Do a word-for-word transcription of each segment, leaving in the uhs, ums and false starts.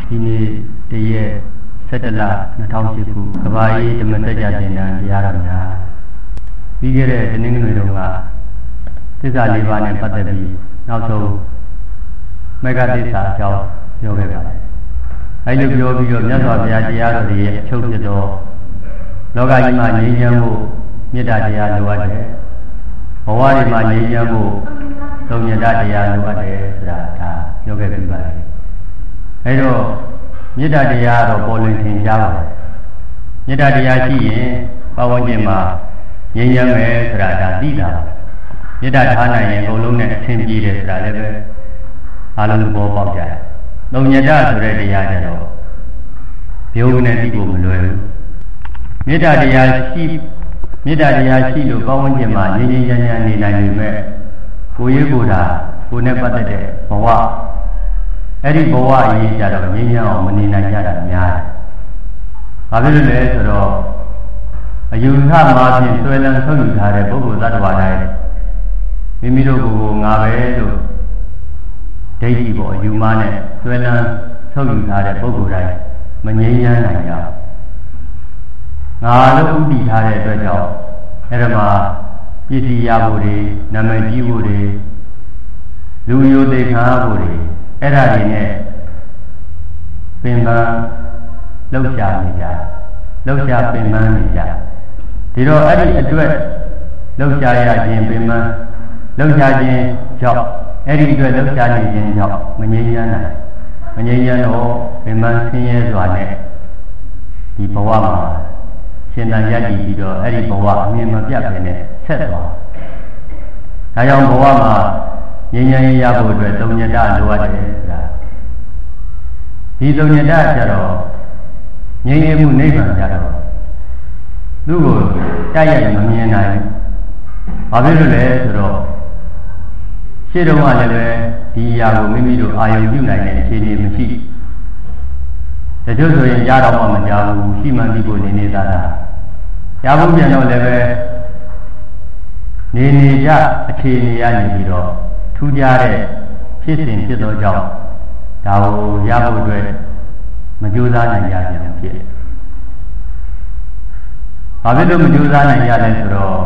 ဒီနေ့တရက်ဆယ်တလနှစ်ထောင်ရှစ်ခုကဘာကြီးဓမ္မစကြာသင်တန်းတရားတော်များပြီးခဲ့တဲ့ဒီနေ့ငွေတုန်းကသစ္စာလေးပါးနဲ့ပတ်သက်ပြီးနောက်ဆုံးမေဃသစ္စာအကြောင်းပြောခဲ့ပါတယ်။အဲဒီလိုပြောပြီးတော့မြတ်စွာဘုရားတရားတော်ရဲ့အချုပ်ဖြစ်သောလောကကြီးမှာငြိမ်းချမ်းမှုမေတ္တာတရားလိုအပ်တယ်။ဘဝတွေမှာငြိမ်းချမ်းမှုသုံးညတတရားလိုအပ်တယ်ဆိုတာဒါပြောခဲ့ပြီးပါတယ်။အဲဒါမေတ္တာတရားတော့ပေါ်လွင်ထင်ရှားပါတယ်။မေတ္တာတရားရှိရင်ပတ်ဝန်းကျင်မှာငြိမ်းချမ်းမယ်ဆိုတာဒါသိတာပါ။မေတ္တာထားနိုင်ရင်အကုန်လုံးနဲ့အထင်ကြီးတယ်ဆိုတာလည်းပဲအားလုံးသဘောပေါက်ကြတယ်။သုံးညတဆိုတဲ့တရားကြတော့ဘုံနဲ့သိဖို့မလွယ်ဘူး။မေတ္တာတရားရှိမေတ္တာတရားရှိလို့ပတ်ဝန်းကျင်မှာငြိမ်းချမ်းချမ်းနေနိုင်ပေမဲ့ကိုယ်ရေးကိုယ်တာကိုယ်နဲ့ပတ်သက်တဲ့ဘဝအဲ့ဒီဘဝအရေးကြတော့ငြိမ်းချမ်းအောင်မနေနိုင်ကြတာများတယ်။ဘာဖြစ်လို့လဲဆိုတော့အယူဆမှာဖြင့်ဆွဲလန်းထုတ်ယူထားတဲ့ပုဂ္ဂိုလ်သတ္တဝါတိုင်းမိမိတို့ကိုယ်ငါပဲလို့ဒိဋ္ဌိပေါ်အယူမှားနဲ့ဆွဲလန်းထုတ်ယူထားတဲ့ပုဂ္ဂိုလ်တိုင်းမငြိမ်းချမ်းနိုင်ကြဘူး။ငါလို့ဥတည်ထားတဲ့အတွက်ကြောင့်အဲ့ဒါမှာပစ္စည်းရဖို့တွေနာမည်ကြီးဖို့တွေလူယိုသိခံရဖို့တွေအဲ့ဒါတွေနဲ့ပင်ပန်းလှုပ်ရှားနေကြလှုပ်ရှားပင်ပန်းနေကြဒီတော့အဲ့ဒီအတွက်လှုပ်ရှားရခြင်းပင်ပန်းလှုပ်ရှားခြင်းကြောင့်အဲ့ဒီအတွက်လှုပ်ရှားနေခြင်းကြောင့်မငြိမ်းချမ်းနိုင်မငြိမ်းချမ်းတော့ပင်ပန်းဆင်းရဲစွာနဲ့ဒီဘဝမှာရှင်သန်ရည်ပြီးတော့အဲ့ဒီဘဝအမြင်မပြတ်ပဲနဲ့ဆက်သွားဒါကြောင့်ဘဝမှာငြိမ်းချမ်းရေးရဖို့အတွက်သုံးညတလိုအပ်တယ်ဆိုတာဒီသုံးညတကျတော့ငြိမ်းချမ်းမှုနိဗ္ဗာန်ကြတော့သူ့ကိုတိုက်ရိုက်မမြင်နိုင်ဘာဖြစ်လို့လဲဆိုတော့ရှေ့တုန်းကလည်းပဲဒီအရာကိုမိမိတို့အာရုံပြုနိုင်တဲ့အခြေအနေမရှိတချို့ဆိုရင်ကြားတော့မှမကြားဘူးရှိမှန်းသိဖို့နေနေသားသားကြားဖို့ပြန်တော့လည်းပဲနေနေကြအခြေအနေရနေပြီးတော့ထူးခြားတဲ့ဖြစ်စဉ်ဖြစ်သောကြောင့်ဒါကိုရဖို့အတွက်မကြိုးစားနိုင်ကြပြန်ဖြစ်တယ်။ဘာဖြစ်လို့မကြိုးစားနိုင်ကြလဲဆိုတော့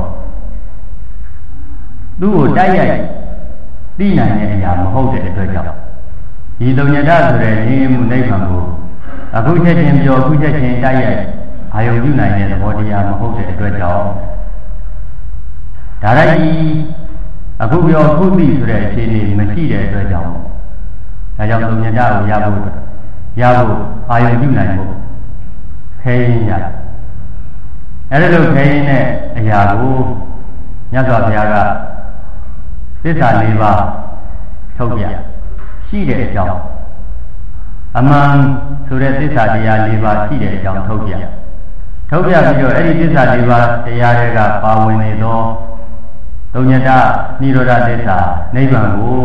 သူ့ကိုတိုက်ရိုက်သိနိုင်တဲ့အရာမဟုတ်တဲ့အတွက်ကြောင့်ဒီသုံးညတဆိုတဲ့နေမှုနိဗ္ဗာန်ကိုအခုချက်ချင်းပြောအခုချက်ချင်းတိုက်ရိုက်အာယုံပြုနိုင်တဲ့သဘောတရားမဟုတ်တဲ့အတွက်ကြောင့်ဒါရိုက်ကြီးအခုပြောအခုသိဆိုတဲ့အခြေအနေမရှိတဲ့အတွက်ကြောင့်ဒါကြောင့်သုံးညတကိုရဖို့ရဖို့အာယုံပြုနိုင်ဖို့ခဲရင်ရအဲ့ဒါလိုခဲရင်တဲ့အရာကိုမြတ်စွာဘုရားကသစ္စာလေးပါးထုတ်ပြရှိတဲ့အကြောင်းအမှန်ဆိုတဲ့သစ္စာတရားလေးပါးရှိတဲ့အကြောင်းထုတ်ပြထုတ်ပြပြီးတော့အဲ့ဒီသစ္စာလေးပါးတရားတွေကပါဝင်နေသောသုံးညတနိရောဓသစ္စာနိဗ္ဗာန်ကို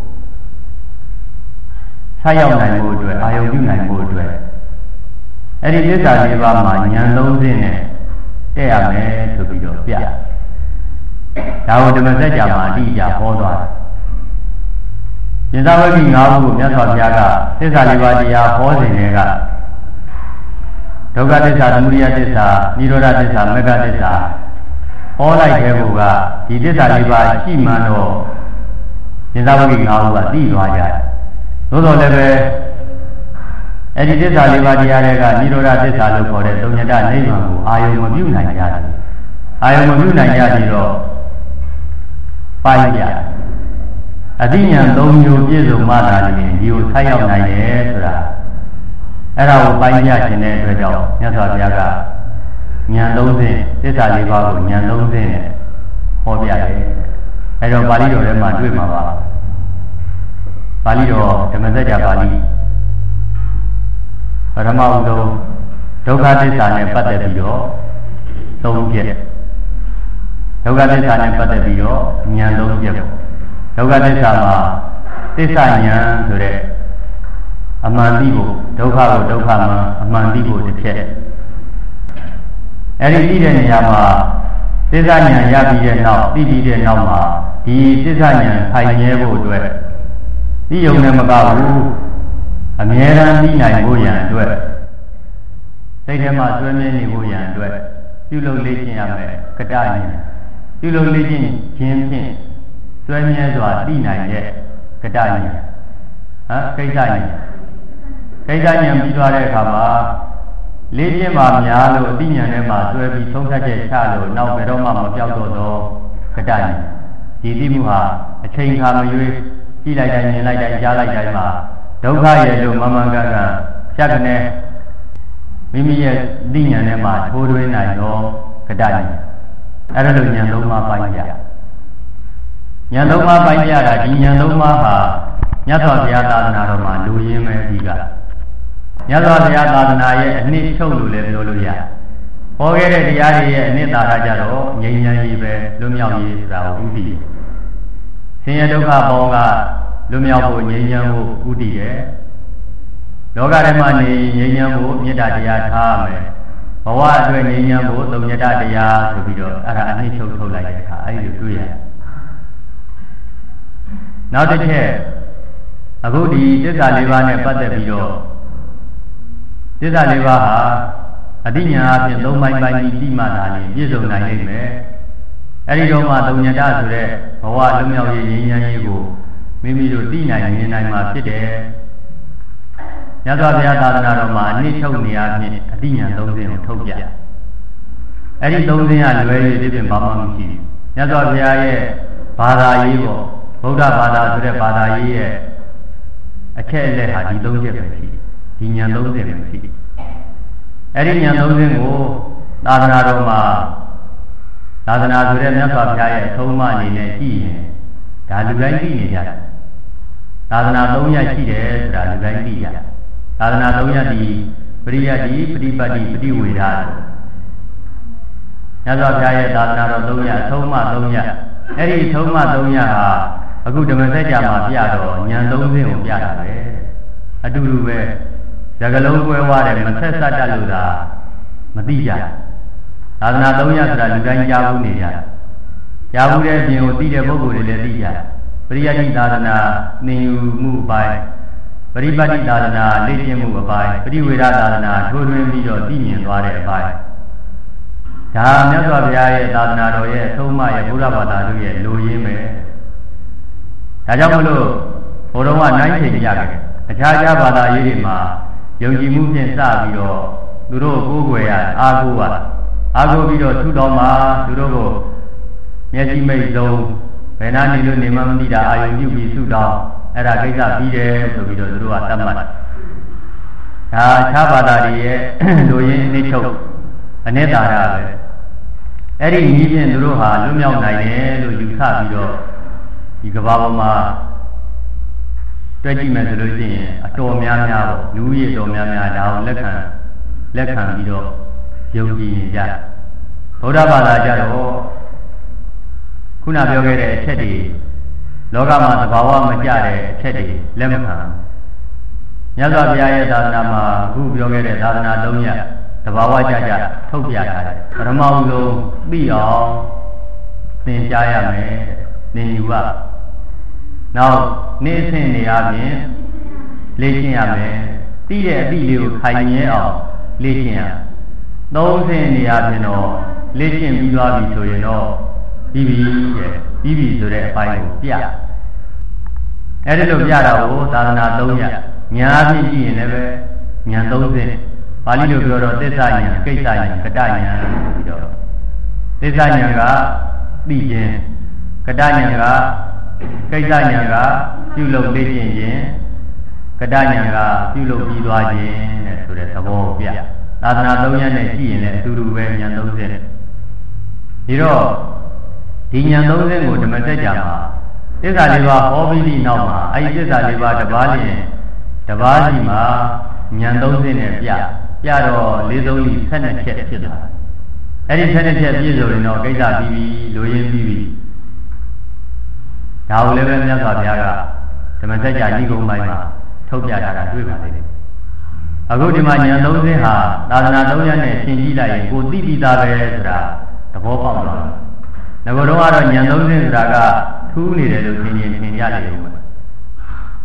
ဆက်ရောက်နိုင်ဖို့အတွက်အာယုံပြုနိုင်ဖို့အတွက်အဲ့ဒီသစ္စာလေးပါးမှာဉာဏ်သုံးစင်းနဲ့တက်ရမယ်ဆိုပြီးတော့ပြဒါကိုဓမ္မစကြာမှာအတိအကျဟောသွားတယ်ရှင်သာဝတိငါးခုကိုမြတ်စွာဘုရားကသစ္စာလေးပါးတရားဟောစဉ်တွေကဒုက္ခသစ္စာသမုဒယသစ္စာနိရောဓသစ္စာမေဃသစ္စာဟောလိုက်တဲ့ဘုရားဒီသစ္စာလေးပါးရှိမှတော့ရှင်သာဝတိငါးခုကသိသွားကြတယ်သို့တော်လည်းပဲအဲ့ဒီသစ္စာလေးပါးတရားတွေကနိရောဓသစ္စာလို့ခေါ်တဲ့သုံးညတနိဗ္ဗာန်ကိုအာယုံမပြုနိုင်ကြဘူးအာယုံမပြုနိုင်ကြပြီးတော့ပိုင်းပြအသိဉာဏ်သုံးမျိုးပြည့်စုံမှသာလျှင်ဒီကိုဆက်ရောက်နိုင်တယ်ဆိုတာအဲ့ဒါကိုပိုင်းပြခြင်းတဲ့အတွက်ကြောင့်မြတ်စွာဘုရားကဉာဏ်သုံးစင်းသစ္စာလေးပါးကိုဉာဏ်သုံးစင်းနဲ့ဟောပြတယ်အဲ့တော့ပါဠိတော်ထဲမှာတွေ့မှာပါပါဠိတော်ဓမ္မစကြာပါဠိပထမဦးဆုံးဒုက္ခသစ္စာနဲ့ပတ်သက်ပြီးတော့သုံးချက်ဒုက္ခသစ္စာနဲ့ပတ်သက်ပြီးတော့ဉာဏ်သုံးချက်ပေါ့ဒုက္ခသစ္စာမှာသစ္စာဉာဏ်ဆိုတဲ့အမှန်သိဖို့ဒုက္ခကိုဒုက္ခမှအမှန်သိဖို့တစ်ချက်အဲဒီသိတဲ့နေရာမှာသစ္စာဉာဏ်ရပြီးတဲ့နောက်သိပြီးတဲ့နောက်မှာဒီသစ္စာဉာဏ်ခိုင်မြဲဖို့အတွက်သိယုံနဲ့မကဘူးအမြဲတမ်းသိနိုင်ဖို့ရန်အတွက်စိတ်ထဲမှာဆွဲမြဲနေဖို့ရန်အတွက်ပြုလုပ်လေ့ကျင့်ရမယ်ကတ္တဉာဏ်ပြုလုပ်လေ့ကျင့်ခြင်းဖြင့်ဆွဲမြဲစွာသိနိုင်တဲ့ကတ္တဉာဏ်ဟာကိစ္စဉာဏ်ကိစ္စဉာဏ်ပြီးသွားတဲ့အခါမှာလေ့ကျင့်ပါများလို့အသိဉာဏ်ထဲမှာဆွဲပြီးသုံးသပ်ချက်ချလို့နောက်ဘယ်တော့မှမပြောက်တော့သောကတ္တဉာဏ်ဒီသိမှုဟာအချိန်ခါမရွေးကြည့်လိုက်တိုင်းမြင်လိုက်တိုင်းကြားလိုက်တိုင်းမှာဒုက္ခရဲ့လို့မမှန်ကန်ကန်ဖြတ်ကနေမိမိရဲ့သိဉာဏ်ထဲမှာထိုးထွင်းနိုင်သောကတ္တဉာဏ်အဲ့ဒါလိုဉာဏ်သုံးပါးပိုင်းပြဉာဏ်သုံးပါးပိုင်းပြတာဒီဉာဏ်သုံးပါးဟာမြတ်စွာဘုရားသာသနာတော်မှာလူရင်းပဲအဓိကမြတ်စွာဘုရားသာသနာရဲ့အနှစ်ချုပ်လို့လည်းပြောလို့ရတယ်ဟောခဲ့တဲ့တရားတွေရဲ့အနှစ်သာရကြတော့ငြိမ်းချမ်းရေးပဲလွတ်မြောက်ရေးဆိုတာကိုဥတည်တယ်ဆင်းရဲဒုက္ခပေါင်းကလွတ်မြောက်ဖို့ငြိမ်းချမ်းဖို့ဥတည်တယ်လောကထဲမှာနေငြိမ်းချမ်းဖို့မေတ္တာတရားထားမယ်ဘဝအတွက်ငြိမ်းချမ်းဖို့သုံးမေတ္တာတရားဆိုပြီးတော့အဲ့ဒါအနှစ်ချုပ်ထုတ်လိုက်တဲ့အခါအဲ့ဒီလိုတွေ့ရတယ်နောက်တစ်ချက်အခုဒီသစ္စာလေးပါးနဲ့ပတ်သက်ပြီးတော့သစ္စာလေးပါးဟာအဋ္ဌဉာဏ်အပြင်သုံးပိုင်းပိုင်းပြီးပြီးမှသာလျှင်ပြည့်စုံနိုင်လိမ့်မယ်အဲဒီတော့မှသုံးညတဆိုတဲ့ဘဝလွတ်မြောက်ရေးငြိမ်းချမ်းရေးကိုမိမိတို့သိနိုင်မြင်နိုင်မှာဖြစ်တယ်မြတ်စွာဘုရားသာသနာတော်မှာအနည်းချုပ်နေအပြင်အဋ္ဌဉာဏ်သုံးခြင်းကိုထုတ်ပြအဲဒီသုံးခြင်းကလွယ်ရည်ဒီပြင်ဘာမှမရှိဘူးမြတ်စွာဘုရားရဲ့ဘာသာရေးပေါ့ဗုဒ္ဓဘာသာဆိုတဲ့ဘာသာရေးရဲ့အချက်အလက်ဟာဒီသုံးချက်ပဲရှိဒီဉာဏ်သုံးခြင်းပဲရှိအဲ့ဒီဉာဏ်သုံးခြင်းကိုသာသနာတော်မှာသာသနာဆိုတဲ့မြတ်စွာဘုရားရဲ့အဆုံးအမအနေနဲ့ကြည့်ရင်ဒါလူတိုင်းသိနေကြတယ်သာသနာသုံးရပ်ရှိတယ်ဆိုတာလူတိုင်းသိကြတယ်သာသနာသုံးရပ်ဒီပရိယတ်ဒီပฏิပတ်တိပฏิဝေဒမြတ်စွာဘုရားရဲ့သာသနာတော်သုံးရပ်အဆုံးအမသုံးရပ်အဲ့ဒီအဆုံးအမသုံးရပ်ဟာအခုဓမ္မစကြာမှာပြတော့ဉာဏ်သုံးခြင်းကိုပြတာပဲအတူတူပဲဇဂလုံးကွဲဝါတဲ့မဆက်ဆက်တတ်လို့သာမသိကြသာသနာသုံးရပ်ဆိုတာလူတိုင်းကြားဘူးနေကြကြားဘူးတဲ့အပြင်ကိုသိတဲ့ပုဂ္ဂိုလ်တွေလည်းသိကြပရိယတ်တိသာသနာသင်ယူမှုအပိုင်းပရိပတ်တိသာသနာလေ့ကျင့်မှုအပိုင်းပရိဝေဒသာသနာထိုးထွင်းပြီးတော့သိမြင်သွားတဲ့အပိုင်းဒါမြတ်စွာဘုရားရဲ့သာသနာတော်ရဲ့အဆုံးအမရဲ့ဘုရားဘာသာတို့ရဲ့လိုရင်းပဲဒါကြောင့်မလို့ဘုရားကနိုင်ချိန်ကြတယ်အခြားခြားဘာသာရေးတွေမှာယုံကြည်မှုဖြင့်စပြီးတော့သူတို့ကိုးကွယ်ရအားကိုးပါအားကိုးပြီးတော့သုတော်မှာသူတို့ကိုမျက်စိမိတ်ဆုံးဘယ်နာနေလို့နေမှမသိတာအာယုံပြုပြီးသုတော်အဲ့ဒါကိစ္စပြီးတယ်ဆိုပြီးတော့သူတို့ကသတ်မှတ်ဒါအခြားဘာသာတွေရဲ့လူရင်းအနည်းချုပ်အနည်းသာရပဲအဲ့ဒီနည်းဖြင့်သူတို့ဟာလွတ်မြောက်နိုင်တယ်လို့ယူဆပြီးတော့ဒီကမ္ဘာပေါ်မှာတွေ့ကြည့်မယ်ဆိုလို့ရှိရင်အတော်များများပေါ့လူကြီးအတော်များများဒါကိုလက်ခံလက်ခံပြီးတော့ယုံကြည်ကြဗုဒ္ဓဘာသာကြတော့ခုနပြောခဲ့တဲ့အချက်တွေလောကမှာသဘာဝမကျတဲ့အချက်တွေလက်မခံမြတ်စွာဘုရားရဲ့သာသနာမှာအခုပြောခဲ့တဲ့သာသနာသုံးရပ်သဘာဝကျကျထုတ်ပြထားတယ်ပထမဦးဆုံးသိအောင်သင်ကြားရမယ်သင်ယူရနောက်နေ့စဉ်နေအပြင်လေ့ကျင့်ရမယ်သိတဲ့အသည့်လေးကိုခိုင်မြဲအောင်လေ့ကျင့်ရသုံးစဉ်နေအပြင်တော့လေ့ကျင့်ပြီးသွားပြီဆိုရင်တော့ပြီးပြီတဲ့ပြီးပြီဆိုတဲ့အပိုင်းကိုပြအဲ့ဒီလိုပြတာကိုသာသနာသုံးရပ်ညာအဖြစ်ကြည့်ရင်လည်းပဲဉာဏ်သုံးစဉ်ပါဠိလိုပြောတော့သစ္စာဉာဏ်ကိစ္စဉာဏ်ကတ္တဉာဏ်ပြီးတော့သစ္စာဉာဏ်ကသိခြင်းကတ္တဉာဏ်ကကိစ္စဉာဏ်ကပြုလုပ်လေ့ကျင့်ခြင်းကတ္တဉာဏ်ကပြုလုပ်ပြီးသွားခြင်းတဲ့ဆိုတဲ့သဘောကိုပြသာသနာသုံးရပ်နဲ့ကြည့်ရင်လည်းအတူတူပဲဉာဏ်သုံးစဉ်ဒီတော့ဒီဉာဏ်သုံးစဉ်ကိုဓမ္မစကြာမှာသစ္စာလေးပါးဟောပြီးပြီးနောက်မှာအဲဒီသစ္စာလေးပါးတစ်ပါးလျင်တစ်ပါးစီမှာဉာဏ်သုံးစဉ်နဲ့ပြပြတော့လေးသုံးကြီးဆက်နှစ်ချက်ဖြစ်သွားတယ်အဲဒီဆက်နှစ်ချက်ပြည့်စုံရင်တော့ကိစ္စပြီးပြီလိုရင်းပြီးပြီဒါကိုလည်းပဲမြတ်စွာဘုရားကဓမ္မစကြာဤကုန်းပိုင်းမှာထုတ်ပြထားတာတွေ့ပါလိမ့်မယ်အခုဒီမှာဉာဏ်သုံးစဉ်ဟာသာသနာသုံးရပ်နဲ့ရှင်းကြည့်လိုက်ရင်ကိုသိပြီးသားပဲဆိုတာသဘောပေါက်သွားတယ်ငါတို့ကတော့ဉာဏ်သုံးစဉ်ဆိုတာကထူးနေတယ်လို့ရှင်းရင်ရှင်းရလိမ့်မယ်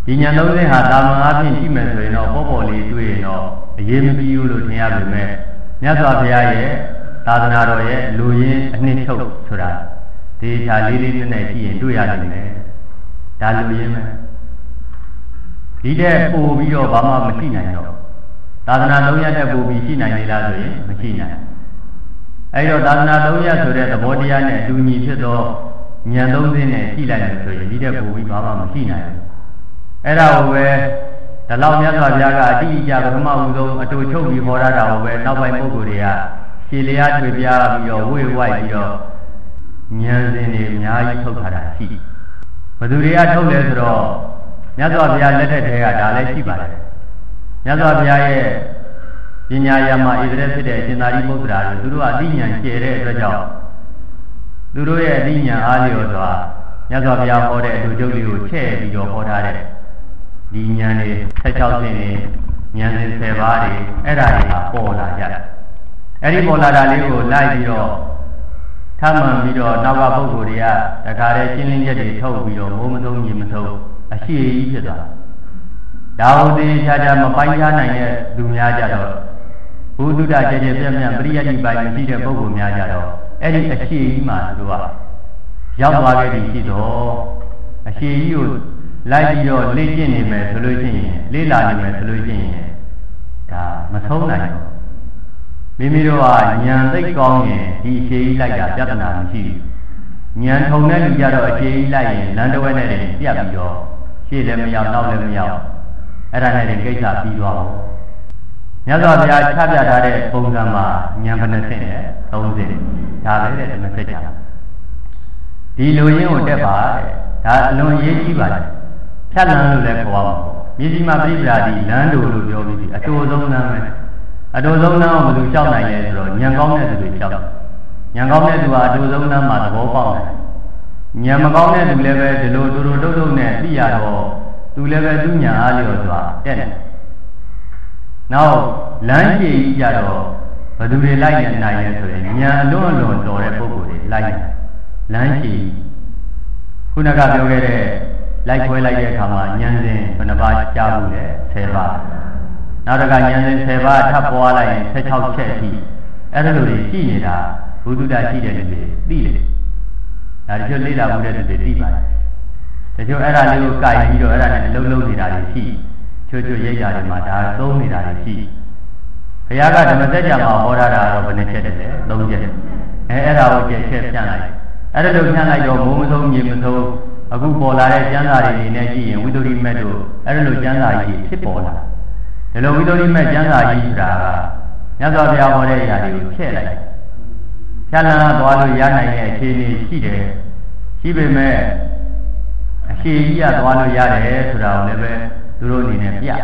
ဒီဉာဏ်သုံးစင်းဟာတာမန်အားဖြင့်ကြည့်မယ်ဆိုရင်တော့ပေါ်ပေါ်လေးတွေ့ရင်တော့အရေးမကြီးဘူးလို့ထင်ရပေမဲ့မြတ်စွာဘုရားရဲ့သာသနာတော်ရဲ့လူရင်းအနှစ်ချုပ်ဆိုတာဒီချာလေးလေးနက်နက်ကြည့်ရင်တွေ့ရနိုင်တယ်ဒါလူရင်းပဲဒီတဲ့ပို့ပြီးတော့ဘာမှမရှိနိုင်တော့သာသနာသုံးရတဲ့ပို့ပြီးရှိနိုင်လေလားဆိုရင်မရှိနိုင်အဲဒီတော့သာသနာသုံးရဆိုတဲ့သဘောတရားနဲ့အတူညီဖြစ်သောဉာဏ်သုံးစင်းနဲ့ကြည့်လိုက်လို့ဆိုရင်ဒီတဲ့ပို့ပြီးဘာမှမရှိနိုင်ဘူးအဲ့ဒါကိုပဲဒီလောက်မြတ်စွာဘုရားကအတိအကျပထမဦးဆုံးအတူချုပ်ပြီးဟောရတာကိုပဲနောက်ပိုင်းပုဂ္ဂိုလ်တွေကရှည်လျားထွေပြားပြီးတော့ဝေဝိုက်ပြီးတော့ဉာဏ်စဉ်တွေအများကြီးထုတ်ထားတာရှိဘယ်သူတွေကထုတ်လဲဆိုတော့မြတ်စွာဘုရားလက်ထက်ထဲကဒါလည်းရှိပါတယ်မြတ်စွာဘုရားရဲ့ပညာရမှာဣသရေဖြစ်တဲ့အရှင်သာရိပုတ္တရာတို့သူတို့ကအသိဉာဏ်ကျယ်တဲ့အတွက်ကြောင့်သူတို့ရဲ့အသိဉာဏ်အားလျော်စွာမြတ်စွာဘုရားဟောတဲ့အတူချုပ်လေးကိုချဲ့ပြီးတော့ဟောထားတဲ့ဒီဉာဏ်တွေဆက်၆ဆင့်တွေဉာဏ်စဉ်၁၀ပါးတွေအဲ့ဒါတွေကပေါ်လာကြတယ်အဲ့ဒီပေါ်လာတာလေးကိုလိုက်ပြီးတော့ထမှန်ပြီးတော့နောက်ကပုဂ္ဂိုလ်တွေကတခါတည်းရှင်းလင်းချက်တွေထုတ်ပြီးတော့မိုးမဆုံးကြီးမဆုံးအရှိကြီးဖြစ်သွားတာဒါဟုတ်သေးချာချာမပိုင်းခြားနိုင်တဲ့လူများကြတော့ဘုဒ္ဓကြဲကြဲပြန့်ပြန့်ပရိယတ်တိပိုင်းမရှိတဲ့ပုဂ္ဂိုလ်များကြတော့အဲ့ဒီအရှိကြီးမှာသူကရောက်သွားခဲ့ပြီရှိတော့အရှိကြီးကိုလိုက်ပြီးတော့လေ့ကျင့်နေမယ်ဆိုလို့ရှိရင်လေ့လာနေမယ်ဆိုလို့ရှိရင်ဒါမဆုံးနိုင်ဘူးမိမိတို့ကဉာဏ်သိကောင်းရင်ဒီအရှိကြီးလိုက်တာပြဿနာမရှိဘူးဉာဏ်ထုံတဲ့လူကြတော့အရှိကြီးလိုက်ရင်လမ်းတစ်ဝက်နဲ့တည်းပြတ်ပြီးတော့ရှေ့လည်းမရောက်နောက်လည်းမရောက်အဲ့ဒါနဲ့ကိစ္စပြီးသွားဘူးမြတ်စွာဘုရားချပြထားတဲ့ပုံစံမှာဉာဏ်ဘယ်နှဆင့်လဲသုံးဆင့်ဒါပဲတဲ့ဓမ္မစကြာဒီလူရင်းကိုတက်ပါတဲ့ဒါအလွန်ရေးကြည့်ပါလေဖြတ်လန်းလို့လည်းခေါ်အောင်မြည်ကြီးမှာပြိပ္ပာဒီလမ်းတို့လို့ပြောပြီးပြီအတူဆုံးလမ်းပဲအတူဆုံးလမ်းကိုဘယ်လိုလျှောက်နိုင်လဲဆိုတော့ဉာဏ်ကောင်းတဲ့သူတွေလျှောက်ဉာဏ်ကောင်းတဲ့သူကအတူဆုံးလမ်းမှာသဘောပေါက်တယ်ဉာဏ်မကောင်းတဲ့သူလည်းပဲဒီလိုတူတူတုတ်တုတ်နဲ့သိရတော့သူလည်းပဲသူဉာဏ်အားလျော်စွာတက်တယ်နောက်လမ်းရှိကြတော့ဘယ်သူတွေလိုက်နေနိုင်လဲဆိုရင်ဉာဏ်အလွန်အလွန်တော်တဲ့ပုဂ္ဂိုလ်တွေလိုက်နေလမ်းရှိခုနကပြောခဲ့တဲ့လိုက်ခွဲလိုက်တဲ့အခါမှာဉာဏ်စဉ်ဘယ်နှပါးကြားဘူးလဲဆယ်ပါးနောက်တစ်ခါဉာဏ်စဉ်ဆယ်ပါးထပ်ပွားလိုက်ရင်၁၆ချက်ရှိအဲ့ဒါလိုတွေရှိနေတာဘုဒ္ဓတာရှိတဲ့လူတွေသိတယ်ဒါတချို့လေ့လာမှုတဲ့လူတွေသိပါတယ်တချို့အဲ့ဒါလေးကိုကြိုင်ပြီးတော့အဲ့ဒါနဲ့အလုံးလုံးနေတာတွေရှိချို့ချို့ရိပ်တာတွေမှာဒါသုံးနေတာတွေရှိဘုရားကဓမ္မစကြာမှာဟောထားတာတော့ဘယ်နှချက်တည်းလဲသုံးချက်အဲအဲ့ဒါကိုကျက်ချက်ပြန့်လိုက်အဲ့ဒါလိုပြန့်လိုက်တော့မိုးမဆုံးမြေမဆုံးအခုပေါ်လာတဲ့ကျမ်းစာတွေနဲ့ကြည့်ရင်ဝိသုဒ္ဓိမက်တို့အဲ့ဒါလိုကျမ်းစာကြီးဖြစ်ပေါ်လာဒီလိုဝိသုဒ္ဓိမက်ကျမ်းစာကြီးဆိုတာကမြတ်စွာဘုရားဟောတဲ့အရာတွေကိုဖြည့်လိုက်ဖြန့်လာသွားလို့ရနိုင်တဲ့အခြေအနေရှိတယ်ရှိပေမဲ့အရှိကြီးကသွားလို့ရတယ်ဆိုတာကိုလည်းပဲသူတို့အနေနဲ့ပြ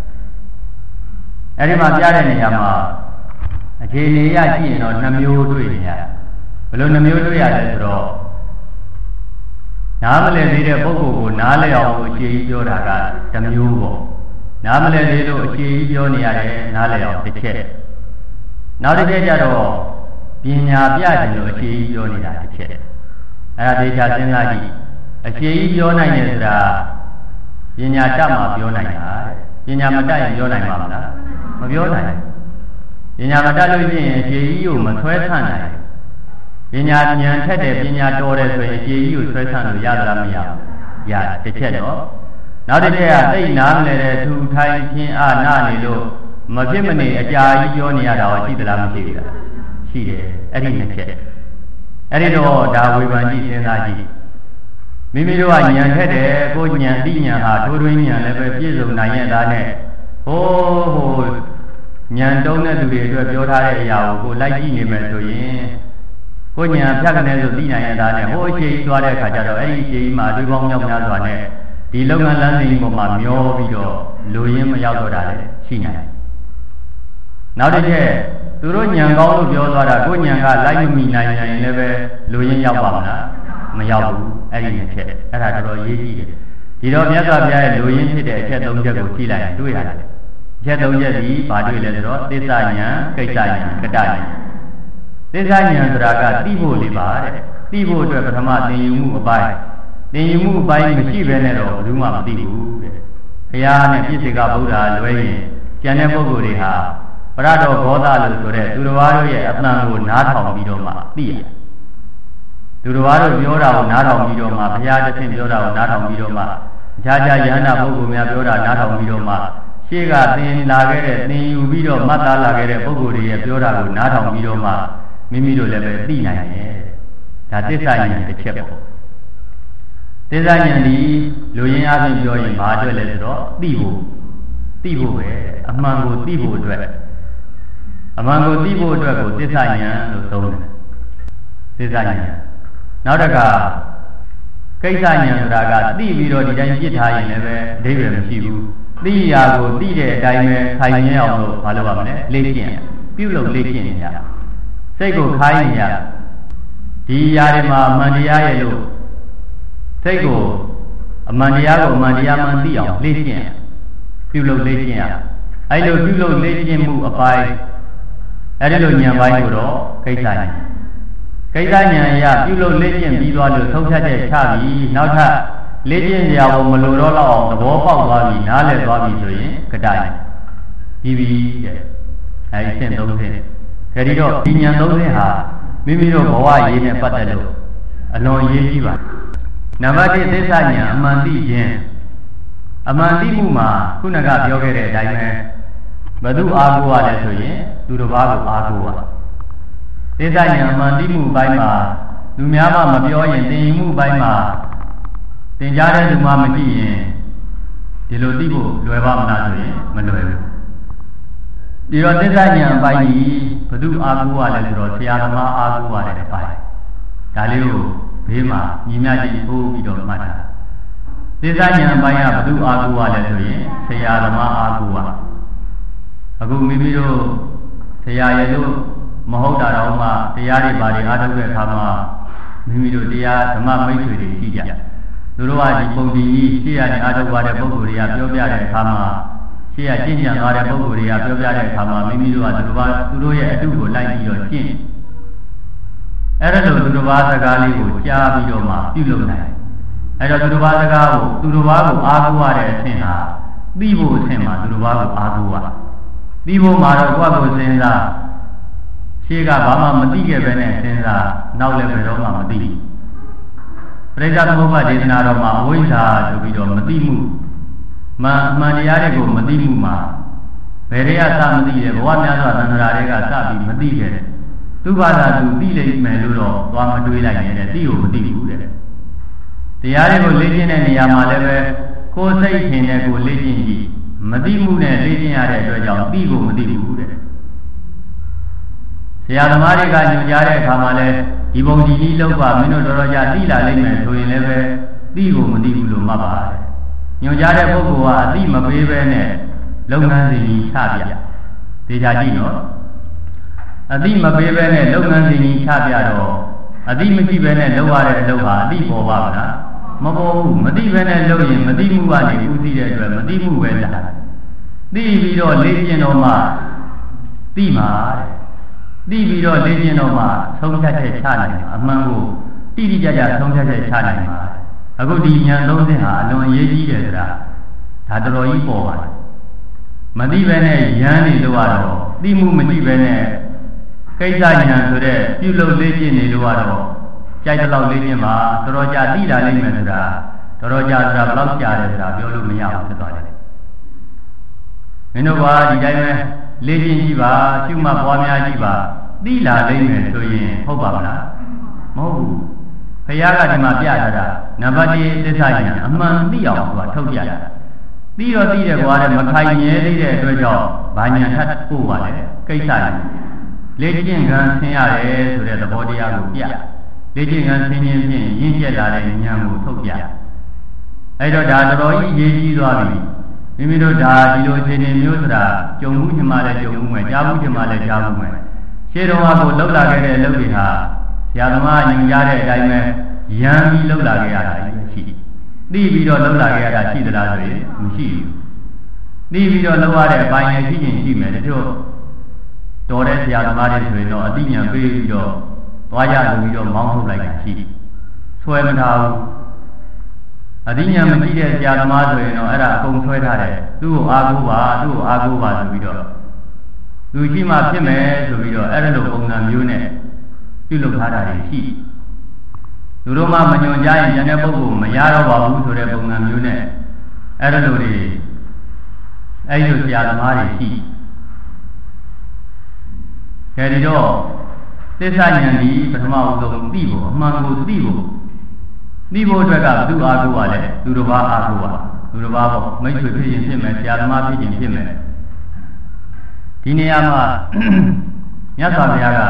အဲ့ဒီမှာပြတဲ့နေရာမှာအခြေအနေရကြည့်ရင်တော့နှမျိုးတွေ့နေရတယ်ဘယ်လိုနှမျိုးတွေ့ရလဲဆိုတော့နားမလည်သေးတဲ့ပုဂ္ဂိုလ်ကိုနားလည်အောင်အခြေကြီးပြောတာကတစ်မျိုးပေါ့နားမလည်သေးလို့အခြေကြီးပြောနေရတယ်နားလည်အောင်တစ်ချက်နောက်တစ်ချက်ကျတော့ပညာပြခြင်းလို့အခြေကြီးပြောနေတာတစ်ချက်အဲ့ဒါဒေချာစဉ်းစားကြည့်အခြေကြီးပြောနိုင်တယ်ဆိုတာပညာတတ်မှပြောနိုင်တာပညာမတတ်ရင်ပြောနိုင်မှာမလားမပြောနိုင်ပညာမတတ်လို့ရှိရင်အခြေကြီးကိုမဆွဲဆန့်နိုင်ပညာဉာဏ်ထက်တယ်ပညာတော်တယ်ဆိုရင်အခြေကြီးကိုဆွဲဆန့်လို့ရသလားမရဘူးရတစ်ချက်တော့နောက်တစ်ချက်ကသိနားမလဲတဲ့သူထိုင်ခြင်းအာနာနေလို့မဖြစ်မနေအကြာကြီးပြောနေရတာရှိသလားမရှိဘူးလားရှိတယ်အဲ့ဒီနှစ်ချက်အဲ့ဒီတော့ဒါဝေဖန်ကြည့်စဉ်းစားကြည့်မိမိတို့ကဉာဏ်ထက်တယ်ကိုဉာဏ်သိဉာဏ်ဟာထိုးထွင်းဉာဏ်လည်းပဲပြည့်စုံနိုင်ရဲ့သားနဲ့ဟိုးဟိုဉာဏ်တုံးတဲ့သူတွေအတွက်ပြောထားတဲ့အရာကိုကိုလိုက်ကြည့်နေမယ်ဆိုရင်ကိုဉာဏ်ဖြတ်ကနေဆိုသိနိုင်ရဲ့သားနဲ့ဟိုအခြေကြီးသွားတဲ့အခါကျတော့အဲ့ဒီအခြေကြီးမှာအတွေးပေါင်းမြောက်များစွာနဲ့ဒီလုပ်ငန်းလမ်းစဉ်ပေါ်မှာမျောပြီးတော့လူရင်းမရောက်တော့တာလည်းရှိနိုင်တယ်နောက်တစ်ချက်သူတို့ဉာဏ်ကောင်းလို့ပြောသွားတာကိုဉာဏ်ကလိုက်မမီနိုင်ရင်လည်းပဲလူရင်းရောက်ပါမလားမရောက်ဘူးအဲ့ဒီတစ်ချက်အဲ့ဒါတော်တော်ရေးကြည့်တယ်ဒီတော့မြတ်စွာဘုရားရဲ့လူရင်းဖြစ်တဲ့အချက်သုံးချက်ကိုကြည့်လိုက်ရင်တွေ့ရတယ်အချက်သုံးချက်ဒီဘာတွေ့လဲဆိုတော့သစ္စာဉာဏ်ကိစ္စဉာဏ်ကတ္တဉာဏ်သစ္စာဉာဏ်ဆိုတာကသိဖို့လေးပါတဲ့သိဖို့အတွက်ပထမသင်ယူမှုအပိုင်းသင်ယူမှုအပိုင်းမရှိဘဲနဲ့တော့ဘယ်သူမှမသိဘူးတဲ့ဘုရားနဲ့ပြည့်စုံကဗုဒ္ဓလွဲရင်ကျန်တဲ့ပုဂ္ဂိုလ်တွေဟာပရတော်ဘောဓလို့ဆိုတဲ့သူတော်ဘာတို့ရဲ့အတန်ကိုနားထောင်ပြီးတော့မှသိရသူတော်ဘာတို့ပြောတာကိုနားထောင်ပြီးတော့မှဘုရားတစ်ဆင့်ပြောတာကိုနားထောင်ပြီးတော့မှအခြားခြားယဟန္တာပုဂ္ဂိုလ်များပြောတာနားထောင်ပြီးတော့မှရှေ့ကသင်လာခဲ့တဲ့သင်ယူပြီးတော့မှတ်သားလာခဲ့တဲ့ပုဂ္ဂိုလ်တွေရဲ့ပြောတာကိုနားထောင်ပြီးတော့မှမိမိတို့လည်းပဲသိနိုင်တယ်ဒါသစ္စာဉာဏ်တစ်ချက်ပေါ့သစ္စာဉာဏ်ဒီလူရင်းအချင်းပြောရင်ဘာအတွက်လဲဆိုတော့သိဖို့သိဖို့ပဲအမှန်ကိုသိဖို့အတွက်အမှန်ကိုသိဖို့အတွက်ကိုသစ္စာဉာဏ်လို့သုံးတယ်သစ္စာဉာဏ်နောက်တစ်ခါကိစ္စဉာဏ်ဆိုတာကသိပြီးတော့ဒီတိုင်းပြစ်ထားရင်လည်းပဲအဓိပ္ပာယ်မရှိဘူးသိရာကိုသိတဲ့အတိုင်းပဲခိုင်မြဲအောင်လို့မလုပ်ပါမလဲလေ့ကျင့်ပြုလုပ်လေ့ကျင့်နေရစိတ်ကိုခိုင်းနေရဒီຢာတွေမှာအမှန်တရားရဲ့လို့စိတ်ကိုအမှန်တရားကိုအမှန်တရားမှန်သိအောင်လေ့ကျင့်ပြုလုပ်လေ့ကျင့်ရအဲ့လိုပြုလုပ်လေ့ကျင့်မှုအပိုင်းအဲ့ဒီလိုဉာဏ်ပိုင်းကိုတော့ကိစ္စဉာဏ်ကိစ္စဉာဏ်အရပြုလုပ်လေ့ကျင့်ပြီးသွားလို့ဆုံးဖြတ်ချက်ချပြီးနောက်ထပ်လေ့ကျင့်ကြအောင်မလိုတော့တော့အောင်သဘောပေါက်သွားပြီနားလည်သွားပြီဆိုရင်ကတိုင်ပြီးပြီတဲ့အဲဒီဆင့်သုံးဆင့်ခရီးတော့ဒီဉာဏ်သုံးဆင့်ဟာမိမိတို့ဘဝရေးနဲ့ပတ်သက်လို့အလွန်ရေးကြီးပါနံပါတ်တစ်သစ္စာဉာဏ်အမှန်သိခြင်းအမှန်သိမှုမှာခုနကပြောခဲ့တဲ့အတိုင်းပဲဘယ်သူအားကိုးရလဲဆိုရင်သူတစ်ပါးကိုအားကိုးရသစ္စာဉာဏ်အမှန်သိမှုပိုင်းမှာလူများမှမပြောရင်သင်ယူမှုပိုင်းမှာသင်ကြားတဲ့သူမှမကြည့်ရင်ဒီလိုသိဖို့လွယ်ပါမလားဆိုရင်မလွယ်ဘူးဒီတော့သစ္စာဉာဏ်အပိုင်းကြီးဘယ်သူအားကိုးရလဲဆိုတော့ဆရာသမားအားကိုးရတဲ့အပိုင်းဒါလေးကိုဘေးမှာညီမျှချင်းပို့ပြီးတော့မှတ်တာသစ္စာဉာဏ်အပိုင်းကဘယ်သူအားကိုးရလဲဆိုရင်ဆရာသမားအားကိုးရအခုမိမိတို့ဆရာရဲ့လို့မဟုတ်တာတော့မှတရားတွေဘာတွေအားထုတ်တဲ့အခါမှာမိမိတို့တရားဓမ္မမိတ်ဆွေတွေရှိကြသူတို့ကဒီပုံဒီကြီးရှေ့ရတဲ့အားထုတ်သွားတဲ့ပုဂ္ဂိုလ်တွေကပြောပြတဲ့အခါမှာရှေ့ရကျင့်ကြံသွားတဲ့ပုဂ္ဂိုလ်တွေကပြောပြတဲ့အခါမှာမိမိတို့ကသူတို့ကသူတို့ရဲ့အတုကိုလိုက်ပြီးတော့ကျင့်အဲ့ဒါလိုသူတို့ဘာစကားလေးကိုကြားပြီးတော့မှပြုလုပ်နိုင်အဲ့တော့သူတို့ဘာစကားကိုသူတို့ဘာကိုအားကိုးရတဲ့အဆင့်ဟာသိဖို့အဆင့်မှာသူတို့ဘာကိုအားကိုးရသိဖို့မှာတော့ကိုယ့်ကိုစဉ်းစားရှေ့ကဘာမှမသိခဲ့ပဲနဲ့စဉ်းစားနောက်လည်းဘယ်တော့မှမသိဘူးပရိစ္ဆေသမုပ္ပါဒေသနာတော်မှာအဝိဇ္ဇာဆိုပြီးတော့မသိမှုမှန်အမှန်တရားတွေကိုမသိမှုမှာဘယ်တွေကစမသိတယ်ဘဝများစွာသံဃာတွေကစပြီးမသိခဲ့တယ်သူဘာသာသူသိလိမ့်မယ်လို့တော့သွားမတွေးလိုက်နဲ့တဲ့သိကိုမသိဘူးတဲ့တရားတွေကိုလေ့ကျင့်တဲ့နေရာမှာလည်းပဲကိုယ်စိတ်ထင်တဲ့ကိုလေ့ကျင့်ကြည့်မသိမှုနဲ့လေ့ကျင့်ရတဲ့အတွက်ကြောင့်သိကိုမသိဘူးတဲ့ဆရာသမားတွေကညွှန်ကြားတဲ့အခါမှာလည်းဒီပုံဒီနည်းလောက်ပါမင်းတို့တော်တော်ကြာသိလာလိမ့်မယ်ဆိုရင်လည်းပဲသိကိုမသိဘူးလို့မှတ်ပါတယ်ညွှန်ကြားတဲ့ပုဂ္ဂိုလ်ကအသိမပေးဘဲနဲ့လုပ်ငန်းစဉ်ကြီးချပြဒေချာကြည့်နော်အသိမပေးဘဲနဲ့လုပ်ငန်းစဉ်ကြီးချပြတော့အသိမရှိဘဲနဲ့လုပ်ရတဲ့အလုပ်ဟာအသိပေါ်ပါမလားမပေါ်ဘူးမသိဘဲနဲ့လုပ်ရင်မသိမှုကနေဥသိတဲ့အတွက်မသိမှုပဲလာသိပြီးတော့လေ့ကျင့်တော့မှသိမှာသိပြီးတော့လေ့ကျင့်တော့မှဆုံးဖြတ်ချက်ချနိုင်မှာအမှန်ကိုတိတိကျကျဆုံးဖြတ်ချက်ချနိုင်မှာအခုဒီဉာဏ်သုံးဆင့်ဟာအလွန်အရေးကြီးတယ်ဆိုတာဒါတော်တော်ကြီးပေါ်ပါတယ်မသိဘဲနဲ့ဉာဏ်နေလို့ကတော့သိမှုမရှိဘဲနဲ့ကိစ္စဉာဏ်ဆိုတဲ့ပြုလုပ်လေ့ကျင့်နေလို့ကတော့ကြိုက်တဲ့လောက်လေ့ကျင့်မှာတော်တော်ကြာသိလာလိမ့်မယ်ဆိုတာတော်တော်ကြာဆိုတာဘယ်လောက်ကြာတယ်ဆိုတာပြောလို့မရဘူးဖြစ်သွားတယ်မင်းတို့ကဒီတိုင်းပဲလေ့ကျင့်ကြည့်ပါရှုမှတ်ပွားများကြည့်ပါသိလာလိမ့်မယ်ဆိုရင်ဟုတ်ပါမလားမဟုတ်ဘူးဘုရားကဒီမှာပြထားတာနံပါတ်တစ်သစ္စာဉာဏ်အမှန်သိအောင်သူကထုတ်ပြတာသိတော့သိတယ်ကွာတဲ့မခိုင်မြဲသေးတဲ့အတွက်ကြောင့်ဘာဉာဏ်ထပ်ပို့ပါလဲကိစ္စဉာဏ်လေ့ကျင့်ခံဆင်းရတယ်ဆိုတဲ့သဘောတရားကိုပြလေ့ကျင့်ခံဆင်းခြင်းဖြင့်ရင့်ကျက်လာတဲ့ဉာဏ်ကိုထုတ်ပြအဲ့တော့ဒါတော်တော်ကြီးရေးကြီးသွားပြီမိမိတို့ဒါဒီလိုအခြေအနေမျိုးဆိုတာကြုံမှုချင်မှလည်းကြုံမှုမယ်ကြားမှုချင်မှလည်းကြားမှုမယ်ရှေးတော်ကကိုလှုပ်လာခဲ့တဲ့အလုပ်တွေဟာဆရာသမားညွှန်ကြားတဲ့အတိုင်းပဲရမ်းပြီးလှုပ်လာခဲ့ရတာရှိသိပြီးတော့လှုပ်လာခဲ့ရတာရှိသလားဆိုရင်မရှိဘူးသိပြီးတော့လှုပ်ရတဲ့အပိုင်းလည်းရှိရင်ရှိမယ်တချို့တော်တဲ့ဆရာသမားတွေဆိုရင်တော့အသိဉာဏ်ပေးပြီးတော့သွားကြလို့ပြီးတော့မောင်းထုတ်လိုက်တာရှိဆွဲမထားဘူးအသိဉာဏ်မရှိတဲ့ဆရာသမားဆိုရင်တော့အဲ့ဒါအကုန်ဆွဲထားတယ်သူ့ကိုအားကိုးပါသူ့ကိုအားကိုးပါဆိုပြီးတော့လူရှိမှဖြစ်မယ်ဆိုပြီးတော့အဲ့ဒါလိုပုံစံမျိုးနဲ့ပြုလုပ်ထားတာတွေရှိလူတို့မှမညွန်ကြရင်ဉာဏ်တဲ့ပုဂ္ဂိုလ်မရတော့ပါဘူးဆိုတဲ့ပုံစံမျိုးနဲ့အဲ့ဒါလိုတွေအဲ့ဒီလိုဆရာသမားတွေရှိအဲဒီတော့သစ္စာဉာဏ်ဒီပထမဦးဆုံးသိဖို့အမှန်ကိုသိဖို့သိဖို့အတွက်ကဘုသူအားကိုးပါလေသူတစ်ပါးအားကိုးပါသူတစ်ပါးပေါ့မိတ်ဆွေဖြစ်ရင်ဖြစ်မယ်ဆရာသမားဖြစ်ရင်ဖြစ်မယ်ဒီနေရာမှာမြတ်စွာဘုရားက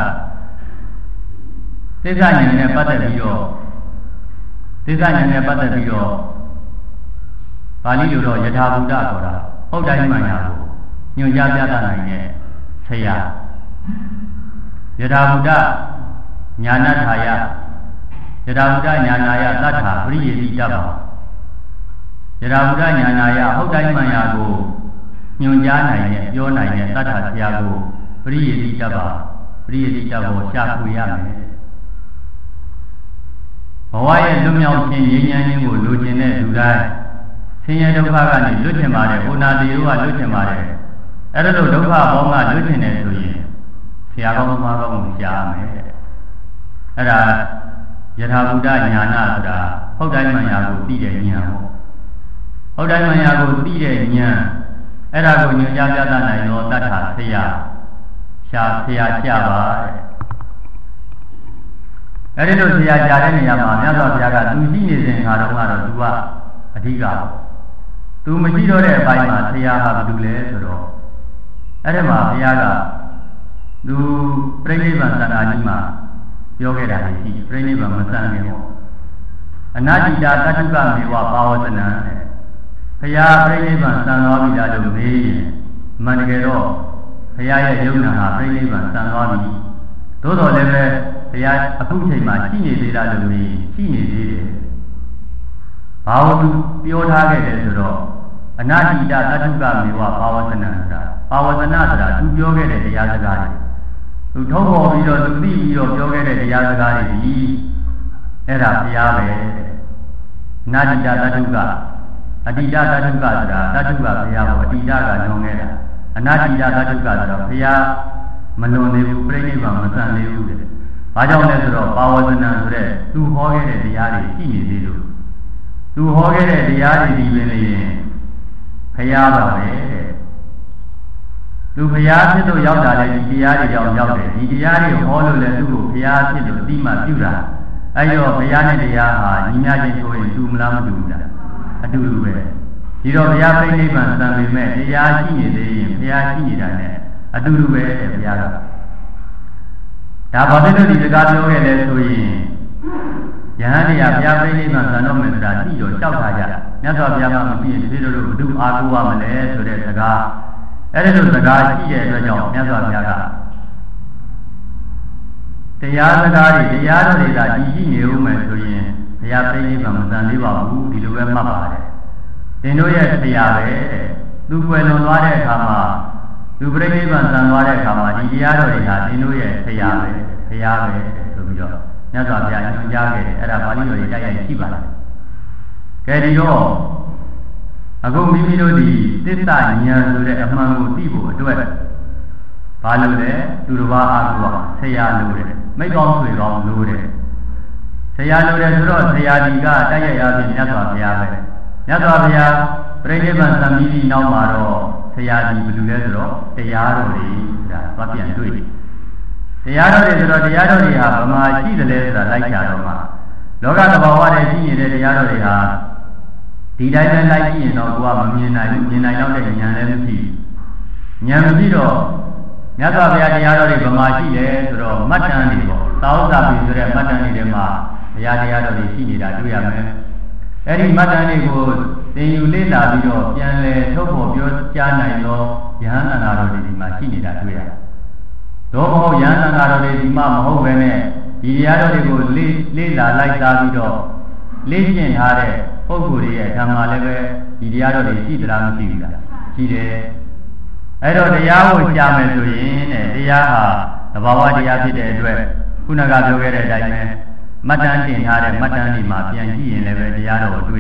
သစ္စာဉာဏ်နဲ့ပတ်သက်ပြီးတော့သစ္စာဉာဏ်နဲ့ပတ်သက်ပြီးတော့ပါဠိလိုတော့ယထာဘုဒ္ဓခေါ်တာဟုတ်တိုင်းမှန်ရကိုညွှန်ကြားပြသနိုင်တဲ့ဆရာယထာဘုဒ္ဓညာဏထာယယထာဘုဒ္ဓညာနာယသတ္ထာပရိယေတိတ္တပါယထာဘုဒ္ဓညာနာယဟုတ်တိုင်းမှန်ရကိုညွှန်ကြားနိုင်တဲ့ပြောနိုင်တဲ့သတ္ထာဆရာကိုပရိယေတိတ္တပါပရိယေတိတ္တဘောရှာဖွေရမယ်ဘဝရဲ့လွတ်မြောက်ခြင်းငြိမ်းချမ်းခြင်းကိုလိုချင်တဲ့လူတိုင်းဆင်းရဲဒုက္ခကနေလွတ်ချင်ပါတယ်။ဩနာတိရောကလွတ်ချင်ပါတယ်။အဲ့ဒါလို့ဒုက္ခဘောင်းကလွတ်ချင်တယ်ဆိုရင်ဆရာကောင်းသမားကောင်းကိုရှားမယ်။အဲ့ဒါယထာဘုဒ္ဓညာနာဆိုတာဟုတ်တိုင်းမှန်ရာကိုသိတဲ့ဉာဏ်ပေါ့။ဟုတ်တိုင်းမှန်ရာကိုသိတဲ့ဉာဏ်အဲ့ဒါကိုညွှန်ကြားပြသနိုင်သောတတ္ထာဆရာရှားဆရာရှားပါတဲ့။အဲ့ဒီလိုဆရာရှားတဲ့နေရာမှာမြတ်စွာဘုရားကသူရှိနေစဉ်ခါတော့ကတော့သူကအဓိကပေါ့သူမရှိတော့တဲ့အပိုင်းမှာဆရာဟာဘာလို့လဲဆိုတော့အဲ့ဒီမှာဘုရားကသူပြိဋိဘံသန္တာကြီးမှာပြောခဲ့တာရှိပြိဋိဘံမစံခင်ပေါ့အနာတိတာတတ္ထုကမေဝပါဝသနံတဲ့ဘုရားပြိဋိဘံစံသွားပြီလားလို့မေးရင်မှန်တကယ်တော့ဘုရားရဲ့ယုံနာဟာပြိဋိဘံစံသွားပြီသို့တော်လည်းပဲဘုရားအခုချိန်မှာရှိနေသေးလားလို့မေးရှိနေသေးတယ်ဘာလို့ပြောထားခဲ့တယ်ဆိုတော့အနာတိတတတ္ထုကမေဝပါဝသနံဆိုတာပါဝသနဆိုတာသူပြောခဲ့တဲ့တရားစကားတွေသူထုတ်ပေါ်ပြီးတော့သူသိပြီးတော့ပြောခဲ့တဲ့တရားစကားတွေဒီအဲ့ဒါဘုရားပဲအနာတိတတတ္ထုကအတိတတတ္ထုကဆိုတာတတ္ထုကဘုရားကိုအတိတကလွန်ခဲ့တာအနာတိတတတ္ထုကဆိုတော့ဘုရားမလွန်သေးဘူးပြိဋိဘံမစံသေးဘူးတဲ့ဘာကြောင့်လဲဆိုတော့ပါဝသနံဆိုတဲ့သူဟောခဲ့တဲ့တရားတွေရှိနေသေးလို့သူဟောခဲ့တဲ့တရားတွေဒီပင်လည်းဘုရားပါပဲတဲ့သူဘုရားဖြစ်လို့ရောက်တာလေဒီတရားတွေကြောင့်ရောက်တယ်ဒီတရားတွေဟောလို့လည်းသူ့ကိုဘုရားဖြစ်လို့အတိမပြုတာအဲ့တော့ဘုရားနဲ့တရားဟာညီမျှချင်းဆိုရင်တူမလားမတူဘူးလားအတူတူပဲဒီတော့ဘုရားပြိဋိဘံစံပေမဲ့တရားရှိနေသေးရင်ဘုရားရှိနေတာနဲ့အတူတူပဲတဲ့ဘုရားကဒါဘာဖြစ်လို့ဒီစကားပြောခဲ့လဲဆိုရင်ယဟန်တရားဘုရားပြိဋိဘံစံတော်မယ်ဆိုတာသိတော့ကြောက်ထားကြမြတ်စွာဘုရားမှမဖြစ်သေးလို့ဘုသူအားကိုးရမလဲဆိုတဲ့စကားအဲ့ဒီလိုစကားရှိတဲ့အတွက်ကြောင့်မြတ်စွာဘုရားကတရားစကားတွေတရားတော်တွေကကြည်ရှိနေဦးမယ်ဆိုရင်ဘုရားပြိဋိဘံမစံသေးပါဘူးဒီလိုပဲမှတ်ပါတယ်သင်တို့ရဲ့ဆရာပဲတဲ့သူကွယ်လွန်သွားတဲ့အခါမှာသူပြိဋိဘံစံသွားတဲ့အခါမှာဒီတရားတော်တွေဟာသင်တို့ရဲ့ဆရာပဲဘုရားပဲဆိုပြီးတော့မြတ်စွာဘုရားညွှန်ကြားခဲ့တယ်အဲ့ဒါပါဠိတော်တွေတိုက်ရိုက်ရှိပါလားကဲဒီတော့အခုမိမိတို့ဒီသစ္စာဉာဏ်ဆိုတဲ့အမှန်ကိုသိဖို့အတွက်ဘာလို့လဲသူတစ်ပါးအားကိုဆရာလိုတယ်မိတ်ကောင်းဆွေကောင်းလိုတယ်ဆရာလိုတယ်ဆိုတော့ဆရာဒီကတိုက်ရိုက်အားဖြင့်မြတ်စွာဘုရားပဲမြတ်စွာဘုရားပြိဋိဘံသံမိပြီးနောက်မှာတော့ဆရာဒီဘယ်လိုလဲဆိုတော့တရားတော်တွေဒါသွားပြန်တွေ့တယ်တရားတော်တွေဆိုတော့တရားတော်တွေဟာဗမာရှိတယ်လဲဆိုတာလိုက်ကြတော့မှာလောကသဘာဝတွေရှိနေတဲ့တရားတော်တွေဟာဒီတိုင်းပဲလိုက်ကြည့်ရင်တော့ကိုကမမြင်နိုင်ဘူးမြင်နိုင်တော့တဲ့ဉာဏ်လည်းမရှိဉာဏ်မရှိတော့မြတ်စွာဘုရားတရားတော်တွေဗမာရှိတယ်ဆိုတော့မှတ်တမ်းတွေပေါ့သာဝတ္တပိဆိုတဲ့မှတ်တမ်းတွေထဲမှာဘုရားတရားတော်တွေရှိနေတာတွေ့ရမယ်အဲ့ဒီမှတ်တမ်းတွေကိုသင်ယူလေ့လာပြီးတော့ပြန်လည်ထုတ်ဖော်ပြောကြားနိုင်သောယဟန်တန်ဃာတော်တွေဒီမှာရှိနေတာတွေ့ရတယ်တော့မဟုတ်ယဟန်တန်ဃာတော်တွေဒီမှာမဟုတ်ပဲနဲ့ဒီတရားတော်တွေကိုလေ့လေ့လာလိုက်စားပြီးတော့လေ့ကျင့်ထားတဲ့ပုဂ္ဂိုလ်တွေရဲ့ဓမ္မလည်းပဲဒီတရားတော်တွေရှိသလားမရှိဘူးလားရှိတယ်အဲ့တော့တရားကိုကြားမယ်ဆိုရင်တဲ့တရားဟာသဘာဝတရားဖြစ်တဲ့အတွက်ခုနကပြောခဲ့တဲ့အတိုင်းပဲမှတ်တမ်းတင်ထားတဲ့မှတ်တမ်းတွေမှာပြန်ကြည့်ရင်လည်းပဲတရားတော်ကိုတွေ့ရ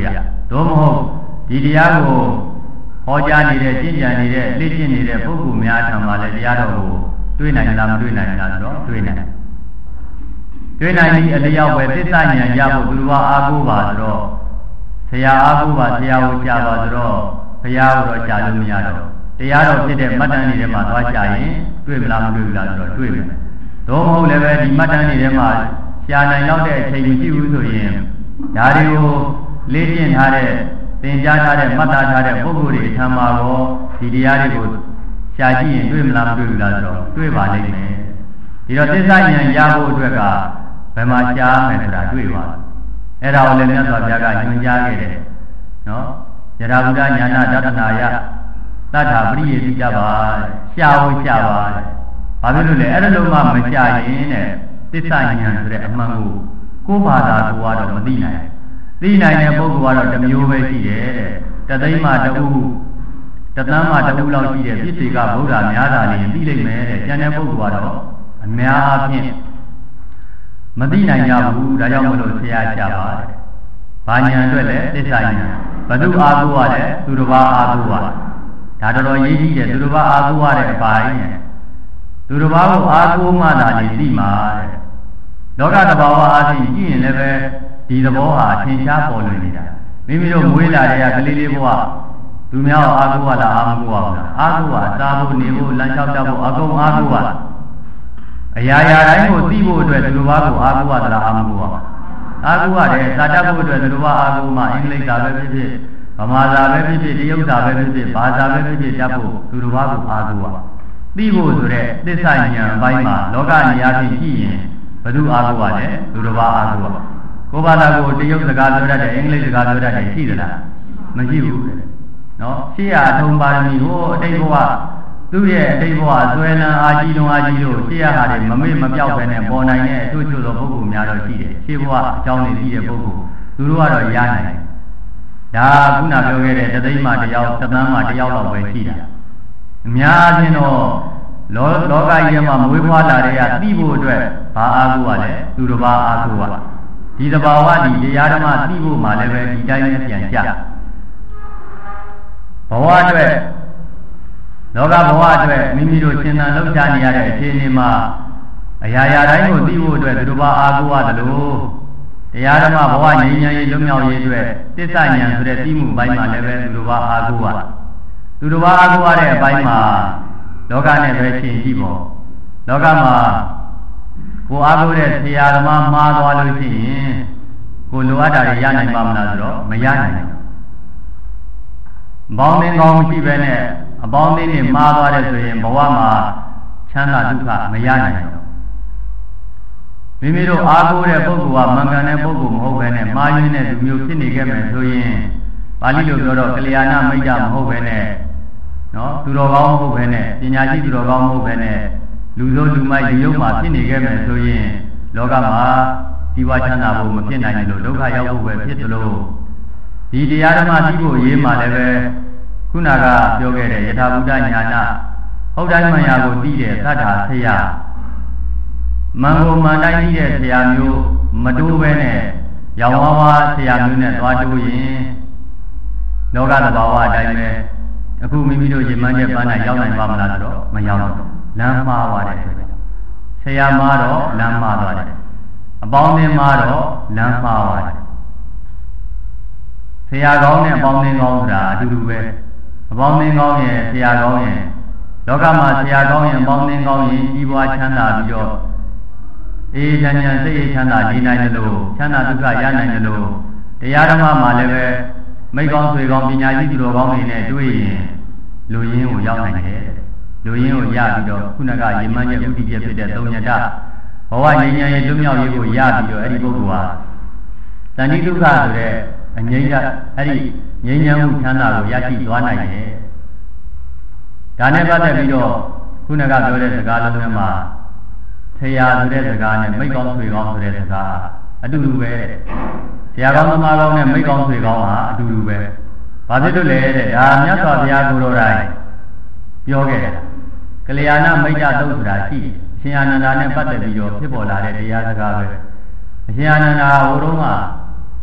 သို့မဟုတ်ဒီတရားကိုဟောကြားနေတဲ့ကျင့်ကြံနေတဲ့လေ့ကျင့်နေတဲ့ပုဂ္ဂိုလ်များထံမှာလည်းတရားတော်ကိုတွေ့နိုင်လားမတွေ့နိုင်လားဆိုတော့တွေ့နိုင်တွေ့နိုင်ပြီးအလျောက်ပဲသစ္စာဉာဏ်ရဖို့သူတို့ကအားကိုးပါဆိုတော့ဆရာအားကိုးပါဆရာကိုကြားပါဆိုတော့ဘုရားကိုတော့ကြားလို့မရတော့တရားတော်ဖြစ်တဲ့မှတ်တမ်းတွေထဲမှာသွားကြားရင်တွေ့မလားမတွေ့ဘူးလားဆိုတော့တွေ့မယ်သို့မဟုတ်လည်းပဲဒီမှတ်တမ်းတွေထဲမှာရှားနိုင်တော့တဲ့အချိန်မရှိဘူးဆိုရင်ဒါတွေကိုလေ့ကျင့်ထားတဲ့သင်ကြားထားတဲ့မှတ်သားထားတဲ့ပုဂ္ဂိုလ်တွေထံမှာတော့ဒီတရားတွေကိုရှားကြည့်ရင်တွေ့မလားမတွေ့ဘူးလားဆိုတော့တွေ့ပါလိမ့်မယ်ဒီတော့သစ္စာဉာဏ်ရဖို့အတွက်ကဘယ်မှာရှားမယ်ဆိုတာတွေ့ပါအဲ့ဒါကိုလည်းမြတ်စွာဘုရားကညွှန်ကြားခဲ့တယ်နော်ယထာဘုဒ္ဓဉာဏဒသနာယတတ္ထာပရိယေတိကြပါရှားဖို့ရှားပါဘာဖြစ်လို့လဲအဲ့ဒါလို့မှမရှားရင်တဲ့သစ္စာဉာဏ်ဆိုတဲ့အမှန်ကိုကိုယ်ဘာသာကိုကတော့မသိနိုင်သိနိုင်တဲ့ပုဂ္ဂိုလ်ကတော့တစ်မျိုးပဲရှိတယ်တဲ့တသိန်းမှတဦးတသန်းမှတဦးလောက်ရှိတဲ့ပြည့်စေကဗုဒ္ဓများသာလျှင်သိလိမ့်မယ်တဲ့ကျန်တဲ့ပုဂ္ဂိုလ်ကတော့အများအားဖြင့်မသိနိုင်ကြဘူးဒါကြောင့်မလို့ဆရာရှားပါတယ်ဘာဉာဏ်အတွက်လဲသစ္စာဉာဏ်ဘသူအားကိုးရလဲသူတစ်ပါးအားကိုးရဒါတော်တော်ရေးကြီးတယ်သူတစ်ပါးအားကိုးရတဲ့အပိုင်းနဲ့သူတစ်ပါးကိုအားကိုးမှသာလျှင်သိမှာတဲ့လောကတဘာဝအားဖြင့်ကြည့်ရင်လည်းပဲဒီသဘောဟာထင်ရှားပေါ်လွင်နေတာမိမိတို့မွေးလာတဲ့ကလေးလေးဘဝသူများအားကိုးရလားအားမကိုးရဘူးလားအားကိုးရစားဖို့နေဖို့လမ်းလျှောက်တတ်ဖို့အကုန်အားကိုးရအရာရာတိုင်းကိုသိဖို့အတွက်သူတို့ဘာကိုအားကိုးရသလားအားမကိုးရဘူးအားကိုးရတယ်စာတတ်ဖို့အတွက်သူတို့ဘာအားကိုးမှအင်္ဂလိပ်စာပဲဖြစ်ဖြစ်ဗမာစာပဲဖြစ်ဖြစ်တရုတ်စာပဲဖြစ်ဖြစ်ဘာသာပဲဖြစ်ဖြစ်တတ်ဖို့သူတို့ဘာကိုအားကိုးရသိဖို့ဆိုတဲ့သစ္စာဉာဏ်အပိုင်းမှာလောကနေရာဖြင့်ကြည့်ရင်ဘယ်သူအားကိုးရလဲသူတို့ဘာအားကိုးရကိုယ်ဘာသာကိုတရုတ်စကားပြောတတ်တယ်အင်္ဂလိပ်စကားပြောတတ်တယ်ရှိသလားမရှိဘူးတဲ့နော်ရှေ့ရအထုံးပါရမီဟိုအတိတ်ဘဝသူ့ရဲ့အတိတ်ဘဝဆွဲလန်းအာကြီးလုံးအာကြီးတို့ရှေ့ရဟာတွေမမေ့မပြောက်ပဲနဲ့ပေါ်နိုင်တဲ့အချို့ချို့သောပုဂ္ဂိုလ်များတော့ရှိတယ်ရှေ့ဘဝအကြောင်းတွေပြီးတဲ့ပုဂ္ဂိုလ်သူတို့ကတော့ရနိုင်တယ်ဒါခုနပြောခဲ့တဲ့တသိန်းမှတယောက်တသန်းမှတယောက်လောက်ပဲရှိတာအများချင်းတော့လောလောကကြီးမှာမွေးဖွားလာတဲ့ကသိဖို့အတွက်ဘာအားကိုးရလဲသူတစ်ပါးအားကိုးရဒီသဘာဝဒီတရားဓမ္မသိဖို့မှလည်းပဲဒီတိုင်းနဲ့ပြန်ကြဘဝအတွက်လောကဘဝအတွက်မိမိတို့ရှင်သန်လှုပ်ရှားနေရတဲ့အခြေအနေမှာအရာရာတိုင်းကိုသိဖို့အတွက်သူတို့ဘာအားကိုးရတယ်လို့တရားဓမ္မဘဝငြိမ်းချမ်းရေးလွတ်မြောက်ရေးအတွက်သစ္စာဉာဏ်ဆိုတဲ့သိမှုပိုင်းမှာလည်းပဲသူတို့ဘာအားကိုးရသူတို့ဘာအားကိုးရတဲ့အပိုင်းမှာလောကနဲ့ပဲရှင်းကြည့်ပေါ့လောကမှာကိုအားကိုးတဲ့ဆရာဓမ္မမှားသွားလို့ရှိရင်ကိုလိုအပ်တာတွေရနိုင်ပါမလားဆိုတော့မရနိုင်ဘူးဘောင်းသင်ကောင်းရှိပဲနဲ့အပေါင်းအသင်းတွေမှားသွားတယ်ဆိုရင်ဘဝမှာချမ်းသာဒုက္ခမရနိုင်ဘူးမိမိတို့အားကိုးတဲ့ပုဂ္ဂိုလ်ကမှန်ကန်တဲ့ပုဂ္ဂိုလ်မဟုတ်ဘဲနဲ့မှားယွင်းတဲ့လူမျိုးဖြစ်နေခဲ့မယ်ဆိုရင်ပါဠိလိုပြောတော့ကလျာဏမိတ်တာမဟုတ်ဘဲနဲ့နော်သူတော်ကောင်းမဟုတ်ဘဲနဲ့ပညာရှိသူတော်ကောင်းမဟုတ်ဘဲနဲ့လူဆိုးလူမိုက်လူယုံမှာဖြစ်နေခဲ့မယ်ဆိုရင်လောကမှာជីវချမ်းသာဖို့မဖြစ်နိုင်ဘူးလို့ဒုက္ခရောက်ဖို့ပဲဖြစ်သလိုဒီတရားဓမ္မသိဖို့ရေးမှလည်းပဲခုနကပြောခဲ့တဲ့ယထာဘုဒ္ဓဉာဏဟုတ်တိုင်းမှန်ရာကိုသိတဲ့သတ္ထာဆရာမန်ကိုမှန်တိုင်းသိတဲ့ဆရာမျိုးမတိုးပဲနဲ့ရောင်ဝါးဝါးဆရာမျိုးနဲ့သွားတိုးရင်လောကသဘာဝအတိုင်းပဲအခုမိမိတို့ရင်မှန်းချက်ပန်းနိုင်ရောက်နိုင်ပါမလားဆိုတော့မရောက်တော့လမ်းမှားသွားတယ်ဆိုတော့ဆရာမှားတော့လမ်းမှားသွားတယ်အပေါင်းအသင်းမှားတော့လမ်းမှားသွားတယ်ဆရာကောင်းနဲ့အပေါင်းအသင်းကောင်းဆိုတာအတူတူပဲအပေါင်းအသင်းကောင်းရဲ့ဆရာကောင်းရဲ့လောကမှာဆရာကောင်းရဲ့အပေါင်းအသင်းကောင်းရဲ့ကြီးပွားချမ်းသာပြီးတော့အေးချမ်းချမ်းစိတ်ချမ်းသာနေနိုင်တယ်လို့ချမ်းသာဒုက္ခရနိုင်တယ်လို့တရားဓမ္မမှာလည်းပဲမိကောင်းဆွေကောင်းပညာရှိသူတော်ကောင်းတွေနဲ့တွေ့ရင်လူရင်းကိုရောက်နိုင်တယ်လူရင်းကိုရပြီးတော့ခုနကရေမှန်းချက်ဥတည်ပြဖြစ်တဲ့သုံးညတဘဝငြိမ်းချမ်းရေးလွတ်မြောက်ရေးကိုရပြီးတော့အဲ့ဒီပုဂ္ဂိုလ်ဟာတဏှိဒုက္ခဆိုတဲ့အငြိမ့်ကအဲ့ဒီငြိမ်းချမ်းမှုချမ်းသာကိုရရှိသွားနိုင်တယ်ဒါနဲ့ပတ်သက်ပြီးတော့ခုနကပြောတဲ့စကားလုံးထဲမှာဆရာဆိုတဲ့စကားနဲ့မိကောင်းဆွေကောင်းဆိုတဲ့စကားအတူတူပဲဆရာကောင်းသမားကောင်းနဲ့မိကောင်းဆွေကောင်းဟာအတူတူပဲဘာဖြစ်လို့လဲတဲ့ဒါမြတ်စွာဘုရားကိုယ်တော်တိုင်ပြောခဲ့တယ်ကလျာဏမိတ်တသုတ်ဆိုတာရှိတယ်အရှင်အာနန္ဒာနဲ့ပတ်သက်ပြီးတော့ဖြစ်ပေါ်လာတဲ့တရားစကားပဲအရှင်အာနန္ဒာဟိုတုန်းက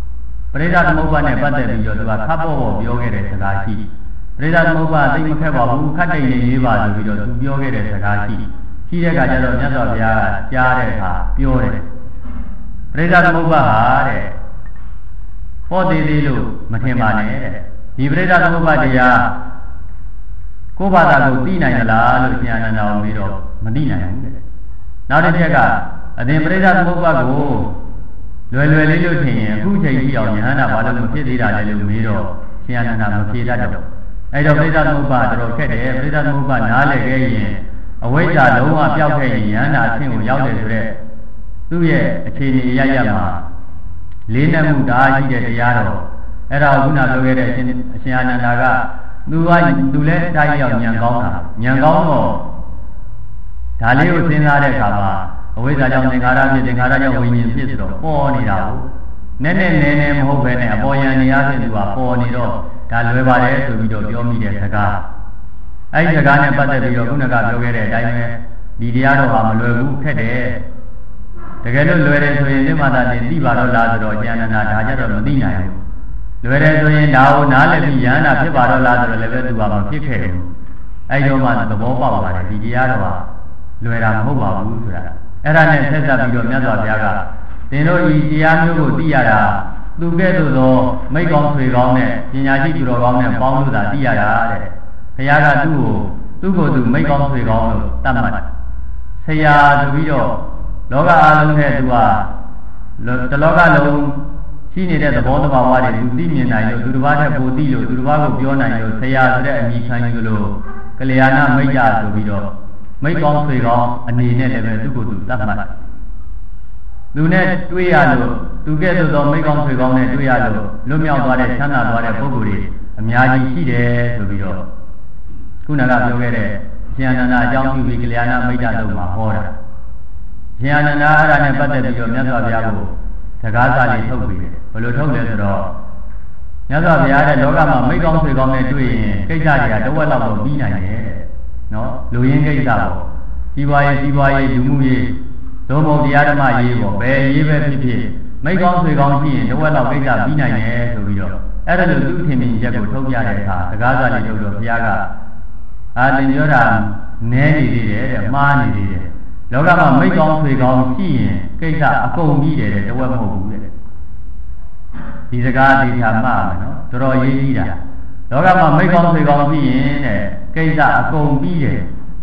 ပရိသသမုပ္ပါနဲ့ပတ်သက်ပြီးတော့သူကခပ်ပေါ်ပေါ်ပြောခဲ့တဲ့စကားရှိပရိသသမုပ္ပါသိမခက်ပါဘူးခတ်တိတ်နေရေးပါဆိုပြီးတော့သူပြောခဲ့တဲ့စကားရှိရှိတဲ့အခါကျတော့မြတ်စွာဘုရားကကြားတဲ့အခါပြောတယ်ပရိသသမုပ္ပါဟာတဲ့ဟောသေးသေးလို့မထင်ပါနဲ့တဲ့ဒီပရိသသမုပ္ပါတရားကိုယ်ဘာသာကိုသိနိုင်သလားလို့ရှင်အနန္ဒာကိုပြီးတော့မသိနိုင်ဘူးတဲ့နောက်တစ်ချက်ကအသင်ပရိသသမုပ္ပါကိုလွယ်လွယ်လေးလို့ထင်ရင်အခုချိန်ကြီးအောင်ယဟန္တာဘာလို့မဖြစ်သေးတာလဲလို့မေးတော့ရှင်အနန္ဒာမဖြေတတ်တော့အဲ့တော့ပရိသသမုပ္ပါတော်တော်ခက်တယ်ပရိသသမုပ္ပါနားလည်ခဲ့ရင်အဝိဇ္ဇာလုံးဝပျောက်ခဲ့ရင်ယဟန္တာအဆင့်ကိုရောက်တယ်ဆိုတော့သူ့ရဲ့အခြေအနေရရမှာလေးနက်မှုဒါရှိတဲ့တရားတော်အဲ့ဒါကိုခုနပြောခဲ့တဲ့အရှင်အရှင်အာနန္ဒာကသူကသူလည်းတိုင်းရောက်ဉာဏ်ကောင်းတာဉာဏ်ကောင်းတော့ဒါလေးကိုစဉ်းစားတဲ့အခါမှာအဝိဇ္ဇာကြောင့်သင်္ခါရဖြစ်သင်္ခါရကြောင့်ဝိညာဉ်ဖြစ်ဆိုတော့ပေါ်နေတာကိုနည်းနည်းနည်းနည်းမဟုတ်ပဲနဲ့အပေါ်ယံနေရာဖြစ်သူကပေါ်နေတော့ဒါလွယ်ပါတယ်ဆိုပြီးတော့ပြောမိတဲ့စကားအဲ့ဒီစကားနဲ့ပတ်သက်ပြီးတော့ခုနကပြောခဲ့တဲ့အတိုင်းပဲဒီတရားတော်ဟာမလွယ်ဘူးခက်တယ်တကယ်လို့လွယ်တယ်ဆိုရင်ဒီမှာသာတင်သိပါတော့လားဆိုတော့ဉာဏ်နာဒါကြတော့မသိနိုင်ဘူးလွယ်တယ်ဆိုရင်ဒါကိုနားလည်ပြီးယန္တာဖြစ်ပါတော့လားဆိုတော့လည်းပဲသူကမဖြစ်ခဲ့ဘူးအဲ့တော့မှသဘောပေါက်ပါတယ်ဒီတရားတော်ဟာလွယ်တာမဟုတ်ပါဘူးဆိုတာအဲ့ဒါနဲ့ဆက်ဆက်ပြီးတော့မြတ်စွာဘုရားကသင်တို့ဤတရားမျိုးကိုသိရတာသူကဲ့သို့သောမိတ်ကောင်းဆွေကောင်းနဲ့ပညာရှိသူတော်ကောင်းနဲ့ပေါင်းလို့သာသိရတာတဲ့ဘုရားကသူ့ကိုသူ့ကိုယ်သူမိတ်ကောင်းဆွေကောင်းလို့တတ်မှတ်ဆရာဆိုပြီးတော့လောကအားလုံးနဲ့သူကတလောကလုံးရှိနေတဲ့သဘောတဘာဝတွေသူသိမြင်နိုင်လို့သူတစ်ပါးနဲ့ပိုသိလို့သူတစ်ပါးကိုပြောနိုင်လို့ဆရာဆိုတဲ့အမည်ခံယူလို့ကလျာဏမိတ်္တဆိုပြီးတော့မိတ်ကောင်းဆွေကောင်းအနေနဲ့လည်းပဲသူ့ကိုယ်သူတတ်မှတ်သူနဲ့တွေ့ရလို့သူကဲ့သို့သောမိတ်ကောင်းဆွေကောင်းနဲ့တွေ့ရလို့လွတ်မြောက်သွားတဲ့ချမ်းသာသွားတဲ့ပုဂ္ဂိုလ်တွေအများကြီးရှိတယ်ဆိုပြီးတော့ခုနကပြောခဲ့တဲ့ရှင်အနန္ဒာအကြောင်းပြုပြီးကလျာဏမိတ်္တတို့မှာဟောတာရှင်အနန္ဒာအဲ့ဒါနဲ့ပတ်သက်ပြီးတော့မြတ်စွာဘုရားကိုစကားစာလေးထုတ်ပြီးတယ်ဘယ်လိုထုတ်လဲဆိုတော့မြတ်စွာဘုရားတဲ့လောကမှာမိတ်ကောင်းဆွေကောင်းနဲ့တွေ့ရင်ကိစ္စတွေကတဝက်လောက်တော့ပြီးနိုင်တယ်နော်လူရင်းကိစ္စပေါ့စီးပွားရေးစီးပွားရေးလူမှုရေးသို့မဟုတ်တရားဓမ္မရေးပေါ့ဘယ်ရေးပဲဖြစ်ဖြစ်မိတ်ကောင်းဆွေကောင်းရှိရင်တဝက်လောက်ကိစ္စပြီးနိုင်တယ်ဆိုပြီးတော့အဲ့ဒါလိုသူ့ထင်မြင်ချက်ကိုထုတ်ပြတဲ့အခါစကားစာလေးထုတ်တော့ဘုရားကအာသင်ပြောတာနည်းနေသေးတယ်တဲ့မှားနေသေးတယ်လောကမှာမိတ်ကောင်းဆွေကောင်းရှိရင်ကိစ္စအကုန်ပြီးတယ်တဲ့တဝက်မဟုတ်ဘူးတဲ့ဒီစကားဒီထာမှားမယ်နော်တော်တော်ရေးကြီးတာလောကမှာမိတ်ကောင်းဆွေကောင်းရှိရင်တဲ့ကိစ္စအကုန်ပြီးတယ်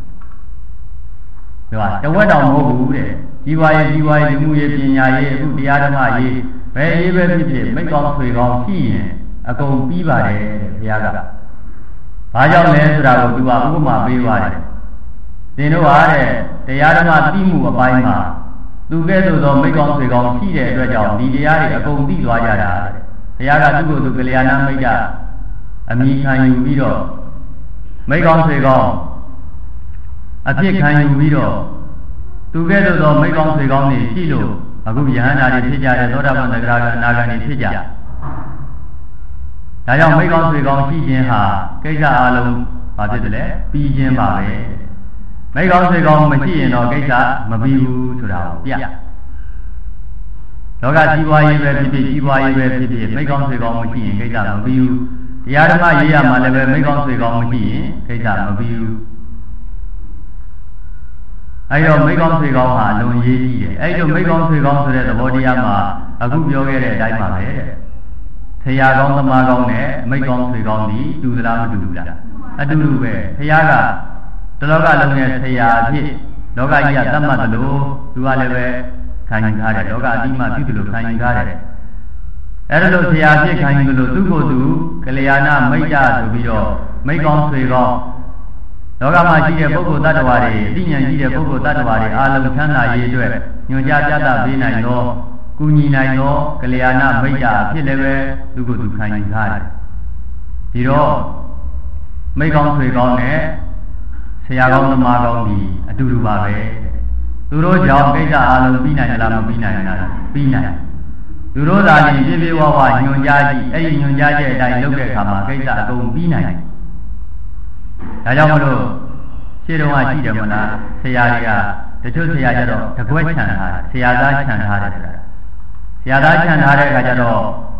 ဒီမှာတဝက်တောင်မဟုတ်ဘူးတဲ့ကြီးပွားရေးကြီးပွားရေးလူမှုရေးပညာရေးအခုတရားဓမ္မရေးဘယ်ရေးပဲဖြစ်ဖြစ်မိတ်ကောင်းဆွေကောင်းရှိရင်အကုန်ပြီးပါတယ်တဲ့ဘုရားကဘာကြောင့်လဲဆိုတာကိုသူကဥပမာပေးပါတယ်သင်တို့ဟာတဲ့တရားဓမ္မသိမှုအပိုင်းမှာသူကဲ့သို့သောမိတ်ကောင်းဆွေကောင်းရှိတဲ့အတွက်ကြောင့်ဒီတရားတွေအကုန်သိသွားကြတာတဲ့ဘုရားကသူ့ကိုယ်သူကလျာဏမိတ်္တအမိခံယူပြီးတော့မိတ်ကောင်းဆွေကောင်းအဖြစ်ခံယူပြီးတော့သူကဲ့သို့သောမိတ်ကောင်းဆွေကောင်းတွေရှိလို့အခုယဟန္တာတွေဖြစ်ကြတယ်သောတာပန်သဂရကအနာဂတ်တွေဖြစ်ကြဒါကြောင့်မိတ်ကောင်းဆွေကောင်းရှိခြင်းဟာကိစ္စအလုံးဘာဖြစ်တယ်လဲပြီးခြင်းပါပဲမိတ်ကောင်းဆွေကောင်းမရှိရင်တော့ကိစ္စမပြီးဘူးဆိုတာကိုပြလောကကြီးပွားရေးပဲဖြစ်ဖြစ်ကြီးပွားရေးပဲဖြစ်ဖြစ်မိတ်ကောင်းဆွေကောင်းမရှိရင်ကိစ္စမပြီးဘူးတရားဓမ္မရေးရမှာလည်းပဲမိတ်ကောင်းဆွေကောင်းမရှိရင်ကိစ္စမပြီးဘူးအဲ့တော့မိတ်ကောင်းဆွေကောင်းဟာလွန်ရေးကြီးတယ်အဲ့တော့မိတ်ကောင်းဆွေကောင်းဆိုတဲ့သဘောတရားမှာအခုပြောခဲ့တဲ့အတိုင်းပါပဲဆရာကောင်းသမားကောင်းနဲ့မိတ်ကောင်းဆွေကောင်းဒီတူသလားမတူဘူးလားအတူတူပဲဆရာကတလောကလုံးရဲ့ဆရာအဖြစ်လောကကြီးကသတ်မှတ်သလိုသူကလည်းပဲခံယူထားတယ်လောကအတိမပြုသလိုခံယူထားတယ်အဲ့ဒါလို့ဆရာအဖြစ်ခံယူလို့သူ့ကိုယ်သူကလျာဏမိတ်္တဆိုပြီးတော့မိတ်ကောင်းဆွေကောင်းလောကမှာရှိတဲ့ပုဂ္ဂိုလ်တ attva တွေအသိဉာဏ်ရှိတဲ့ပုဂ္ဂိုလ်တ attva တွေအားလုံးချမ်းသာရေးအတွက်ညွှန်ကြားပြသပေးနိုင်သောကုညီနိုင်သောကလျာဏမိတ်္တအဖြစ်လည်းပဲသူ့ကိုယ်သူခံယူထားတယ်ဒီတော့မိတ်ကောင်းဆွေကောင်းနဲ့ဆရာကောင်းသမားကောင်းဒီအတူတူပါပဲသူတို့ကြောင့်ကိစ္စအလုံးပြီးနိုင်လားမပြီးနိုင်လားပြီးနိုင်သူတို့သာရင်ပြည့်ပြည့်ဝဝညွန်ကြားကြည့်အဲ့ဒီညွန်ကြားချက်အတိုင်းလုပ်တဲ့အခါမှာကိစ္စအကုန်ပြီးနိုင်ဒါကြောင့်မလို့ရှင်းတော့ရှိတယ်မလားဆရာတွေကတချို့ဆရာကြတော့တကွက်ခြံထားတယ်ဆရာသားခြံထားတယ်ဆိုတာဆရာသားခြံထားတဲ့အခါကျတော့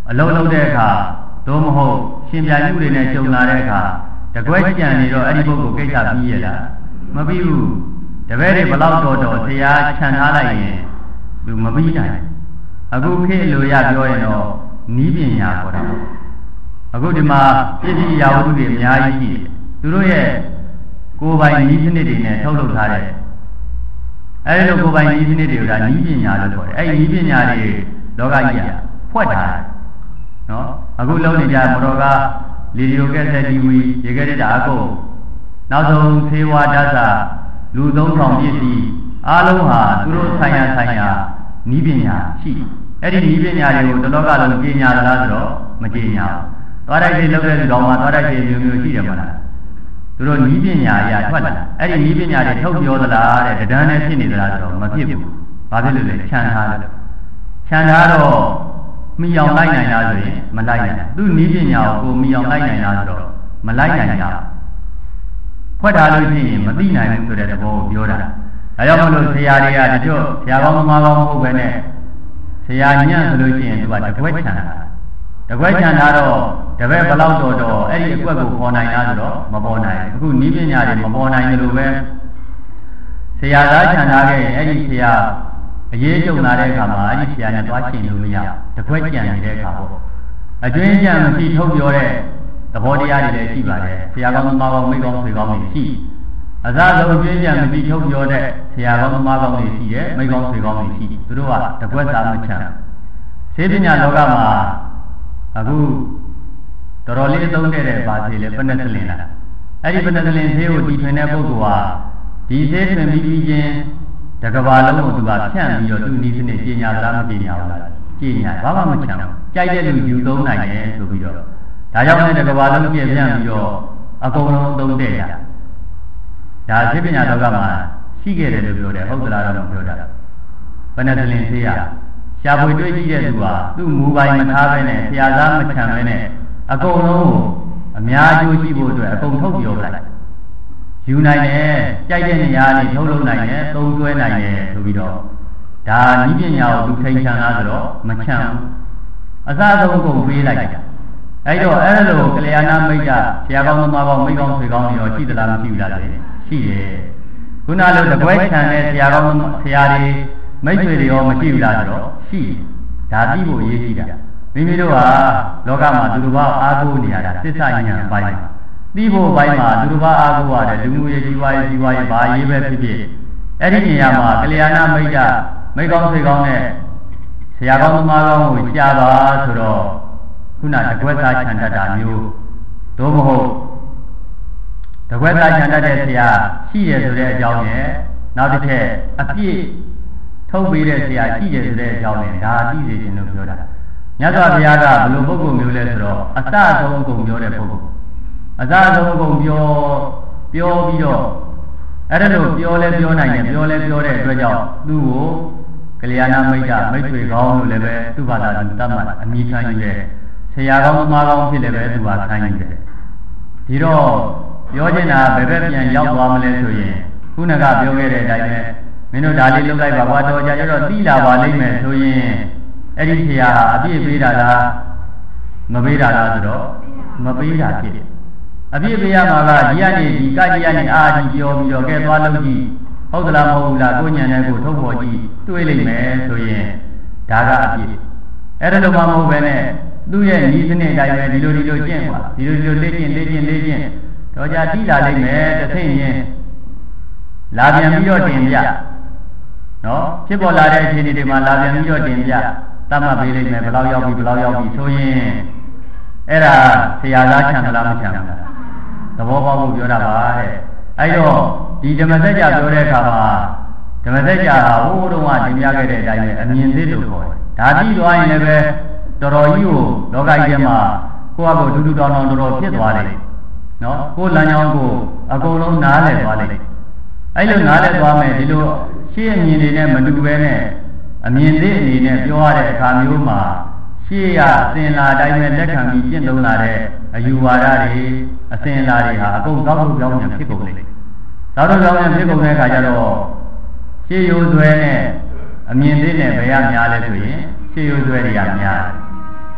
အလုံးလုံးတဲ့အခါသို့မဟုတ်ရှင်ပြိုင်မှုတွေနဲ့ကြုံလာတဲ့အခါတကွဲကြံနေတော့အဲ့ဒီပုဂ္ဂိုလ်ကိစ္စပြီးရလားမပြီးဘူးတပည့်တွေဘလောက်တော်တော်ဆရာခြံထားလိုက်ရင်သူမပြီးနိုင်အခုခေတ်လိုရပြောရင်တော့နီးပညာခေါ်တာပေါ့အခုဒီမှာပစ္စည်းရာဝတ္ထုတွေအများကြီးရှိတယ်သူတို့ရဲ့ကိုယ်ပိုင်နီးစနစ်တွေနဲ့ထုတ်လုပ်ထားတဲ့အဲဒီလိုကိုယ်ပိုင်နီးစနစ်တွေကနီးပညာလို့ခေါ်တယ်အဲဒီနီးပညာတွေလောကကြီးကဖွက်ထားတယ်နော်အခုလုံးနေကြမတော်ကလီဒီယိုကက်ဆက်တီဗီရေခဲတာအကုန်နောက်ဆုံးသေဝါဒသလူသုံးဆောင်ပစ္စည်းအားလုံးဟာသူတို့ဆိုင်ရာဆိုင်ရာနီးပညာရှိအဲ့ဒီနီးပညာတွေကိုတလောကလုံးပညာလားဆိုတော့မပညာဘူးသွားတိုက်တွေလောက်တဲ့လူတော်မှာသွားတိုက်တွေမျိုးမျိုးရှိတယ်မလားသူတို့နီးပညာအရာထွက်လာအဲ့ဒီနီးပညာတွေထုတ်ပြောသလားတဲ့တဏ္ဍာနဲ့ဖြစ်နေသလားဆိုတော့မဖြစ်ဘူးဘာဖြစ်လို့လဲခြံထားတယ်ခြံထားတော့မိအောင်လိုက်နိုင်လားဆိုရင်မလိုက်နိုင်သူနီးပညာကိုကိုမိအောင်လိုက်နိုင်လားဆိုတော့မလိုက်နိုင်ကြဖွက်ထားလို့ရှိရင်မသိနိုင်ဘူးဆိုတဲ့သဘောကိုပြောတာဒါကြောင့်မလို့ဆရာတွေကတချို့ဆရာကောင်းသမားကောင်းမဟုတ်ပဲနဲ့ဆရာညံ့ဆိုလို့ရှိရင်သူကတကွက်ခြံတာတကွက်ခြံတာတော့တပည့်ဘလောက်တော်တော်အဲ့ဒီအကွက်ကိုပေါ်နိုင်လားဆိုတော့မပေါ်နိုင်အခုနီးပညာတွေမပေါ်နိုင်လို့ပဲဆရာသားခြံထားခဲ့ရင်အဲ့ဒီဆရာအရေးကြုံလာတဲ့အခါမှာအဲ့ဒီဆရာနဲ့သွားရှင်လို့မရတကွက်ကြံနေတဲ့အခါပေါ့အကျွင်းကြံမရှိထုတ်ပြောတဲ့သဘောတရားတွေလည်းရှိပါတယ်ဆရာကောင်းသမားကောင်းမိကောင်းဆွေကောင်းတွေရှိအစားဆုံးကျွင်းကြံမရှိထုတ်ပြောတဲ့ဆရာကောင်းသမားကောင်းတွေရှိရဲ့မိကောင်းဆွေကောင်းတွေရှိသူတို့ကတကွက်သားမချမ်းဆေးပညာလောကမှာအခုတော်တော်လေးအသုံးခဲ့တဲ့ပါစီလေပနစလင်လားအဲ့ဒီပနစလင်ဆေးကိုတီထွင်တဲ့ပုဂ္ဂိုလ်ဟာဒီဆေးထွင်ပြီးပြီးချင်းတကဘာလုံးကိုသူကဖြန့်ပြီးတော့သူနီးစနစ်ကြီးညာလားမကြီးညာဘူးလားကြီးညာဘာမှမချမ်းဘူးကြိုက်တဲ့လူယူသုံးနိုင်တယ်ဆိုပြီးတော့ဒါကြောင့်လည်းတကဘာလုံးပြည့်ပြန့်ပြီးတော့အကုန်လုံးသုံးတဲ့ရဒါဆေးပညာလောကမှာရှိခဲ့တယ်လို့ပြောတယ်ဟုတ်သလားတော့ပြောတာပနစလင်ဆေးရရှားပွေတွေ့ကြည့်တဲ့သူကသူ့မူပိုင်မထားပဲနဲ့ဆရာသားမချမ်းပဲနဲ့အကုန်လုံးကိုအများကျိုးရှိဖို့အတွက်အကုန်ထုတ်ပြောလိုက်ယူနိုင်တယ်ကြိုက်တဲ့နေရာနေထုတ်လုပ်နိုင်တယ်သုံးဆွဲနိုင်တယ်ဆိုပြီးတော့ဒါနီးပညာကိုသူထိန်ချန်လားဆိုတော့မချမ်းဘူးအစားဆုံးကုန်ပေးလိုက်တာအဲ့တော့အဲ့လိုကလျာဏမိတ်ကဆရာကောင်းသမားကောင်းမိကောင်းဆွေကောင်းတွေရောရှိသလားမရှိဘူးလားရှိတယ်ခုနလိုတကွဲချန်တဲ့ဆရာကောင်းဆရာတွေမိတ်ဆွေတွေရောမရှိဘူးလားဆိုတော့ရှိဒါသိဖို့အရေးကြီးတာမိမိတို့ဟာလောကမှာသူတို့ဘာအားကိုးနေရတာသစ္စာဉာဏ်အပိုင်းသိဖို့အပိုင်းမှာသူတို့ဘာအားကိုးရတယ်လူမှုရေးကြီးပွားရေးကြီးပွားရေးဘာရေးပဲဖြစ်ဖြစ်အဲ့ဒီနေရာမှာကလျာဏမိတ်ကမိကောင်းဆွေကောင်းနဲ့ဆရာကောင်းသမားကောင်းကိုရှားပါဆိုတော့ခုနတကွက်သားခြံတတ်တာမျိုးသို့မဟုတ်တကွက်သားခြံတတ်တဲ့ဆရာရှိရဆိုတဲ့အကြောင်းနဲ့နောက်တစ်ချက်အပြည့်ထုတ်ပေးတဲ့ဆရာရှိတယ်ဆိုတဲ့အကြောင်းနဲ့ဒါသိစေခြင်းလို့ပြောတာမြတ်စွာဘုရားကဘယ်လိုပုဂ္ဂိုလ်မျိုးလဲဆိုတော့အစဆုံးအကုန်ပြောတဲ့ပုဂ္ဂိုလ်အစဆုံးအကုန်ပြောပြောပြီးတော့အဲ့ဒါလို့ပြောလဲပြောနိုင်တယ်ပြောလဲပြောတဲ့အတွက်ကြောင့်သူ့ကိုကလျာဏမိတ်ကမိတ်ဆွေကောင်းလို့လည်းပဲသူ့ဘာသာသူတတ်မှတ်အမိခံယူတဲ့ဆရာကောင်းသမားကောင်းဖြစ်လည်းပဲသူကခံယူတယ်ဒီတော့ပြောချင်တာဘယ်ဘက်ပြန်ရောက်သွားမလဲဆိုရင်ခုနကပြောခဲ့တဲ့အတိုင်းပဲမင်းတို့ဒါလေးလုပ်လိုက်ပါကွာတော့ကြာကြတော့သိလာပါလိမ့်မယ်ဆိုရင်အဲ့ဒီဆရာအပြည့်ပေးတာလားမပေးတာလားဆိုတော့မပေးတာဖြစ်တယ်အပြည့်ပေးရမှာကဒီကနေဒီကကြီးကနေအာကြီးပြောပြီးတော့ကဲသွားလုပ်ကြည့်ဟုတ်သလားမဟုတ်ဘူးလားကိုညံတဲ့ကိုထုတ်ပေါ်ကြည့်တွေးလိုက်မယ်ဆိုရင်ဒါကအပြည့်အဲ့ဒါလိုမှမဟုတ်ပဲနဲ့သူ့ရဲ့ဤစနစ်တိုင်းပဲဒီလိုဒီလိုကျင့်ပါဒီလိုဒီလိုလေ့ကျင့်လေ့ကျင့်လေ့ကျင့်တော့ကြာတိလာလိမ့်မယ်တစ်သိမ့်ရင်လာပြန်ပြီးတော့တင်ပြနော်ဖြစ်ပေါ်လာတဲ့အခြေအနေတွေမှာလာပြန်ပြီးတော့တင်ပြတတ်မှတ်ပေးလိမ့်မယ်ဘယ်လောက်ရောက်ပြီဘယ်လောက်ရောက်ပြီဆိုရင်အဲ့ဒါဆရာသားချမ်းလားမချမ်းဘူးလားသဘောပေါက်ဖို့ပြောတာပါတဲ့အဲ့တော့ဒီဓမ္မစကြာပြောတဲ့အခါမှာဓမ္မစကြာဟာဟိုးတုန်းကတင်ပြခဲ့တဲ့အတိုင်းပဲအမြင်သစ်လို့ခေါ်တယ်ဒါပြီးသွားရင်လည်းပဲတော်တော်ကြီးကိုလောကကြီးထဲမှာကိုယ့်အကိုဒူးဒူးတောင်းတောင်းတော်တော်ဖြစ်သွားတယ်နော်ကိုယ်လမ်းကြောင်းကိုအကုန်လုံးနားလည်သွားလိမ့်မယ်အဲ့လိုနားလည်သွားမယ်ဒီလိုရှေ့အမြင်တွေနဲ့မတူဘဲနဲ့အမြင်သစ်အနေနဲ့ပြောရတဲ့အခါမျိုးမှာရှေ့ရအစဉ်လာတိုင်းပဲလက်ခံပြီးကျင့်သုံးလာတဲ့အယူဝါဒတွေအစဉ်လာတွေဟာအကုန်ကောက်ထုတ်ပြောင်းပြန်ဖြစ်ကုန်လိမ့်မယ်။ကောက်ထုတ်ပြောင်းပြန်ဖြစ်ကုန်တဲ့အခါကျတော့ရှေ့ရိုးဆွဲနဲ့အမြင်သစ်နဲ့ဘယ်ရများလဲဆိုရင်ရှေ့ရိုးဆွဲတွေကများတယ်။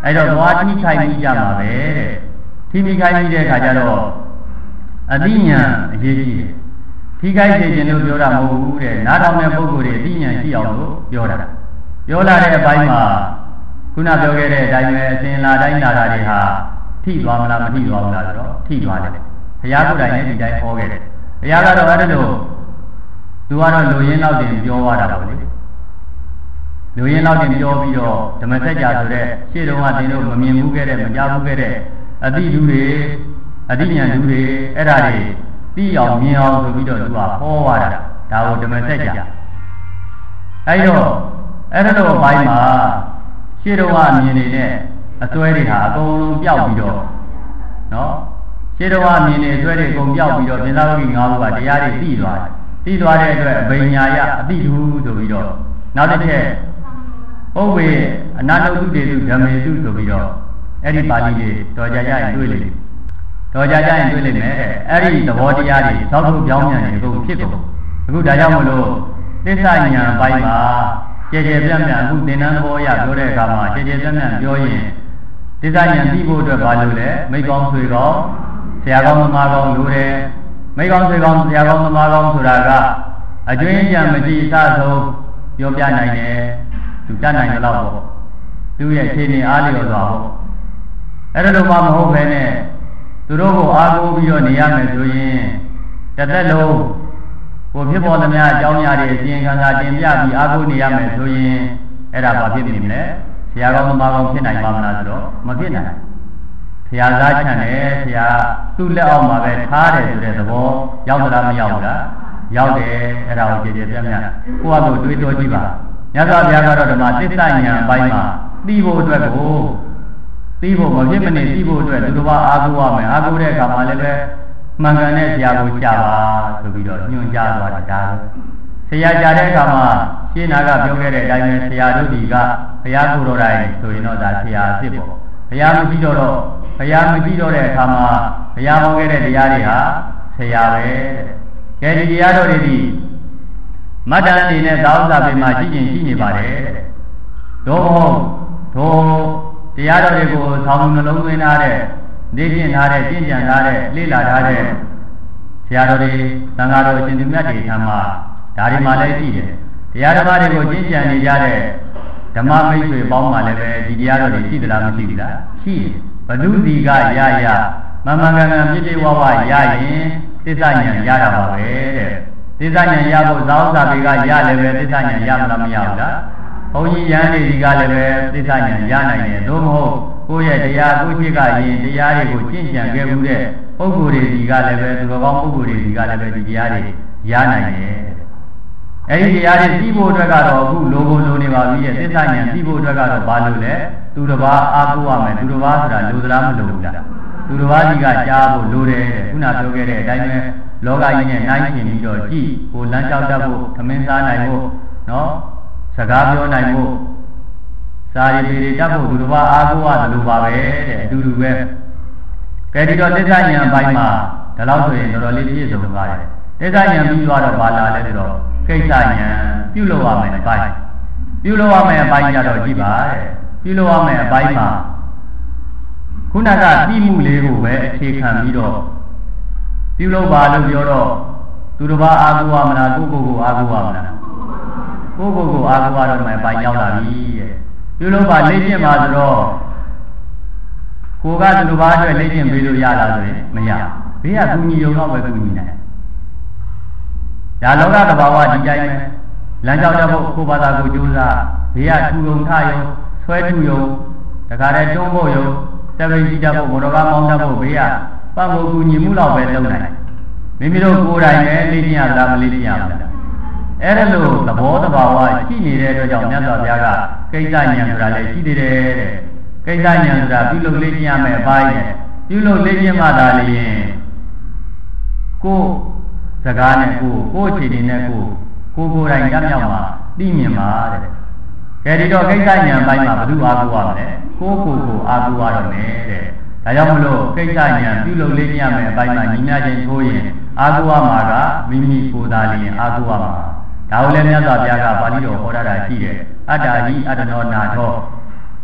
အဲ့တော့သွားထိခိုက်မိကြမှာပဲတဲ့ထိမိခိုက်မိတဲ့အခါကျတော့အသိဉာဏ်အရေးကြီးတယ်ထိခိုက်စေခြင်းလို့ပြောတာမဟုတ်ဘူးတဲ့နားထောင်တဲ့ပုဂ္ဂိုလ်တွေအသိဉာဏ်ရှိအောင်လို့ပြောတာပြောလာတဲ့အပိုင်းမှာခုနပြောခဲ့တဲ့အတိုင်းပဲအစဉ်လာတိုင်းလာတာတွေဟာထိသွားမလားမထိသွားဘူးလားဆိုတော့ထိသွားတယ်ဘုရားကိုယ်တိုင်လည်းဒီတိုင်းဟောခဲ့တယ်ဘုရားကတော့အဲ့ဒါလို့သူကတော့လူရင်းလောက်တင်ပြောသွားတာပေါ့လေလူရင်းလောက်တင်ပြောပြီးတော့ဓမ္မစကြာဆိုတဲ့ရှေ့တုန်းကသင်တို့မမြင်ဘူးခဲ့တဲ့မကြားဘူးခဲ့တဲ့အတိလူတွေအတိညာလူတွေအဲ့ဒါတွေသိအောင်မြင်အောင်ဆိုပြီးတော့သူကဟောသွားတာဒါကိုဓမ္မစကြာအဲ့တော့အဲ့ဒါလို့အပိုင်းမှာရှေ့တုန်းကမြင်နေတဲ့အစွဲတွေဟာအကုန်လုံးပျောက်ပြီးတော့နော်ရှေ့တုန်းကမြင်နေအစွဲတွေအကုန်ပျောက်ပြီးတော့ပြင်သာဝတိငါးပါးကတရားတွေသိသွားတယ်သိသွားတဲ့အတွက်အဘိညာယအတိလူဆိုပြီးတော့နောက်တစ်ချက်ပုဗ္ဗေအနာနုတုတေတုဓမ္မေတုဆိုပြီးတော့အဲ့ဒီပါဠိတွေတော်ကြကြရင်တွေ့လိမ့်မယ်တော်ကြကြရင်တွေ့လိမ့်မယ်အဲ့ဒီသဘောတရားတွေသောက်ထုတ်ပြောင်းပြန်နေကုန်ဖြစ်ကုန်အခုဒါကြောင့်မလို့သစ္စာဉာဏ်အပိုင်းမှာကျေကျေပြန့်ပြန့်အခုသင်္นานသဘောအရပြောတဲ့အခါမှာကျေကျေပြန့်ပြန့်ပြောရင်သစ္စာဉာဏ်သိဖို့အတွက်ဘာလို့လဲမိကောင်းဆွေကောင်းဆရာကောင်းသမားကောင်းလို့တယ်မိကောင်းဆွေကောင်းဆရာကောင်းသမားကောင်းဆိုတာကအကျွင်းဉာဏ်မကြည့်အစဆုံးပြောပြနိုင်တယ်သူတတ်နိုင်တယ်လို့ပေါ့သူရဲ့ခြေနေအားလျော်စွာပေါ့အဲ့ဒါလိုမှမဟုတ်ပဲနဲ့သူတို့ကိုအားကိုးပြီးတော့နေရမယ်ဆိုရင်တစ်သက်လုံးကိုဖြစ်ပေါ်သမျှအကြောင်းအရာတွေအစဉ်ခံစာတင်ပြပြီးအားကိုးနေရမယ်ဆိုရင်အဲ့ဒါဘာဖြစ်နေမလဲဆရာကောင်းသမားကောင်းဖြစ်နိုင်ပါမလားဆိုတော့မဖြစ်နိုင်ဆရာသားချန်တယ်ဆရာသူ့လက်အောက်မှာပဲထားတယ်ဆိုတဲ့သဘောရောက်သလားမရောက်ဘူးလားရောက်တယ်အဲ့ဒါကိုကြည်ကြည်ပြတ်ပြတ်ကိုယ့်အကိုတွေးတောကြည့်ပါမြတ်စွာဘုရားကတော့ဓမ္မသစ္စာဉာဏ်အပိုင်းမှာသိဖို့အတွက်ကိုသိဖို့မဖြစ်မနေသိဖို့အတွက်သူတစ်ပါးအားကိုးရမယ်အားကိုးတဲ့အခါမှာလည်းပဲမှန်ကန်တဲ့ဆရာကိုကြားပါဆိုပြီးတော့ညွှန်ကြားသွားတာဒါဆရာကြားတဲ့အခါမှာရှင်းနာကပြောခဲ့တဲ့အတိုင်းပဲဆရာတို့ဒီကဘုရားကိုယ်တော်တိုင်ဆိုရင်တော့ဒါဆရာအစ်စ်ပေါ့ဘုရားမကြည့်တော့တော့ဘုရားမကြည့်တော့တဲ့အခါမှာဘုရားဟောခဲ့တဲ့တရားတွေဟာဆရာပဲကဲဒီတရားတော်တွေဒီမတ္တန်အနေနဲ့သာဥစ္စာပေမှာရှိရင်ရှိနေပါတယ်တော့တော့တရားတော်တွေကိုဆောင်းနှလုံးသွင်းထားတဲ့နေကျင့်ထားတဲ့ကျင့်ကြံထားတဲ့လေ့လာထားတဲ့ဆရာတော်တွေသံဃာတော်ရှင်သူမြတ်တွေထံမှာဒါတွေမှလည်းရှိတယ်တရားဓမ္မတွေကိုကျင့်ကြံနေကြတဲ့ဓမ္မမိတ်ဆွေပေါင်းမှလည်းပဲဒီတရားတော်တွေရှိသလားမရှိဘူးလားရှိတယ်ဘဒုတိကရရမမင်္ဂကံပြည့်ပြည့်ဝဝရရင်သစ္စာဉာဏ်ရတာပါပဲတဲ့သစ္စာဉာဏ်ရဖို့သာဥစ္စာတွေကရလည်းပဲသစ္စာဉာဏ်ရမလားမရဘူးလားဘုန်းကြီးရဟန်းတွေဒီကလည်းပဲသစ္စာဉာဏ်ရနိုင်တယ်သို့မဟုတ်ကိုယ့်ရဲ့တရားကိုယ့်ရှိကရင်တရားတွေကိုကျင့်ကြံခဲ့မှုတဲ့ပုဂ္ဂိုလ်တွေဒီကလည်းပဲသူတော်ကောင်းပုဂ္ဂိုလ်တွေဒီကလည်းပဲဒီတရားတွေရနိုင်တယ်အဲဒီတရားတွေသိဖို့အတွက်ကတော့အခုလိုကိုလိုနေပါပြီရဲ့သစ္စာဉာဏ်သိဖို့အတွက်ကတော့ဘာလို့လဲသူတစ်ပါးအားကိုးရမယ်သူတစ်ပါးဆိုတာလိုသလားမလိုဘူးလားသူတစ်ပါးဒီကကြားဖို့လိုတယ်ခုနပြောခဲ့တဲ့အတိုင်းပဲလောကကြီးနဲ့နိုင်ရှင်ပြီးတော့ကြည်ကိုလမ်းလျှောက်တတ်ဖို့သမင်းစားနိုင်ဖို့နော်စကားပြောနိုင်ဖို့စာရီပေတွေတတ်ဖို့သူတစ်ပါးအားကိုးရတယ်လို့ပါပဲတဲ့အတူတူပဲကဲဒီတော့သစ္စာဉာဏ်အပိုင်းမှာဒါလို့ဆိုရင်တော်တော်လေးပြည့်စုံသွားတယ်သစ္စာဉာဏ်ပြီးသွားတော့ဘာလာလဲဆိုတော့ကိစ္စဉာဏ်ပြုလုပ်ရမယ်အပိုင်းပြုလုပ်ရမယ်အပိုင်းကြတော့ကြည့်ပါတဲ့ပြုလုပ်ရမယ်အပိုင်းမှာခုနကသိမှုလေးကိုပဲအခြေခံပြီးတော့ပြုလုပ်ပါလို့ပြောတော့သူတစ်ပါးအားကိုးရမလားကိုယ့်ကိုယ်ကိုအားကိုးရမလားကိုယ့်ကိုယ်ကိုအားကိုးရတော့မယ်အပိုင်းရောက်လာပြီတဲ့ပြုလုပ်ပါလေ့ကျင့်ပါဆိုတော့ကိုကသူတစ်ပါးအတွက်လေ့ကျင့်ပေးလို့ရလားဆိုရင်မရဘေးကကူညီရုံတော့ပဲကူညီနိုင်ဒါလောကသဘာဝဒီတိုင်းပဲလမ်းကြောင်းတတ်ဖို့ကိုယ်ဘာသာကိုကြိုးစားဘေးကထူယုံထယုံဆွဲထူယုံတခါတည်းတွန်းဖို့ယုံတပိတ်ကြည့်တတ်ဖို့မော်တော်ကားမောင်းတတ်ဖို့ဘေးကပတ်ဖို့ကူညီမှုတော့ပဲလုပ်နိုင်မိမိတို့ကိုယ်တိုင်ပဲလေ့ကျင့်ရလားမလေ့ကျင့်ရဘူးလားအဲ့ဒါလို့သဘောတဘာဝရှိနေတဲ့အတွက်ကြောင့်မြတ်စွာဘုရားကကိစ္စဉာဏ်ဆိုတာလည်းရှိသေးတယ်တဲ့ကိစ္စဉာဏ်ဆိုတာပြုလုပ်လေ့ကျင့်ရမယ်အပိုင်းနဲ့ပြုလုပ်လေ့ကျင့်မှသာလျှင်ကိုယ်စကားနဲ့ကိုယ်ကိုယ်ခြေနေနဲ့ကိုယ်ကိုယ်ကိုယ်တိုင်ကြမြောက်မှာသိမြင်မှာတဲ့ကဲဒီတော့ကိစ္စဉာဏ်ပိုင်းမှာဘယ်သူအားကိုးရမလဲကိုယ်ကိုယ်ကိုအားကိုးရတော့မယ်တဲ့ဒါကြောင့်မလို့ကိစ္စဉာဏ်ပြုလုပ်လေ့ကျင့်ရမယ်အပိုင်းမှာညီမျှခြင်းထိုးရင်အားကိုးရမှာကမိမိကိုယ်သာလျှင်အားကိုးရမှာဒါကိုလည်းမြတ်စွာဘုရားကပါဠိတော်ဟောထားတာရှိတယ်အတ္တာဟိအတ္တနောနာထော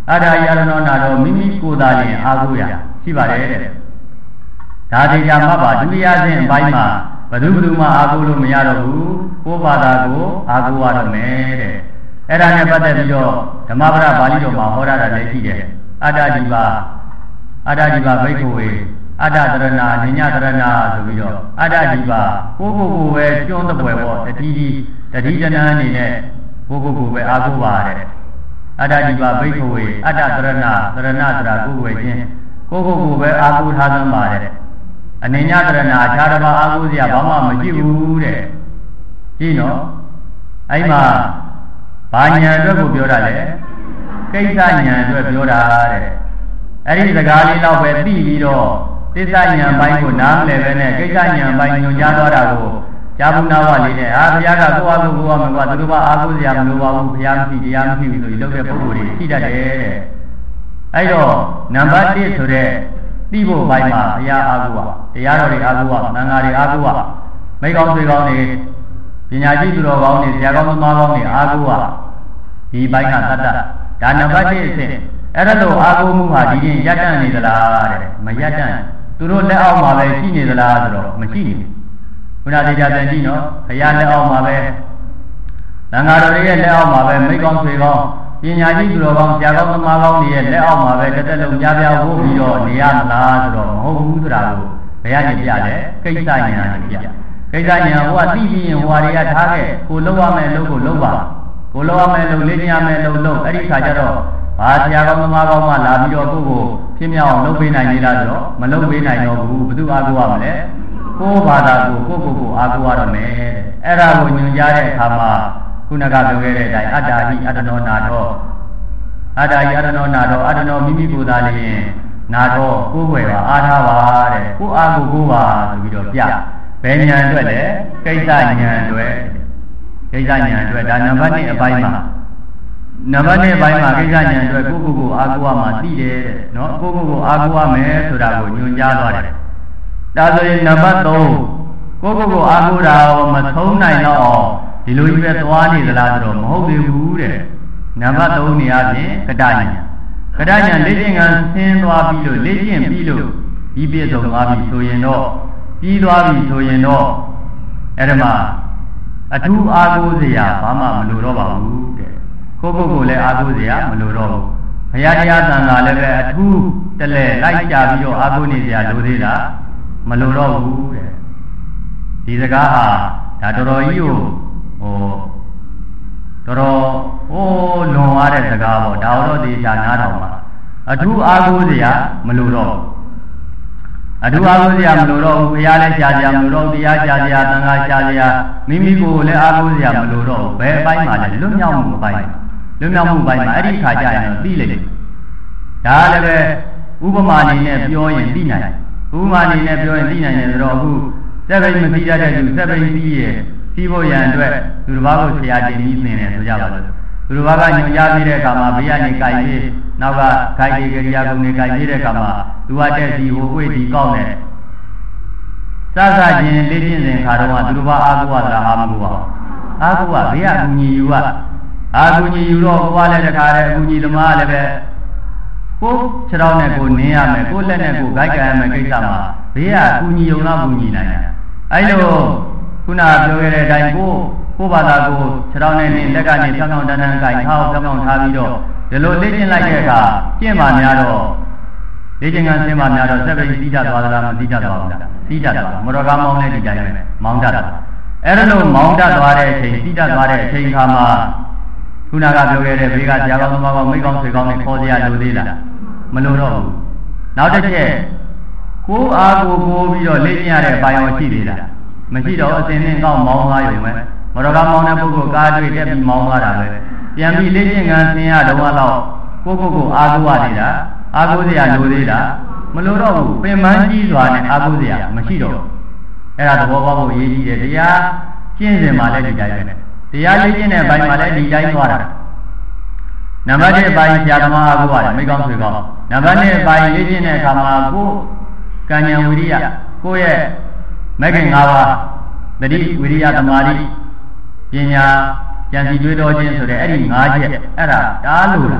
အတ္တယရနောနာတော့မိမိကိုယ်သာလျှင်အာဟုရရှိပါတယ်တဲ့ဒါတေချာမှတ်ပါဒုတိယဆင့်အပိုင်းမှာဘယ်သူဘယ်သူမှအာဟုလို့မရတော့ဘူးကိုယ်ဘာသာကိုအာဟုရတော့မယ်တဲ့အဲ့ဒါနဲ့ပတ်သက်ပြီးတော့ဓမ္မပဒပါဠိတော်မှာဟောတာလည်းရှိတယ်အတ္တဒီပါအတ္တဒီပါဘိက္ခဝေအတ္တတရဏနိညတရဏဆိုပြီးတော့အတ္တဒီပါကိုကိုကိုပဲကျွန်းတပွဲပေါ့တတိတိတတိတနာအနေနဲ့ကိုကိုကိုပဲအာဟုပါတဲ့အတ္တဒီပါဘိက္ခဝေအတ္တတရဏတရဏဆိုတာကိုယ်ွယ်ခြင်းကိုကိုကိုပဲအာဟုထားသမ်းပါတဲ့အနိညတရဏအခြားတစ်ပါးအာဟုစရာဘာမှမရှိဘူးတဲ့ကြည့်နော်အဲ့မှာဘာညာအတွက်ကိုပြောတာလဲကိစ္စညာအတွက်ပြောတာတဲ့အဲ့ဒီစကားလေးတော့ပဲသိပြီးတော့သစ္စာညာပိုင်းကိုနားမလည်ပဲနဲ့ကိစ္စညာပိုင်းညွှန်ကြားသွားတာကိုဇာပုနာဝလေးနဲ့အာဘုရားကကိုယ့်အကူကိုယ်ကမကွာသူတို့ကအာဟုစရာမလိုပါဘူးဘုရားမရှိတရားမရှိဘူးဆိုပြီးလုပ်တဲ့ပုဂ္ဂိုလ်တွေရှိတတ်တယ်တဲ့အဲ့တော့နံပါတ်တစ်ဆိုတဲ့သိဖို့ဘိုင်းမှာဘုရားအာဟုကတရားတော်တွေအာဟုကသံဃာတွေအာဟုကမိကောင်းဆွေကောင်းတွေပညာရှိသူတော်ကောင်းတွေဆရာကောင်းသမားကောင်းတွေအာဟုကဒီဘိုင်းကသတ္တဒါနံပါတ်တစ်အဆင့်အဲ့ဒါလို့အာဟုမှုဟာဒီရင်ရပ်တန့်နေသလားတဲ့မရပ်တန့်သူတို့လက်အောက်မှာပဲရှိနေသလားဆိုတော့မရှိနေဘူးခုနတရားပြန်ကြည့်နော်ဘုရားလက်အောက်မှာပဲသံဃာတော်တွေရဲ့လက်အောက်မှာပဲမိကောင်းဆွေကောင်းပညာရှိသူတော်ကောင်းဆရာကောင်းသမားကောင်းတွေရဲ့လက်အောက်မှာပဲတစ်သက်လုံးကြားပြဖို့ပြီးတော့နေရမလားဆိုတော့မဟုတ်ဘူးဆိုတာကိုဘုရားနေပြတယ်ကိစ္စညာနေပြကိစ္စညာဟိုကသိပြီးရင်ဟိုဟာတွေကထားခဲ့ကိုလုံးရမယ်လို့ကိုလုံးပါကိုလုံးရမယ်လို့လေ့ကျင့်ရမယ်လို့လုံးအဲ့ဒီခါကျတော့ဘာဆရာကောင်းသမားကောင်းမှလာပြီးတော့ကိုကိုဖြစ်မြောက်အောင်လုပ်ပေးနိုင်သေးလားဆိုတော့မလုပ်ပေးနိုင်တော့ဘူးဘယ်သူအားကိုးရမလဲကိုယ်ဘာသာကိုကိုကိုကိုအားကိုးရတော့မယ်တဲ့အဲ့ဒါကိုညွှန်ကြားတဲ့အခါမှာခုနကပြောခဲ့တဲ့အတိုင်းအတ္တာဟိအတ္တနောနာတော့အတ္တာဟိအတ္တနောနာတော့အတ္တနောမိမိကိုယ်သာလျှင်နာတော့ကိုယ်ွယ်ပါအားထားပါတဲ့ကိုအားကိုကိုပါဆိုပြီးတော့ပြဘယ်ဉာဏ်အတွက်လဲကိစ္စဉာဏ်အတွက်ကိစ္စဉာဏ်အတွက်ဒါနံပါတ်一အပိုင်းမှာနံပါတ်一အပိုင်းမှာကိစ္စဉာဏ်အတွက်ကိုကိုကိုအားကိုးရမှာသိတယ်တဲ့နော်ကိုကိုကိုအားကိုးရမယ်ဆိုတာကိုညွှန်ကြားသွားတယ်ဒါဆိုရင်နံပါတ်သုံးကိုကိုကိုအားကိုးတာရောမဆုံးနိုင်တော့အောင်ဒီလိုကြီးပဲသွားနေသလားဆိုတော့မဟုတ်သေးဘူးတဲ့နံပါတ်သုံးနေရာပြင်ကတဉာဏ်ကတဉာဏ်လေ့ကျင့်ကဆင်းသွားပြီးလို့လေ့ကျင့်ပြီးလို့ဒီပြည့်စုံသွားပြီဆိုရင်တော့ပြီးသွားပြီဆိုရင်တော့အဲ့ဒါမှအထူးအားကိုးစရာဘာမှမလိုတော့ပါဘူးတဲ့ကိုကိုကိုလည်းအားကိုးစရာမလိုတော့ဘူးဘုရားတရားသံဃာလည်းပဲအထူးတလဲလိုက်ကြပြီးတော့အားကိုးနေစရာလိုသေးလားမလိုတော့ဘူးတဲ့ဒီစကားဟာဒါတော်တော်ကြီးကိုဟိုတော်တော်ဟိုးလွန်သွားတဲ့စကားပေါ့ဒါတော့ဒီချာနားထောင်ပါအထူးအားကိုးစရာမလိုတော့ဘူးအထူးအားကိုးစရာမလိုတော့ဘူးဘုရားလည်းရှားစရာမလိုတော့ဘူးတရားရှားစရာသံဃာရှားစရာမိမိကိုယ်လည်းအားကိုးစရာမလိုတော့ဘူးဘယ်အပိုင်းမှာလဲလွတ်မြောက်မှုအပိုင်းလွတ်မြောက်မှုအပိုင်းမှာအဲ့ဒီခါကျရင်တော့သိလိမ့်မယ်ဒါလည်းပဲဥပမာအနေနဲ့ပြောရင်သိနိုင်ဥပမာအနေနဲ့ပြောရင်သိနိုင်တယ်ဆိုတော့အခုစက်ပိန်မသိတတ်တဲ့သူစက်ပိန်သိရဲ့သိဖို့ရန်အတွက်သူတစ်ပါးကိုဆရာတင်ပြီးသင်တယ်ဆိုကြပါလို့သူတစ်ပါးကညွှန်ကြားပြီးတဲ့အခါမှာဘေးကနေကြိုက်ပြီးနောက်ကဂိုက်ဒီကရိယာကုံတွေကြိုက်ပြီးတဲ့အခါမှာသူကတက်စီဟိုကိုဒီကောက်နေစစချင်းလေးချင်းစဉ်ခါတော့သူတစ်ပါးအားကိုးရတာအားမကိုးပါအားကိုးကဘေးကအကူညီယူကအာကူညီယူတော့ကိုယ်ကလည်းတခါတည်းအကူညီသမားလည်းပဲကိုယ်ခြေထောက်နဲ့ကိုနင်းရမယ်ကိုယ်လက်နဲ့ကိုဂိုက်ကန်ရမယ်ကိစ္စမှာဘေးကအကူညီုံတော့ကူညီနိုင်တယ်အဲ့လိုခုနပြောခဲ့တဲ့အတိုင်းကိုကိုယ်ဘာသာကိုခြေထောက်နဲ့နင်းလက်ကနေဖြောင်းဖြောင်းတန်းတန်းဂိုက်ထောက်ဖြောင်းဖြောင်းထားပြီးတော့ဒီလိုလေ့ကျင့်လိုက်တဲ့အခါကျင့်ပါများတော့လေ့ကျင့်ကဆင်းပါများတော့စက်ပိတ်စီးတတ်သွားသလားမစီးတတ်သွားဘူးလားစီးတတ်သွားမော်တော်ကားမောင်းတဲ့ဒီတိုင်းပဲမောင်းတတ်တာအဲ့ဒါလို့မောင်းတတ်သွားတဲ့အချိန်စီးတတ်သွားတဲ့အချိန်ခါမှာခုနကပြောခဲ့တဲ့ဘေးကကြာကောင်းသမားကောင်းမိကောင်းဆွေကောင်းနဲ့ခေါ်စရာလိုသေးလားမလိုတော့ဘူးနောက်တစ်ချက်ကိုယ်အားကိုကိုပြီးတော့လေ့ကျင့်ရတဲ့အပိုင်းရောရှိသေးလားမရှိတော့အစဉ်နဲ့ကောင်းမောင်းသွားရုံပဲမော်တော်ကားမောင်းတဲ့ပုဂ္ဂိုလ်ကားတွေ့တက်ပြီးမောင်းသွားတာပဲပြန်ပြီးလေ့ကျင့်ကဆင်းရတော့တော့ကိုကိုကိုအားကိုးရသေးတာအားကိုးစရာလိုသေးတာမလိုတော့ဘူးပင်ပန်းကြီးစွာနဲ့အားကိုးစရာမရှိတော့ဘူးအဲ့ဒါသဘောပေါက်ဖို့အရေးကြီးတယ်တရားကျင့်စဉ်မှာလည်းဒီတိုင်းပဲတရားလေ့ကျင့်တဲ့ဘိုင်းမှာလည်းဒီတိုင်းသွားတာနံပါတ်一ဘိုင်းဆရာသမားအားကိုးရတယ်မိကောင်းဆွေကောင်းနံပါတ်二ဘိုင်းလေ့ကျင့်တဲ့အခါမှာကိုယ်ကံဉာဏ်ဝိရိယကိုယ့်ရဲ့မဂ္ဂင်၅ပါးတတိဝိရိယသမာဓိပညာဉာဏ်စီတွေးတော်ခြင်းဆိုတဲ့အဲ့ဒီ၅ချက်အဲ့ဒါတားလို့လား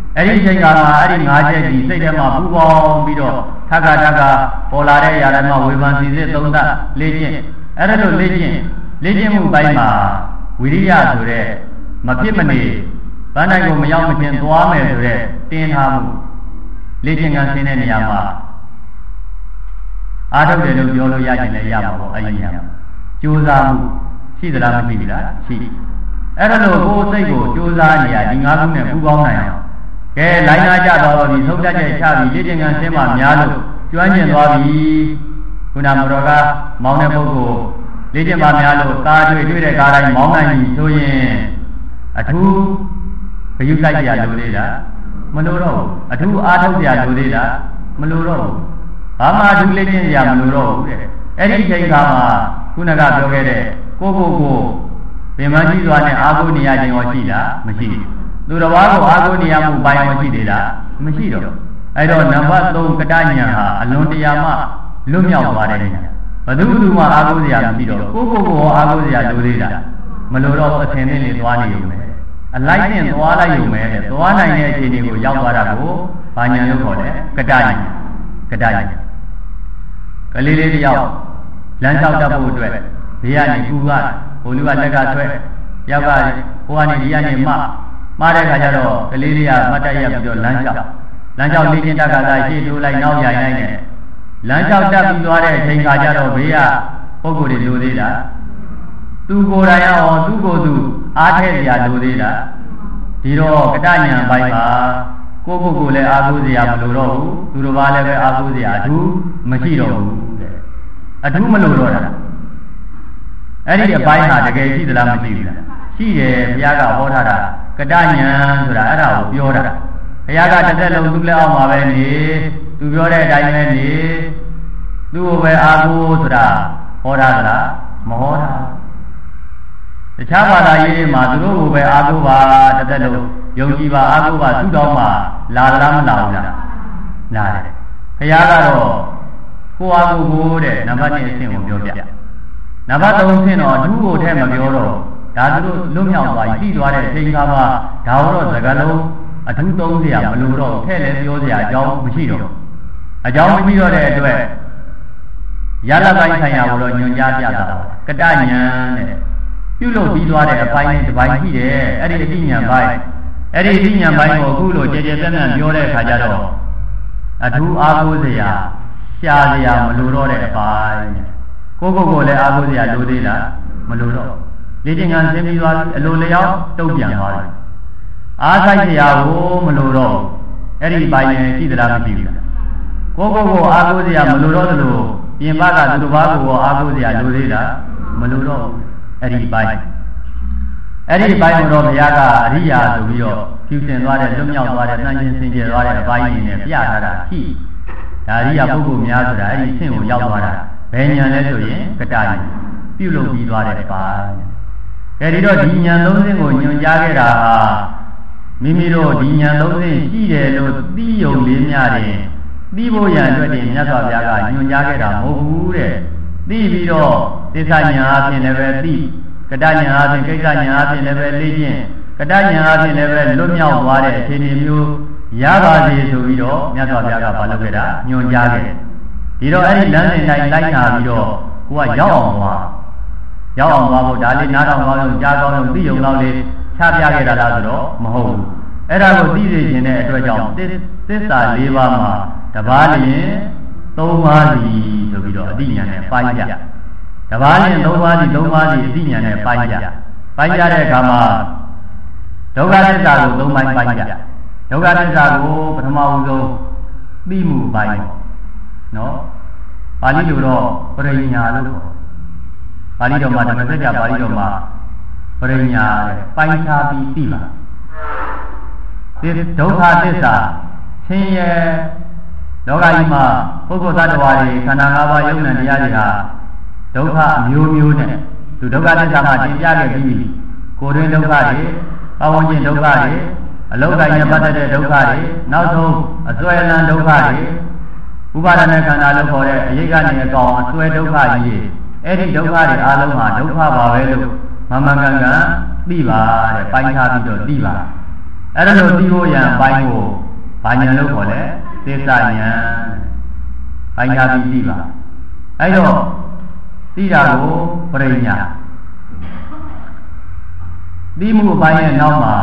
အဲ့ဒီချိန်ကမှအဲ့ဒီငါးချက်ကြီးစိတ်ထဲမှာပူပေါင်းပြီးတော့ထပ်ခါထပ်ခါပေါ်လာတဲ့ຢာတိုင်းမှာဝေဖန်စီစစ်သုံးသပ်လေ့ကျင့်အဲ့ဒါလိုလေ့ကျင့်လေ့ကျင့်မှုပိုင်းမှာဝိရိယဆိုတဲ့မဖြစ်မနေဗန်းနိုင်ကိုမရောက်မချင်းသွားမယ်ဆိုတဲ့တင်းထားမှုလေ့ကျင့်ခံဆင်းတဲ့နေရာမှာအားထုတ်တယ်လို့ပြောလို့ရရင်လည်းရမှာပေါ့အဲ့ဒီနေရာကြိုးစားမှုရှိသလားမရှိဘူးလားရှိအဲ့ဒါလို့ကိုယ်စိတ်ကိုကြိုးစားနေရဒီငါးခုနဲ့ပူပေါင်းနိုင်အောင်ကဲလိုင်းနာကြသွားတော့ဒီဆုံးဖြတ်ချက်ချပြီးလေ့ကျင့်ခံဆင်းမှများလို့ကျွမ်းကျင်သွားပြီခုနမော်တော်ကားမောင်းတဲ့ပုဂ္ဂိုလ်လေ့ကျင့်မှများလို့ကားတွေ့တွေ့တဲ့ကားတိုင်းမောင်းနိုင်ပြီဆိုရင်အထူးဂရုစိုက်ကြလို့သေးလားမလို့တော့ဘူးအထူးအားထုတ်ကြလို့သေးလားမလို့တော့ဘူးဘာမှအထူးလေ့ကျင့်ကြမလို့တော့ဘူးတဲ့အဲ့ဒီချိန်ခါမှာခုနကပြောခဲ့တဲ့ကိုကိုကိုပင်မကြီးစွာနဲ့အာဟုနေရခြင်းရောရှိလားမရှိဘူးသူတော်ဘာကိုအာဟုနေရမှုပိုင်းရောရှိသေးလားမရှိတော့အဲ့တော့နံပါတ်သုံးကတဉာဏ်ဟာအလွန်တရာမှလွတ်မြောက်သွားတဲ့ဉာဏ်ဘယ်သူမှအာဟုစရာမရှိတော့ကိုကိုကိုအာဟုစရာလိုသေးလားမလိုတော့အထင်နဲ့နေသွားနေရုံပဲအလိုက်နဲ့သွားလိုက်ရုံပဲတဲ့သွားနိုင်တဲ့အခြေအနေကိုရောက်သွားတာကိုဘာဉာဏ်လို့ခေါ်လဲကတဉာဏ်ကတဉာဏ်ကလေးလေးတယောက်လမ်းလျှောက်တတ်ဖို့အတွက်ဘေးကနေကူကဟိုလူကလက်ကဆွဲယောက်ကဟိုကနေဒီကနေမမှားတဲ့ခါကျတော့ကလေးလေးကမတ်တက်ရပြီးတော့လမ်းလျှောက်လမ်းလျှောက်လေးချင်းတက်ကသာရှေ့တိုးလိုက်နောက်ရိုင်လိုက်နဲ့လမ်းလျှောက်တက်ပြီးသွားတဲ့အချိန်ခါကျတော့ဘေးကပုဂ္ဂိုလ်တွေလိုသေးလားသူကိုယ်တိုင်ရောသူ့ကိုယ်သူအားထည့်စရာလိုသေးလားဒီတော့ကတဉာဏ်ပိုင်းမှာကိုယ့်ကိုယ်ကိုလည်းအားကိုးစရာမလိုတော့ဘူးသူတို့ဘာလည်းပဲအားကိုးစရာအထူးမရှိတော့ဘူးတဲ့အထူးမလိုတော့တာအဲ့ဒီအပိုင်းဟာတကယ်ရှိသလားမရှိဘူးလားရှိတယ်ဘုရားကဟောထားတာကတဉာဏ်ဆိုတာအဲ့ဒါကိုပြောတာဘုရားကတစ်သက်လုံးသူ့လက်အောက်မှာပဲနေသူပြောတဲ့အတိုင်းပဲနေသူ့ကိုပဲအားကိုးဆိုတာဟောထားသလားမဟောတာတခြားဘာသာရေးတွေမှာသူတို့ကိုပဲအားကိုးပါတစ်သက်လုံးယုံကြည်ပါအားကိုးပါသူ့တော်မှာလာသလားမလာဘူးလားလာတယ်ဘုရားကတော့ကိုအားကိုးကိုတဲ့နံပါတ်တစ်အဆင့်ကိုပြောပြနံပါတ်သုံးအဆင့်တော့အထူးကိုထဲမပြောတော့ဒါသူတို့လွတ်မြောက်သွားပြီးပြီးသွားတဲ့အချိန်ကမှဒါတော့စကားလုံးအထူးသုံးစရာမလိုတော့ထဲလည်းပြောစရာအကြောင်းမရှိတော့အကြောင်းမရှိတော့တဲ့အတွက်ရလပိုင်းဆိုင်ရာကိုတော့ညွှန်ကြားပြတာကတဉာဏ်တဲ့ပြုလုပ်ပြီးသွားတဲ့အပိုင်းနဲ့တစ်ပိုင်းရှိတယ်အဲ့ဒီအသိဉာဏ်ပိုင်းအဲ့ဒီအသိဉာဏ်ပိုင်းကိုအခုလိုကြည်ကြဲပြန့်ပြန့်ပြောတဲ့အခါကျတော့အထူးအားကိုးစရာရှားစရာမလိုတော့တဲ့အပိုင်းကိုကိုကိုလည်းအားကိုးစရာလိုသေးလားမလိုတော့လေ့ကျင့်ခန်းဆင်းပြီးသွားပြီအလိုလျောက်တုံ့ပြန်သွားပြီအားဆိုင်စရာကိုမလိုတော့အဲ့ဒီပိုင်းနဲ့ရှိသလားမရှိဘူးလားကိုကိုကိုအားကိုးစရာမလိုတော့သလိုပြင်ပကသူတစ်ပါးကိုအားကိုးစရာလိုသေးလားမလိုတော့အဲ့ဒီပိုင်းအဲ့ဒီပိုင်းကိုတော့ဘုရားကအရိယာဆိုပြီးတော့ဖြူစင်သွားတဲ့လွတ်မြောက်သွားတဲ့တန်ရှင်းစင်ကြယ်သွားတဲ့အပိုင်းကြီးနဲ့ပြထားတာရှိဒါအရိယာပုဂ္ဂိုလ်များဆိုတာအဲ့ဒီဆင့်ကိုရောက်သွားတာဘယ်ဉာဏ်လဲဆိုရင်ကတဉာဏ်ပြုလုပ်ပြီးသွားတဲ့ပိုင်းအဲဒီတော့ဒီဉာဏ်သုံးဆင့်ကိုညွှန်ကြားခဲ့တာဟာမိမိတို့ဒီဉာဏ်သုံးဆင့်ရှိတယ်လို့သိယုံလေးများတယ်သိဖို့ရန်အတွက်တင်မြတ်စွာဘုရားကညွှန်ကြားခဲ့တာမဟုတ်ဘူးတဲ့သိပြီးတော့သစ္စာဉာဏ်အပြင်လည်းပဲသိကတဉာဏ်အပြင်ကိစ္စဉာဏ်အပြင်လည်းပဲလေ့ကျင့်ကတဉာဏ်အပြင်လည်းပဲလွတ်မြောက်သွားတဲ့အခြေအနေမျိုးရပါစေဆိုပြီးတော့မြတ်စွာဘုရားကဘာလုပ်ခဲ့တာညွှန်ကြားခဲ့ဒီတော့အဲ့ဒီလမ်းစဉ်တိုင်းလိုက်နာပြီးတော့ကိုကရောက်အောင်သွားရောက်အောင်သွားဖို့ဒါလေးနားထောင်သွားလို့ကြားကောင်းလို့သိုံတော့လေးချပြခဲ့တာလားဆိုတော့မဟုတ်ဘူးအဲ့ဒါကိုသိစေခြင်းတဲ့အတွက်ကြောင့်သစ္စာ၄ပါးမှာတပါးလျင်သုံးပါးစီဆိုပြီးတော့အတိညာနဲ့ပိုင်းကြတပါးလျင်သုံးပါးစီသုံးပါးစီအတိညာနဲ့ပိုင်းကြပိုင်းကြတဲ့အခါမှာဒုက္ခသစ္စာကိုသုံးပိုင်းပိုင်းကြဒုက္ခသစ္စာကိုပထမဦးဆုံးသိမှုပိုင်းပေါ့နော်ပါဠိလိုတော့ပရိညာလို့ခေါ်ပါဠိတော်မှာဓမ္မစကြာပါဠိတော်မှာပရိညာပိုင်းခြားပြီးသိပါဒီဒုက္ခသစ္စာဆင်းရဲလောကကြီးမှာပုဂ္ဂိုလ်သတ္တဝါတွေခန္ဓာ၅ပါးယုံနာတရားတွေဟာဒုက္ခအမျိုးမျိုးနဲ့သူဒုက္ခသစ္စာမှာတင်ပြခဲ့ပြီးကိုယ်တွင်ဒုက္ခတွေအဝဉ္ဇဉ်ဒုက္ခတွေအလောကနဲ့ပတ်သက်တဲ့ဒုက္ခတွေနောက်ဆုံးအစွဲလန်းဒုက္ခတွေဥပါဒနာခန္ဓာလို့ခေါ်တဲ့အရေးကနေအကောင်အစွဲဒုက္ခကြီးအဲ့ဒီဒုက္ခတွေအားလုံးဟာဒုက္ခပါပဲလို့မမှန်ကန်ကန်သိပါတဲ့ပိုင်းခြားပြီးတော့သိပါအဲ့ဒါလို့သိဖို့ရန်အပိုင်းကိုဘာဉာဏ်လို့ခေါ်လဲသစ္စာဉာဏ်ပိုင်းခြားပြီးသိပါအဲ့တော့သိတာကိုပရိညာသိမှုအပိုင်းရဲ့နောက်မှာ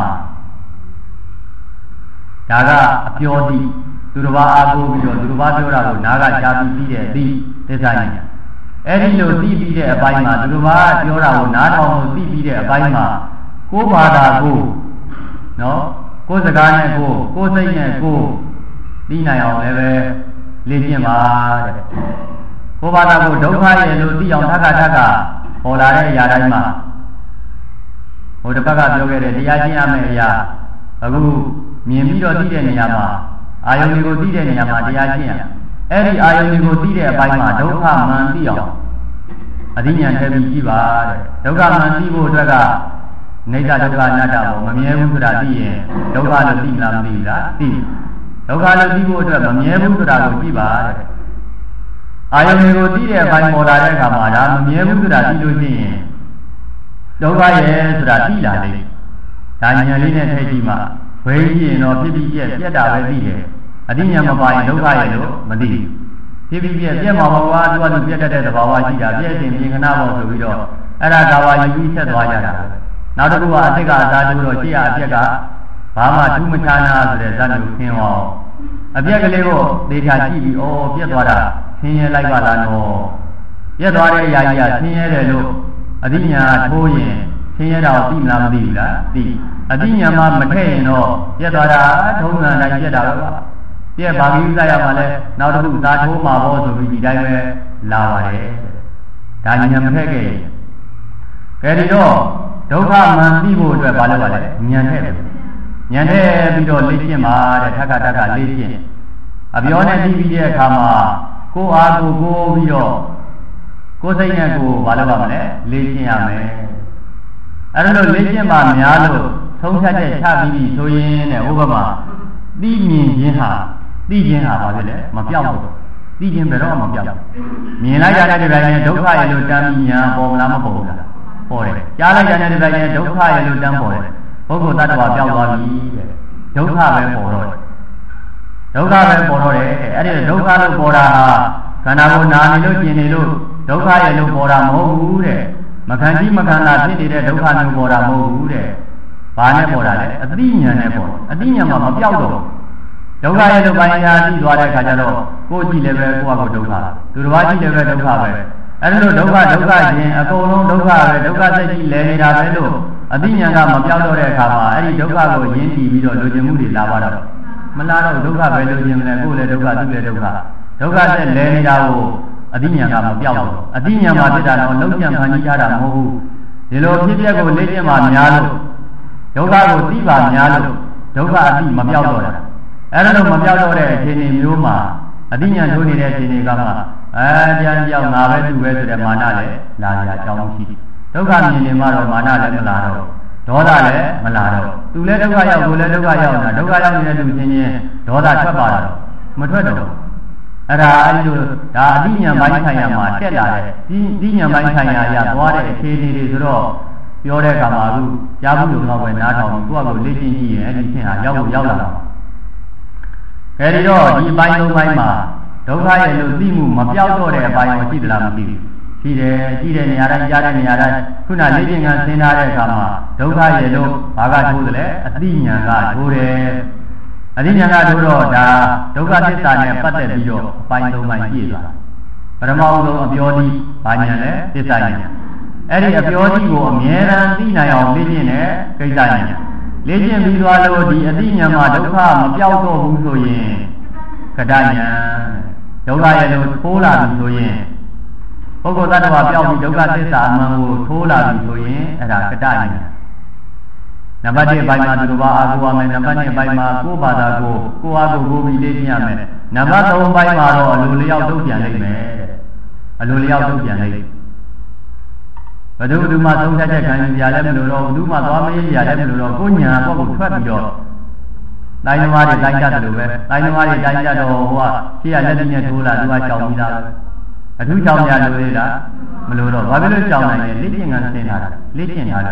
ဒါကအပြောသိသူတစ်ပါးအားကိုးပြီးတော့သူတစ်ပါးပြောတာကိုနားကကြားပြီးသိတဲ့သိသစ္စာဉာဏ်အဲ့ဒီလိုသိပြီးတဲ့အပိုင်းမှာသူတစ်ပါးပြောတာကိုနားထောင်လို့သိပြီးတဲ့အပိုင်းမှာကိုယ်ဘာသာကိုနော်ကိုယ်စကားနဲ့ကိုယ်ကိုယ်စိတ်နဲ့ကိုယ်သိနိုင်အောင်လည်းပဲလေ့ကျင့်ပါတဲ့ကိုယ်ဘာသာကိုဒုက္ခရဲ့လို့သိအောင်ထပ်ခါထပ်ခါပေါ်လာတဲ့အရာတိုင်းမှာဟိုတစ်ပတ်ကပြောခဲ့တဲ့တရားကျင့်ရမယ့်အရာအခုမြင်ပြီးတော့သိတဲ့နေရာမှာအာယုန်တွေကိုသိတဲ့နေရာမှာတရားကျင့်ရအဲ့ဒီအာယုန်တွေကိုသိတဲ့အပိုင်းမှာဒုက္ခမှန်သိအောင်အသိဉာဏ်ထည့်ပြီးကြည့်ပါတဲ့ဒုက္ခမှန်သိဖို့အတွက်ကနေသဒုက္ခအနတ္တကိုမမြဲဘူးဆိုတာသိရင်ဒုက္ခလို့သိမလားမသိဘူးလားသိဒုက္ခလို့သိဖို့အတွက်မမြဲဘူးဆိုတာကိုကြည့်ပါတဲ့အာယုန်တွေကိုသိတဲ့အပိုင်းပေါ်လာတဲ့အခါမှာဒါမမြဲဘူးဆိုတာသိလို့ရှိရင်ဒုက္ခရဲ့ဆိုတာသိလာလိမ့်ဒါဉာဏ်လေးနဲ့ထည့်ကြည့်မှဘယ်ကြည့်ရင်တော့ဖြစ်ပြီးပြက်ပြက်တာပဲသိတယ်အသိဉာဏ်မပါရင်ဒုက္ခရဲ့လို့မသိဘူးဖြစ်ပြီးပြက်ပြက်မှာဘဝသူကသူပြက်တတ်တဲ့သဘာဝရှိတာပြက်ခြင်းပြင်ခဏပေါ့ဆိုပြီးတော့အဲ့ဒါကာဝါယူပြီးဆက်သွားကြတာနောက်တစ်ခုကအသိကအသာကျိုးတော့ရှေ့ရအပြက်ကဘာမှထူးမခြားနာဆိုတဲ့ဇာတ်မျိုးခင်းအောင်အပြက်ကလေးကိုဒေချာကြည့်ပြီးဩပြက်သွားတာဆင်းရဲလိုက်ပါလားနော်ပြက်သွားတဲ့အရာကြီးကဆင်းရဲတယ်လို့အသိဉာဏ်ထိုးရင်ဆင်းရဲတာကိုသိမလားမသိဘူးလားသိအသိဉာဏ်မှမထည့်ရင်တော့ပြက်သွားတာထုံးစံတိုင်းပြက်တာပဲပါပြက်ပါပြီးစားရမှာလဲနောက်တစ်ခုသာထိုးမှာပေါ့ဆိုပြီးဒီတိုင်းပဲလာပါတယ်ဒါဉာဏ်မထည့်ခဲ့ရင်ကဲဒီတော့ဒုက္ခမှန်သိဖို့အတွက်ဘာလုပ်ပါလဲဉာဏ်ထည့်တယ်ဉာဏ်ထည့်ပြီးတော့လေ့ကျင့်ပါတဲ့ထပ်ခါထပ်ခါလေ့ကျင့်အပြောနဲ့သိပြီးတဲ့အခါမှာကိုယ်အားကိုယ်ကိုပြီးတော့ကိုယ်စိတ်နဲ့ကိုယ်ဘာလုပ်ပါမလဲလေ့ကျင့်ရမယ်အဲ့ဒါလို့လေ့ကျင့်ပါများလို့သုံးဖြတ်ချက်ချပြီးပြီဆိုရင်တဲ့ဥပမာသိမြင်ခြင်းဟာသိခြင်းဟာဘာဖြစ်လဲမပြောက်ဘူးသိခြင်းဘယ်တော့မှမပြောက်ဘူးမြင်လိုက်ရတဲ့ဒီတိုင်းဒုက္ခရဲ့လို့တမ်းပြီးညာပေါ်မလားမပေါ်ဘူးလားပေါ်တယ်ကြားလိုက်တဲ့ဒီတိုင်းဒုက္ခရဲ့လို့တမ်းပေါ်တယ်ပုဂ္ဂိုလ်တ attva ပြောက်သွားပြီတဲ့ဒုက္ခပဲပေါ်တော့တယ်ဒုက္ခပဲပေါ်တော့တယ်အဲ့ဒီဒုက္ခလို့ပေါ်တာဟာခန္ဓာကိုယ်နာနေလို့ကျင်နေလို့ဒုက္ခရဲ့လို့ပေါ်တာမဟုတ်ဘူးတဲ့မခံကြီးမခံတာဖြစ်နေတဲ့ဒုက္ခမျိုးပေါ်တာမဟုတ်ဘူးတဲ့ဘာနဲ့ပေါ်တာလဲအသိဉာဏ်နဲ့ပေါ်အသိဉာဏ်မှာမပြောက်တော့ဒုက္ခရဲ့လို့ပိုင်းခြားသိသွားတဲ့အခါကျတော့ကိုယ်ကြည့်လည်းပဲကိုယ့်အကိုဒုက္ခသူတစ်ပါးကြည့်လည်းပဲဒုက္ခပဲအဲ့ဒါလို့ဒုက္ခဒုက္ခချင်းအကုန်လုံးဒုက္ခပဲဒုက္ခစိတ်ကြီးလဲနေတာပဲလို့အသိဉာဏ်ကမပြောက်တော့တဲ့အခါမှာအဲ့ဒီဒုက္ခကိုရင်းတည်ပြီးတော့လိုချင်မှုတွေလာပါတော့မလာတော့ဒုက္ခပဲလိုချင်မလဲကိုယ်လည်းဒုက္ခသူလည်းဒုက္ခဒုက္ခဆက်လဲနေတာကိုအသိဉာဏ်ကမပြောက်တော့အသိဉာဏ်မှာဖြစ်တာတော့လုံးကျန်ဖန်တီးကြတာမဟုတ်ဘူးဒီလိုဖြစ်ပျက်ကိုလေ့ကျင့်မှများလို့ဒုက္ခကိုသိပါများလို့ဒုက္ခအသိမပြောက်တော့တာအဲ့ဒါလို့မပြောက်တော့တဲ့အခြေအနေမျိုးမှာအသိဉာဏ်ထိုးနေတဲ့အခြေအနေကမှအဲကြမ်းပြောက်ငါပဲသူပဲဆိုတဲ့မာနလည်းလာကြအကြောင်းရှိဒုက္ခမြင်နေမှတော့မာနလည်းမလာတော့ဒေါသလည်းမလာတော့သူလည်းဒုက္ခရောက်ကိုလည်းဒုက္ခရောက်တာဒုက္ခရောက်နေတဲ့သူချင်းချင်းဒေါသထွက်ပါတော့မထွက်တော့အဲ့ဒါအဲ့လိုဒါအသိဉာဏ်ပိုင်းဆိုင်ရာမှာတက်လာတဲ့ဒီအသိဉာဏ်ပိုင်းဆိုင်ရာရသွားတဲ့အခြေအနေတွေဆိုတော့ပြောတဲ့အခါမှာအခုကြားဘူးလို့တော့ပဲနားထောင်ပြီးကိုယ့်အကိုလေ့ကျင့်ကြည့်ရင်အဲ့ဒီချင်းဟာရောက်ဖို့ရောက်လာတာအဲဒီတော့ဒီအပိုင်းသုံးပိုင်းမှာဒုက္ခရဲ့လို့သိမှုမပြောက်တော့တဲ့အပိုင်းကိုရှိသလားမသိဘူးရှိတယ်ရှိတဲ့နေရာတိုင်းကြားတဲ့နေရာတိုင်းခုနလေ့ကျင့်ခန်းဆင်းထားတဲ့အခါမှာဒုက္ခရဲ့လို့ဘာကထိုးတယ်လဲအသိဉာဏ်ကထိုးတယ်အသိဉာဏ်ကထိုးတော့ဒါဒုက္ခသစ္စာနဲ့ပတ်သက်ပြီးတော့အပိုင်းသုံးပိုင်းပြည့်သွားပထမဆုံးအပြောဒီဘာဉာဏ်လဲသစ္စာဉာဏ်အဲ့ဒီအပြောဒီကိုအမြဲတမ်းသိနိုင်အောင်လေ့ကျင့်တဲ့ကိစ္စဉာဏ်လေ့ကျင့်ပြီးသွားလို့ဒီအသိဉာဏ်မှာဒုက္ခမပြောက်တော့ဘူးဆိုရင်ကတဉာဏ်ဒုက္ခရဲ့လို့ထိုးလာပြီဆိုရင်ပုဂ္ဂိုလ်တ attva ပြောက်ပြီးဒုက္ခသစ္စာအမှန်ကိုထိုးလာပြီဆိုရင်အဲ့ဒါကတဉာဏ်နံပါတ်တစ်ပိုင်းမှာသူတို့ဘာအားကိုးရမယ်နံပါတ်နှစ်ပိုင်းမှာကိုယ်ဘာသာကိုကိုယ်အားကိုကိုးပြီးလေ့ကျင့်ရမယ်နံပါတ်သုံးပိုင်းမှာတော့အလိုလျောက်တုံ့ပြန်လိမ့်မယ်တဲ့အလိုလျောက်တုံ့ပြန်လိမ့်ဘယ်သူဘယ်သူမှသုံးဖြတ်ချက်ခံယူကြလည်းမလို့တော့ဘယ်သူမှသွားမရရလည်းမလို့တော့ကိုညာဘောက်ကိုထွက်ပြီးတော့တိုင်းသမားတွေတိုင်းကြတယ်လို့ပဲတိုင်းသမားတွေတိုင်းကြတော့ဟိုကရှေ့ကလက်နဲ့ထိုးလာသူကကြောင်ပြီးသားပဲအထူးကြောင်ရလို့လေလားမလို့တော့ဘာဖြစ်လို့ကြောင်နိုင်လဲလေ့ကျင့်ခန်းဆင်းထားတာလေ့ကျင့်ထားတယ်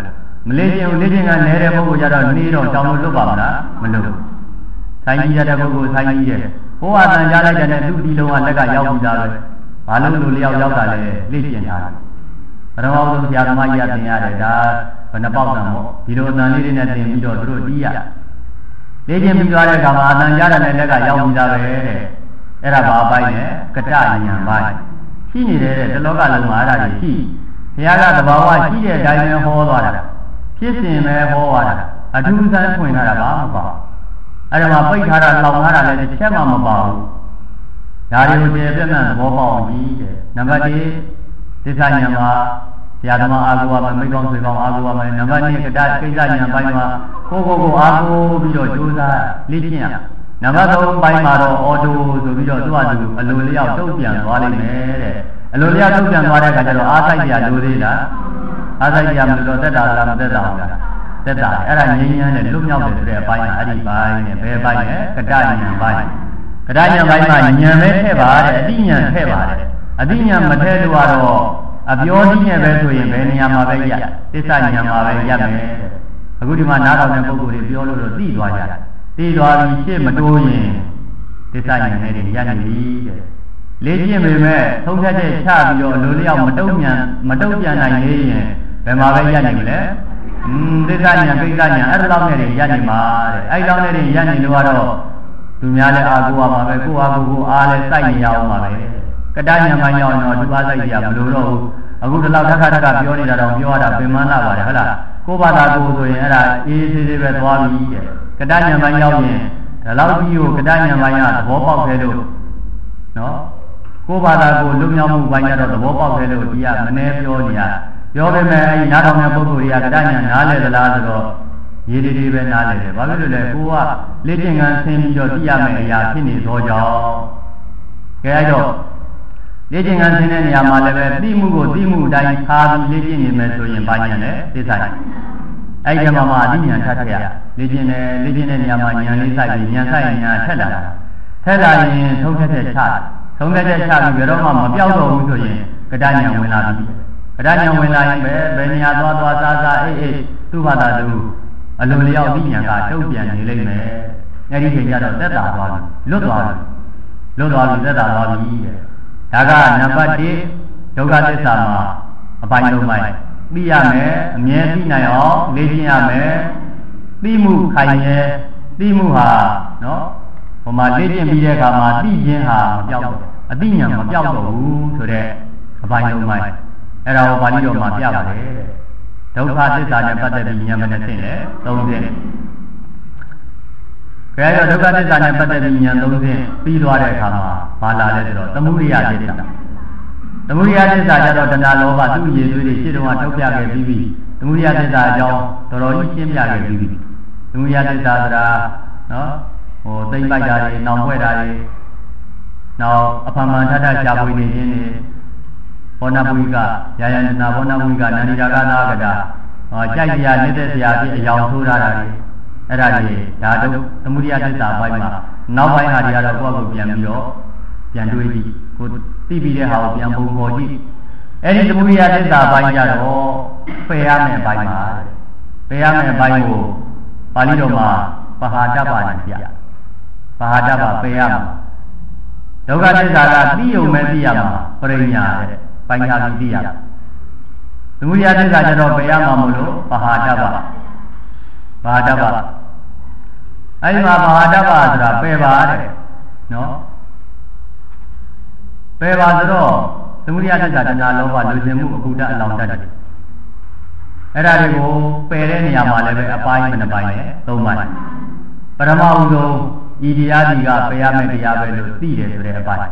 မလေးချင်းလေးချင်းကနေတဲ့ပုဂ္ဂိုလ်ကြတော့နေတော့တောင်းလို့လွတ်ပါမလားမလွတ်ဆိုင်ကြီးရတဲ့ပုဂ္ဂိုလ်ဆိုင်ကြီးရဲ့ဘိုးအတန်ကြားလိုက်တဲ့သူ့ဒီလုံးကလက်ကရောက်ပြီးသားပဲဘာလို့လို့လျောက်ရောက်တာလဲလေ့ကျင့်ထားတယ်ပထမဆုံးဆရာသမားကြီးကသင်ရတယ်ဒါဘယ်နှပေါက်တန်ပေါ့ဒီလိုအတန်လေးတွေနဲ့သင်ပြီးတော့သူတို့တီးရလေ့ကျင့်ပြီးသွားတဲ့အခါမှာအတန်ကြားတဲ့လက်ကရောက်ပြီးသားပဲတဲ့အဲ့ဒါဘာပိုင်းလဲကတဉာဏ်ပိုင်းရှိနေတဲ့တလောကလုံးမှာအဲ့ဒါကြီးရှိဘုရားကသဘာဝရှိတဲ့အတိုင်းပဲဟောသွားတာဖြစ်စဉ်ပဲဟောသွားတာအထူးဆန်းဖွင့်ထားတာဘာမှမပါအဲ့ဒါမှာပိတ်ထားတာလောင်ထားတာလည်းတစ်ချက်မှမပါဘူးဒါတွေကိုကျေပြတ်မှန်သဘောပေါက်အောင်ကြီးတဲ့နံပါတ်一သစ္စာဉာဏ်မှာဆရာသမားအာကိုပါမိကောင်းဆွေကောင်းအာကိုပါမယ်နံပါတ်二ကတကိစ္စဉာဏ်ပိုင်းမှာကိုကိုကိုအာကိုပြီးတော့ကြိုးစားလေ့ကျင့်ရနံပါတ်သုံးပိုင်းမှာတော့အော်တိုဆိုပြီးတော့သူ့အတူအလိုလျောက်တုံ့ပြန်သွားလိမ့်မယ်တဲ့အလိုလျောက်တုံ့ပြန်သွားတဲ့အခါကျတော့အားဆိုင်စရာလိုသေးလားအားဆိုင်စရာမလိုတော့သက်တာလားမသက်တာဘူးလားသက်တာအဲ့ဒါငြိမ်းချမ်းတဲ့လွတ်မြောက်တဲ့ဆိုတဲ့အပိုင်းကအဲ့ဒီပိုင်းနဲ့ဘယ်ပိုင်းလဲကတဉာဏ်ပိုင်းကတဉာဏ်ပိုင်းမှာဉာဏ်ပဲထည့်ပါတဲ့အတိဉာဏ်ထည့်ပါတယ်အတိဉာဏ်မထည့်လို့ကတော့အပြောနည်းနဲ့ပဲဆိုရင်ဘယ်နေရာမှာပဲရသစ္စာဉာဏ်မှာပဲရမယ်တဲ့အခုဒီမှာနားထောင်တဲ့ပုဂ္ဂိုလ်တွေပြောလို့တော့သိသွားကြတယ်သိသွားပြီးရှေ့မတိုးရင်သစ္စာဉာဏ်နဲ့ရနေပြီတဲ့လေ့ကျင့်ပေမဲ့သုံးဖြတ်ချက်ချပြီးတော့အလိုလျောက်မတုံ့ပြန်မတုံ့ပြန်နိုင်သေးရင်ဘယ်မှာပဲရနိုင်မလဲอืมသစ္စာဉာဏ်ကိစ္စဉာဏ်အဲ့ဒါလောက်နဲ့ရနေမှာတဲ့အဲ့လောက်နဲ့ရနေလို့ကတော့သူများလည်းအာကိုရမှာပဲကိုယ့်အာကိုကိုအားလည်းစိုက်နေရအောင်ပါပဲကတဉာဏ်ပိုင်းရောက်တော့သူအားစိုက်ကြရမလို့တော့ဘူးအခုဒီလောက်တစ်ခါတစ်ခါပြောနေတာတော့ပြောရတာပင်မနာပါတယ်ဟုတ်လားကိုယ့်ဘာသာကိုဆိုရင်အဲ့ဒါအေးအေးဆေးဆေးပဲသွားပြီတဲ့ကတဉာဏ်ပိုင်းရောက်ရင်ဒီလောက်ကြီးကိုကတဉာဏ်ပိုင်းကသဘောပေါက်ခဲ့လို့နော်ကိုယ်ဘာသာကိုလွတ်မြောက်မှုပိုင်းကတော့သဘောပေါက်တယ်လို့ဒီကမနှဲပြောနေရပြောပေမဲ့အဲဒီနားထောင်တဲ့ပုဂ္ဂိုလ်တွေကကတဉာဏ်နားလဲသလားဆိုတော့ရေးဒီဒီပဲနားလဲတယ်ဘာဖြစ်လို့လဲကိုကလေ့ကျင့်ခန်းဆင်းပြီးတော့သိရမယ့်အရာဖြစ်နေသောကြောင့်ကဲအဲ့တော့လေ့ကျင့်ခန်းဆင်းတဲ့နေရာမှာလည်းပဲသိမှုကိုသိမှုအတိုင်းထားပြီးလေ့ကျင့်နေမယ်ဆိုရင်ဘာဉာဏ်လဲသိဆိုင်အဲ့ဒီမှာမှအသိဉာဏ်ထပ်ထည့်ရလေ့ကျင့်တဲ့လေ့ကျင့်တဲ့နေရာမှာဉာဏ်လေးစိုက်ပြီးဉာဏ်စိုက်ရင်ဉာဏ်ထက်လာတာထက်လာရင်သုံးထက်ထက်ချသုံးထက်ထက်ချပြီးဘယ်တော့မှမပြောက်တော့ဘူးဆိုရင်ကတဉာဏ်ဝင်လာပြီကတဉာဏ်ဝင်လာရင်ပဲဘယ်နေရာသွားသွားစားစားအေးအေးသူ့ဘာသာသူအလိုလျောက်သိဉာဏ်ကတုံ့ပြန်နေလိမ့်မယ်အဲ့ဒီချိန်ကျတော့သက်သာသွားပြီလွတ်သွားပြီလွတ်သွားပြီသက်သာသွားပြီတဲ့ဒါကနံပါတ်一ဒုက္ခသစ္စာမှာအပိုင်းလုံးပိုင်းသိရမယ်အမြဲသိနိုင်အောင်လေ့ကျင့်ရမယ်သိမှုခိုင်ရဲသိမှုဟာနော်ဟိုမှာလေ့ကျင့်ပြီးတဲ့အခါမှာသိခြင်းဟာမပြောက်တော့အသိဉာဏ်မပြောက်တော့ဘူးဆိုတဲ့အပိုင်းလုံးပိုင်းအဲ့ဒါကိုပါဠိတော်မှာပြပါတယ်ဒုက္ခသစ္စာနဲ့ပတ်သက်ပြီးဉာဏ်မနဲ့သိတယ်သုံးသိကဲတော့ဒုက္ခသစ္စာနဲ့ပတ်သက်ပြီးဉာဏ်သုံးသိပြီးသွားတဲ့အခါမှာဘာလာလဲဆိုတော့သမုဒိယသစ္စာသမုဒိယသစ္စာကျတော့တဏှာလောဘသူ့ရည်သွေးတွေရှင်းတော့ထုတ်ပြခဲ့ပြီးပြီသမုဒိယသစ္စာအကြောင်းတော်တော်ကြီးရှင်းပြခဲ့ပြီးပြီသမုဒိယသစ္စာဆိုတာနော်ဟိုသိမ့်ပိုက်တာတွေနောင်ဖွဲ့တာတွေနောက်အဖမှန်ထထရှားပွေနေခြင်းတွေဘောနပုိကယာယနာဘောနပုိကနန္ဒီရာကနာကတာဟောကြိုက်စရာနေတဲ့စရာဖြစ်အယောင်ထိုးထားတာတွေအဲ့ဒါတွေဒါတော့သမုဒိယသစ္စာပိုင်းမှာနောက်ပိုင်းဟာတွေကတော့ကိုယ့်ကိုပြန်ပြီးတော့ပြန်တွေးကြည့်ကိုသိပြီးတဲ့ဟာကိုပြန်ပုံပေါ်ကြည့်အဲ့ဒီသမုဒိယသစ္စာပိုင်းကြတော့ပယ်ရမယ်ပိုင်းပါပယ်ရမယ်ပိုင်းကိုပါဠိတော်မှာပဟာတ္တပါဏိပြပဟာတ္တပါပယ်ရမှာဒုက္ခသစ္စာကသိုံမဲ့သိရမှာပရိညာတဲ့ပိုင်းခြားပြီးသိရမှာသမုဒိယသစ္စာကျတော့ပယ်ရမှာမလို့ပဟာတ္တပါပဟာတ္တပါအဲ့ဒီမှာပဟာတ္တပါဆိုတာပယ်ပါတဲ့နော်ပယ်ပါဆိုတော့သမုဒိယသစ္စာတဏှာလောဘလူကျင်မှုအကုဒအလောင်းတတ်တယ်အဲ့ဒါတွေကိုပယ်တဲ့နေရာမှာလည်းပဲအပိုင်းတစ်ပိုင်းနဲ့သုံးပိုင်းပထမဦးဆုံးဤတရားဒီကပယ်ရမယ့်တရားပဲလို့သိတယ်ဆိုတဲ့အပိုင်း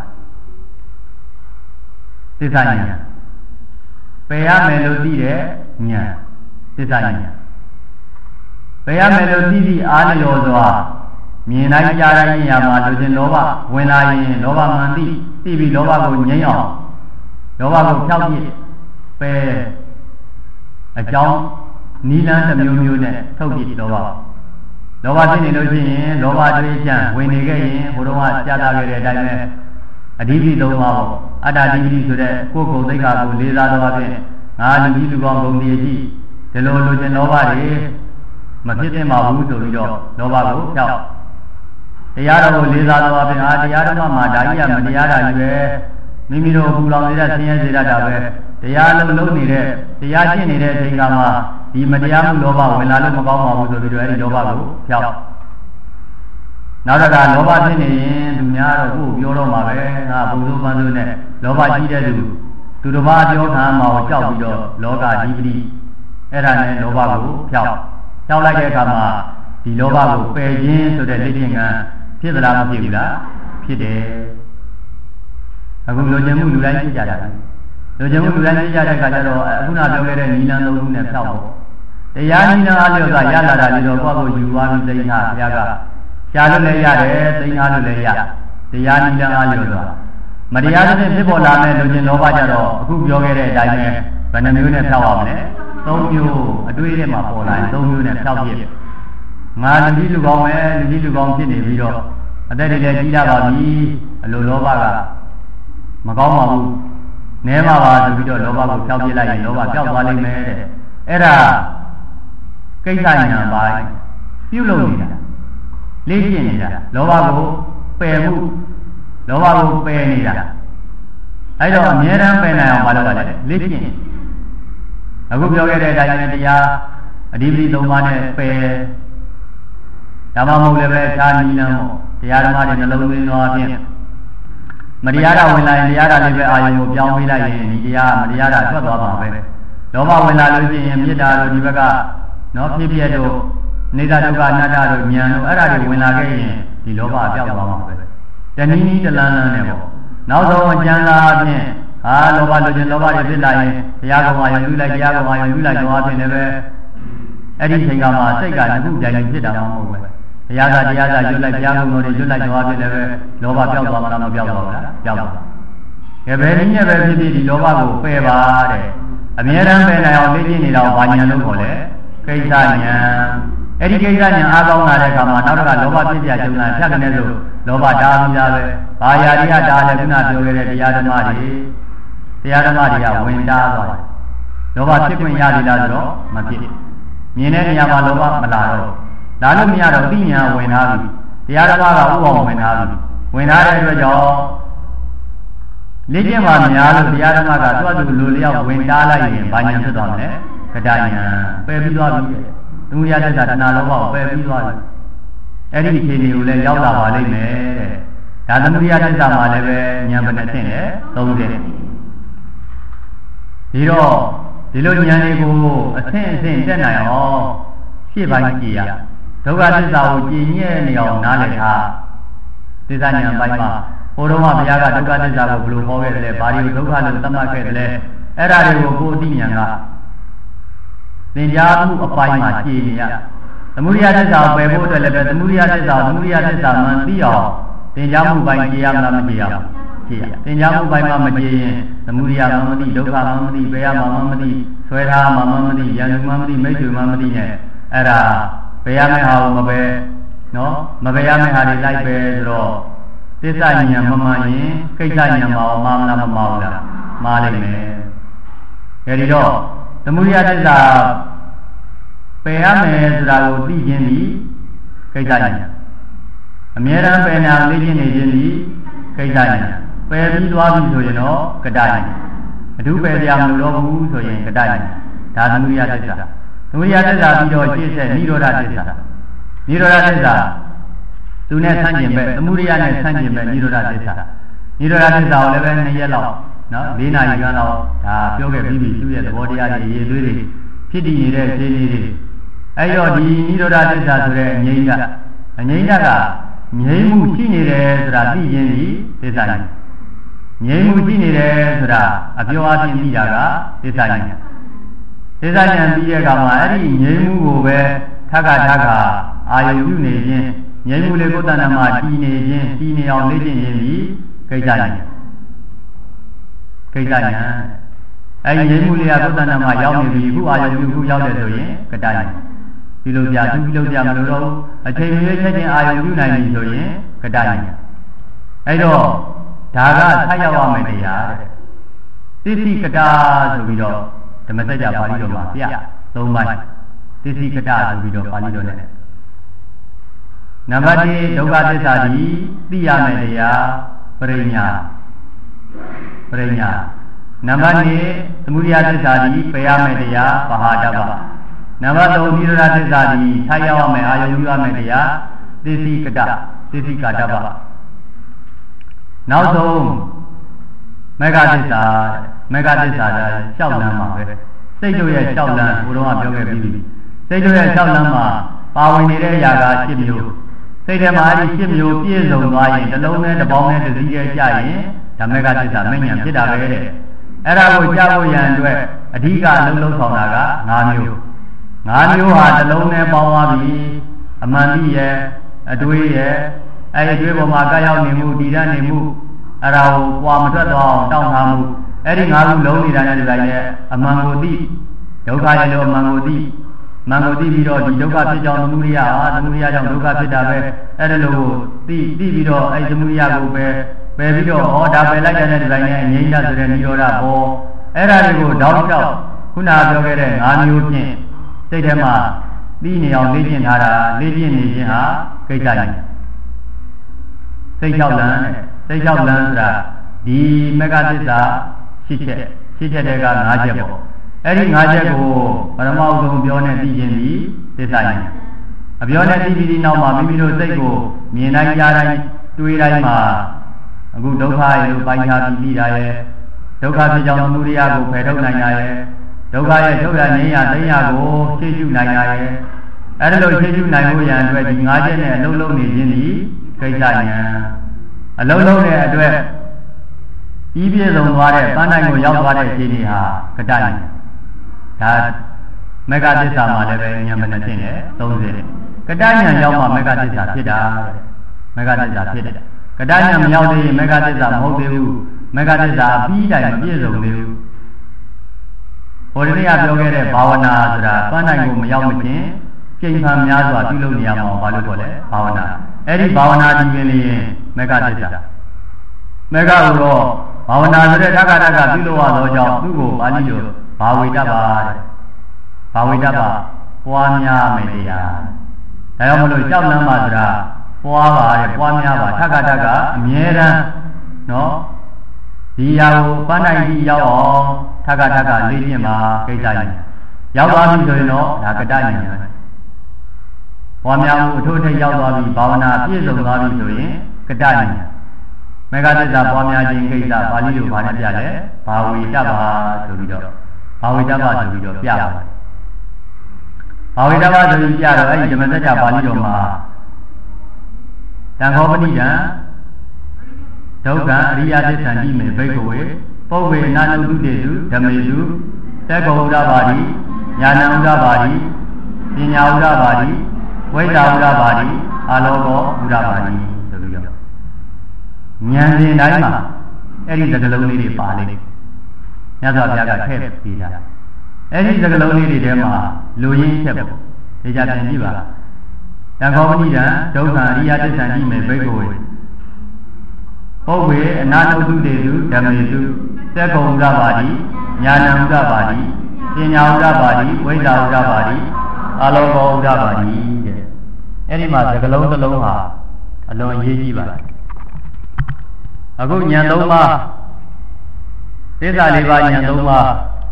သစ္စာဉာဏ်ပယ်ရမယ်လို့သိတဲ့ဉာဏ်သစ္စာဉာဏ်ပယ်ရမယ်လို့သိပြီးအားလျော်စွာမြင်တိုင်းကြားတိုင်းနေရာမှာလူကျင်လောဘဝင်လာရင်လောဘမှန်သိသိပြီးလောဘကိုငြိမ်းအောင်လောဘကိုဖျောက်ပြစ်ပယ်အကြောင်းနိလန်းတစ်မျိုးမျိုးနဲ့ထုတ်ပြစ်လောဘလောဘဖြစ်နေလို့ရှိရင်လောဘတွေးကြံဝင်နေခဲ့ရင်ဘုရားကကြားတာခဲ့တဲ့အတိုင်းပဲအဓိပ္ပာယ်သုံးပါပေါ့အတ္တဓိပ္ပာယ်ဆိုတဲ့ကိုယ်ကိုယ်သိက္ခာကိုလေးစားတော်အပြင်ငါလူကြီးလူကောင်းဂုဏ်တည်ရှိဒီလိုလိုချင်လောဘတွေမဖြစ်သင့်ပါဘူးဆိုပြီးတော့လောဘကိုဖျောက်တရားတော်ကိုလေးစားတော်အပြင်အားတရားဓမ္မမှာဒါကြီးကမတရားတာကြီးပဲမိမိတို့ပူလောင်နေတဲ့ဆင်းရဲစေတတ်တာပဲတရားလုံးလုံးနေတဲ့တရားကျင့်နေတဲ့အချိန်ကမှဒီမတရားမှုလောဘဝင်လာလို့မကောင်းပါဘူးဆိုပြီးတော့အဲဒီလောဘကိုဖျောက်နောက်တစ်ခါလောဘဖြစ်နေရင်သူများတော့ကိုယ်ပြောတော့မှာပဲငါဘုံစိုးပန်းစိုးနဲ့လောဘကြီးတဲ့သူသူတစ်ပါးပြောခံမှာကိုကြောက်ပြီးတော့လောကကြီးပြီးအဲ့ဒါနဲ့လောဘကိုဖျောက်ဖျောက်လိုက်တဲ့အခါမှာဒီလောဘကိုပယ်ခြင်းဆိုတဲ့လက်ကျင့်ကဖြစ်သလားမဖြစ်ဘူးလားဖြစ်တယ်အခုလိုချင်မှုလူတိုင်းဖြစ်ကြတာလိုချင်မှုလူတိုင်းဖြစ်ကြတဲ့အခါကျတော့အခုနပြောခဲ့တဲ့နီလန်သုံးခုနဲ့ဖျောက်ဖို့တရားနီလန်အားလျော်ကရလာတာလေးတော့ကိုယ့်ကိုယူသွားပြီးသိထားဘုရားကရှားလို့လည်းရတယ်သိထားလို့လည်းရတရားနီလန်အားလျော်သွားမတရားတဲ့ဖြစ်ပေါ်လာမဲ့လူချင်းလောဘကြတော့အခုပြောခဲ့တဲ့အတိုင်းပဲဘယ်နှမျိုးနဲ့ဖျောက်ရမလဲသုံးမျိုးအတွေးထဲမှာပေါ်လာရင်သုံးမျိုးနဲ့ဖျောက်ပြစ်ငါလူကြီးလူကောင်းပဲလူကြီးလူကောင်းဖြစ်နေပြီးတော့အသက်တွေလည်းကြီးလာပါပြီအလိုလောဘကမကောင်းပါဘူးနဲပါပါဆိုပြီးတော့လောဘကိုဖျောက်ပြစ်လိုက်ရင်လောဘပျောက်သွားလိမ့်မယ်တဲ့အဲ့ဒါကိစ္စညာပိုင်းပြုလုပ်နေတာလေ့ကျင့်နေတာလောဘကိုပယ်မှုလောဘကိုပယ်နေတာအဲ့တော့အမြဲတမ်းပယ်နိုင်အောင်မလုပ်ရလဲလေ့ကျင့်အခုပြောခဲ့တဲ့အတိုင်းနဲ့တရားအဓိပတိသုံးပါးနဲ့ပယ်ဒါမှမဟုတ်လည်းပဲအခြားနည်းလမ်းပေါ့တရားဓမ္မတွေနှလုံးသွင်းတော်အပြင်မတရားတာဝင်လာရင်တရားတာလေးပဲအာယုံကိုပြောင်းပေးလိုက်ရင်ဒီတရားမတရားတာထွက်သွားမှာပဲလောဘဝင်လာလို့ရှိရင်မေတ္တာတို့ဒီဘက်ကနော်ဖြစ်ဖြစ်တို့နေတာဒုက္ခအနတ္တတို့ဉာဏ်တို့အဲ့ဒါတွေဝင်လာခဲ့ရင်ဒီလောဘပျောက်သွားမှာပဲတနည်းနည်းတလန်းလန်းနဲ့ပေါ့နောက်ဆုံးကျမ်းစာအပြင်ဟာလောဘလိုချင်လောဘတွေဖြစ်လာရင်တရားကောင်အာယုံပြုလိုက်တရားကောင်အာယုံပြုလိုက်တော့အပြင်လည်းပဲအဲ့ဒီချိန်ကမှစိတ်ကငခုတိုင်းဖြစ်တာမှမဟုတ်ဘူးတရားသာတရားသာရွတ်လိုက်တရားမှုတွေရွတ်လိုက်တော့အဖြစ်လည်းပဲလောဘပျောက်သွားမှာလားမပျောက်သွားဘူးလားပျောက်သွား။ကဲဘယ်နည်းနဲ့ပဲဖြစ်ဖြစ်ဒီလောဘကိုပယ်ပါတဲ့အမြဲတမ်းပယ်နိုင်အောင်လေ့ကျင့်နေတော့ဘာဉာဏ်လို့ခေါ်လဲကိစ္စဉာဏ်အဲ့ဒီကိစ္စဉာဏ်အားကောင်းလာတဲ့အခါမှာနောက်တစ်ခါလောဘဖြစ်ပြကြုံလာဖြတ်ကနေလို့လောဘတားပြီးသားပဲဘာယာရိယတားလဲခုနပြောခဲ့တဲ့တရားဓမ္မတွေတရားဓမ္မတွေကဝင်တားသွားတယ်လောဘဖြစ်ခွင့်ရသေးလားဆိုတော့မဖြစ်မြင်တဲ့နေရာမှာလောဘမလာတော့လာလို့မရတော့သိညာဝင်ထားပြီတရားဓမ္မကဥပအောင်ဝင်ထားပြီဝင်ထားတဲ့အတွက်ကြောင့်လေ့ကျင့်မှများလို့တရားဓမ္မကသူ့အတူလိုလျောက်ဝင်တားလိုက်ရင်ဘာညာဖြစ်သွားမလဲကတညာပယ်ပြီးသွားပြီသမုဒယသစ္စာတဏှာလောဘကိုပယ်ပြီးသွားပြီအဲ့ဒီအခြေအနေကိုလည်းရောက်လာပါလိမ့်မယ်တဲ့ဒါသမုဒယသစ္စာမှာလည်းပဲဉာဏ်ဘယ်နဲ့ဆင့်လဲသုံးဆင့်ဒီတော့ဒီလိုဉာဏ်တွေကိုအဆင့်အဆင့်တက်နိုင်အောင်ရှေ့ပိုင်းကြည့်ရဒုက္ခသစ္စာကိုကြည်ညက်နေအောင်နားလည်ထားသစ္စာဉာဏ်ပိုင်းမှာဘုရားမဘုရားကဒုက္ခသစ္စာကိုဘယ်လိုဟောခဲ့တယ်လဲဘာလို့ဒုက္ခလို့သတ်မှတ်ခဲ့တယ်လဲအဲ့ဒါတွေကိုကိုယ်အသိဉာဏ်ကသင်ကြားမှုအပိုင်းမှာကြည်နေရသမုဒိယသစ္စာကိုပယ်ဖို့အတွက်လည်းပဲသမုဒိယသစ္စာသမုဒိယသစ္စာမှန်သိအောင်သင်ကြားမှုပိုင်းကြည်ရမလားမကြည်ရအောင်ကြည်ရသင်ကြားမှုပိုင်းမှာမကြည်ရင်သမုဒိယမှမသိဒုက္ခမှမသိဘယ်ရမှမသိဆွဲထားမှမသိရန်သူမှမသိမိတ်ဆွေမှမသိနဲ့အဲ့ဒါဘယ်ရမယ့်ဟာကိုမပဲနော်မပဲရမယ့်ဟာတွေလိုက်ပဲဆိုတော့သစ္စာဉာဏ်မမှန်ရင်ကိစ္စဉာဏ်မအောင်မှားမလားမမှားဘူးလားမှားလိမ့်မယ်အဲဒီတော့သမုဒိယသစ္စာပယ်ရမယ်ဆိုတာကိုသိခြင်းဒီကိစ္စဉာဏ်အမြဲတမ်းပယ်နာလေ့ကျင့်နေခြင်းဒီကိစ္စဉာဏ်ပယ်ပြီးသွားပြီဆိုရင်တော့ကတ္တဉာဏ်အဓုပယ်တရားမလို့တော့ဘူးဆိုရင်ကတ္တဉာဏ်ဒါသမုဒိယသစ္စာသမုဒိယသစ္စာပြီးတော့ရှေ့ဆက်နိရောဓသစ္စာနိရောဓသစ္စာသူနဲ့ဆန့်ကျင်ပဲသမုဒိယနဲ့ဆန့်ကျင်ပဲနိရောဓသစ္စာနိရောဓသစ္စာကိုလည်းပဲနှစ်ရက်လောက်နော်၄နာရီခန့်လောက်ဒါပြောခဲ့ပြီးပြီသူ့ရဲ့သဘောတရားတွေရေးသွေးတွေဖြစ်တည်နေတဲ့ခြေလေးတွေအဲ့တော့ဒီနိရောဓသစ္စာဆိုတဲ့အငြိမ့်ကအငြိမ့်ကငြိမ့်မှုရှိနေတယ်ဆိုတာသိခြင်းဒီသစ္စာဉာဏ်ငြိမ့်မှုရှိနေတယ်ဆိုတာအပြောအချင်းသိတာကသစ္စာဉာဏ်သစ္စာဉာဏ်ပြီးတဲ့အခါမှာအဲ့ဒီငြိမ့်မှုကိုပဲထပ်ခါထပ်ခါအာယုပြုနေခြင်းငြိမ့်မှုလေးကိုယ်တဏ္ဍမှာတည်နေခြင်းတည်နေအောင်လေ့ကျင့်ခြင်းဒီကိစ္စဉာဏ်ကိစ္စဉာဏ်အဲ့ဒီငြိမ့်မှုလေးကကိုယ်တဏ္ဍမှာရောက်နေပြီခုအာယုပြုခုရောက်တယ်ဆိုရင်ကတ္တဉာဏ်ဒီလိုပြသူဒီလိုပြမလို့တော့အချိန်မရွေးချက်ချင်းအာယုပြုနိုင်ပြီဆိုရင်ကတ္တဉာဏ်အဲ့တော့ဒါကဆက်ရောက်ရမယ်တရားတဲ့သစ္စိကတာဆိုပြီးတော့ဓမ္မစကြာပါဠိတော်မှာပြသုံးပိုင်းသစ္စည်းကတဆိုပြီးတော့ပါဠိတော်နဲ့နံပါတ်တစ်ဒုက္ခသစ္စာဒီသိရမယ်တရားပရိညာပရိညာနံပါတ်နှစ်သမုဒယသစ္စာဒီပယ်ရမယ်တရားပဟာတပနံပါတ်သုံးနိရောဓသစ္စာဒီထိုက်ရောက်ရမယ်အာယုံပြုရမယ်တရားသစ္စည်းကတသစ္စည်းကတပနောက်ဆုံးမေဃသစ္စာမေဃသစ္စာကလျှောက်လမ်းမှာပဲစိတ်တို့ရဲ့လျှောက်လမ်းဘုရားကပြောခဲ့ပြီးပြီစိတ်တို့ရဲ့လျှောက်လမ်းမှာပါဝင်နေတဲ့အရာကရှစ်မျိုးစိတ်ထဲမှာအဲဒီရှစ်မျိုးပြည့်စုံသွားရင်တစ်လုံးနဲ့တစ်ပေါင်းနဲ့တစ်စည်းရဲ့ကြရင်ဓမ္မကသစ္စာမဉ္ဇဉ်ဖြစ်တာပဲတဲ့အဲ့ဒါကိုကြားဖို့ရန်အတွက်အဓိကအလုံးလုံးဆောင်တာက၅မျိုး၅မျိုးဟာတစ်လုံးနဲ့ပေါင်းသွားပြီအမှန်တိရဲ့အတွေးရဲ့အဲ့ဒီအတွေးပေါ်မှာကရောက်နေမှုတည်ရနေမှုအဲ့ဒါကိုပွာမထွက်သွားအောင်တောင်းထားမှုအဲ့ဒီ၅ခုလုံးနေတာနဲ့ဒီတိုင်းနဲ့အမှန်ကိုသိဒုက္ခရဲ့လို့အမှန်ကိုသိမန်ကိုသိပြီးတော့ဒီဒုက္ခဖြစ်ကြောင်းသမုဒိယဟာသမုဒိယကြောင့်ဒုက္ခဖြစ်တာပဲအဲ့ဒါလို့သိသိပြီးတော့အဲ့ဒီသမုဒိယကိုပဲပယ်ပြီးတော့ဟောဒါပယ်လိုက်တဲ့ဒီတိုင်းနဲ့အငြိမ့်ရဆိုတဲ့និရောဓဘောအဲ့ဒါတွေကိုတောက်လျှောက်ခုနပြောခဲ့တဲ့၅မျိုးဖြင့်စိတ်ထဲမှာသိနေအောင်လေ့ကျင့်ထားတာလေ့ကျင့်နေခြင်းဟာကိစ္စကြီးစိတ်လျှောက်လန်းတဲ့စိတ်လျှောက်လန်းဆိုတာဒီမဂ္ဂသစ္စာရှိချက်ရှိချက်တွေက၅ချက်ပေါ့အဲ့ဒီ၅ချက်ကိုပရမောက်ဆုံးပြောနေသိခြင်းဒီသစ္စာဉာဏ်အပြောနဲ့သိပြီးဒီနောက်မှာမိမိတို့စိတ်ကိုမြင်တိုင်းကြားတိုင်းတွေးတိုင်းမှာအခုဒုက္ခရဲ့လို့ပိုင်းခြားပြီးပြီးတာရဲ့ဒုက္ခဖြစ်ကြောင်းသမုဒိယကိုဖယ်ထုတ်နိုင်တာရဲ့ဒုက္ခရဲ့ထုတ်ရငြိမ်းရသိမ်းရကိုရှင်းရှုနိုင်တာရဲ့အဲ့ဒါလို့ရှင်းရှုနိုင်ဖို့ရန်အတွက်ဒီ၅ချက်နဲ့အလုံးလုံးနေခြင်းဒီကိစ္စဉာဏ်အလုံးလုံးတဲ့အတွက်ဤပြည့်စုံသွားတဲ့ပန်းတိုင်းကိုရောက်သွားတဲ့အခြေအနေဟာကတ္တဉာဏ်ဒါမေဃသစ္စာမှာလည်းပဲဉာဏ်မနဲ့သိနေသုံးဆယ်ကတ္တဉာဏ်ရောက်မှမေဃသစ္စာဖြစ်တာမေဃသစ္စာဖြစ်တယ်ကတ္တဉာဏ်မရောက်သေးရင်မေဃသစ္စာမဟုတ်သေးဘူးမေဃသစ္စာအပြီးတိုင်မပြည့်စုံသေးဘူးဟိုဒီနေ့ကပြောခဲ့တဲ့ဘာဝနာဆိုတာပန်းတိုင်းကိုမရောက်မချင်းချိန်ဖန်များစွာပြုလုပ်နေရမှာဘာလို့ခေါ်လဲဘာဝနာအဲ့ဒီဘာဝနာဒီရင်လေးမေဃသစ္စာမေဃကိုတော့ဘာဝနာဆိုတဲ့ဓက္ကဓက္ကပြုလို့ရသောကြောင့်သူ့ကိုပါဠိလိုဘာဝိတ္တပါတဲ့ဘာဝိတ္တပါပွားများမယ်တရားဒါကြောင့်မလို့ကြောက်လမ်းပါဆိုတာပွားပါတဲ့ပွားများပါဓက္ကဓက္ကအမြဲတမ်းနော်ဒီရာကိုပန်းနိုင်ကြီးရောက်အောင်ဓက္ကဓက္ကလေ့ကျင့်ပါကိစ္စကြီးရောက်သွားပြီဆိုရင်တော့ဒါကတ္တဉာဏ်ပဲပွားများမှုအထိုးထိပ်ရောက်သွားပြီဘာဝနာပြည့်စုံသွားပြီဆိုရင်ကတ္တဉာဏ်မေဃသစ္စာပွားများခြင်းကိစ္စပါဠိလိုဘာနဲ့ပြလဲဘာဝိတ္တပါဆိုပြီးတော့ဘာဝိတ္တပါဆိုပြီးတော့ပြပါတယ်ဘာဝိတ္တပါဆိုပြီးပြတော့အဲ့ဒီဓမ္မစကြာပါဠိတော်မှာတန်ခောပဏိဒံဒုက္ခအရိယသစ္ဆန္တိမေဘိက္ခဝေပုဗ္ဗေနာနုတုတေစုဓမ္မေစုသက်ကောဥဒ္ဒပါတိညာဏဥဒ္ဒပါတိပညာဥဒ္ဒပါတိဝိဇ္ဇာဥဒ္ဒပါတိအာလောကောဥဒ္ဒပါတိဆိုပြီးတော့ဉာဏ်စဉ်တိုင်းမှာအဲ့ဒီသကလုံးလေးတွေပါလိမ့်မြတ်စွာဘုရားကထည့်ပေးတာအဲ့ဒီသကလုံးလေးတွေထဲမှာလူရင်းချက်ပေါ့ဒေကြပြန်ကြည့်ပါတန်ခောပဏိဒံဒုက္ခအရိယသစ္ဆန္တိမေဘိက္ခဝေပုဗ္ဗေအနာနုတုတေစုဓမ္မေစုသက်ကုံဥဒ္ဒပါတိညာဏဥဒ္ဒပါတိပညာဥဒ္ဒပါတိဝိဇ္ဇာဥဒ္ဒပါတိအာလောကောဥဒ္ဒပါတိတဲ့အဲ့ဒီမှာသကလုံးတစ်လုံးဟာအလွန်အရေးကြီးပါတယ်အခုဉာဏ်သုံးပါးသစ္စာလေးပါးဉာဏ်သုံးပါး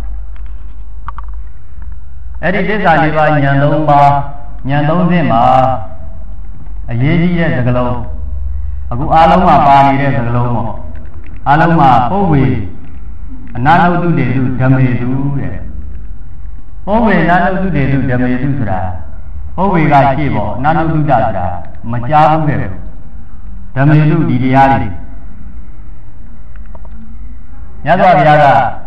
အဲ့ဒီသစ္စာလေးပါးဉာဏ်သုံးပါးဉာဏ်သုံးဆင့်မှာအရေးကြီးတဲ့သကလုံးအခုအားလုံးမှာပါနေတဲ့သကလုံးပေါ့အားလုံးမှာပုဗ္ဗေအနာနုတုတေစုဓမ္မေစုတဲ့ပုဗ္ဗေအနာနုတုတေစုဓမ္မေစုဆိုတာပုဗ္ဗေကရှေ့ပေါ့အနာနုတုတဆိုတာမကြားဘူးတဲ့ဓမ္မေစုဒီတရားတွေမြတ်စွာဘုရားက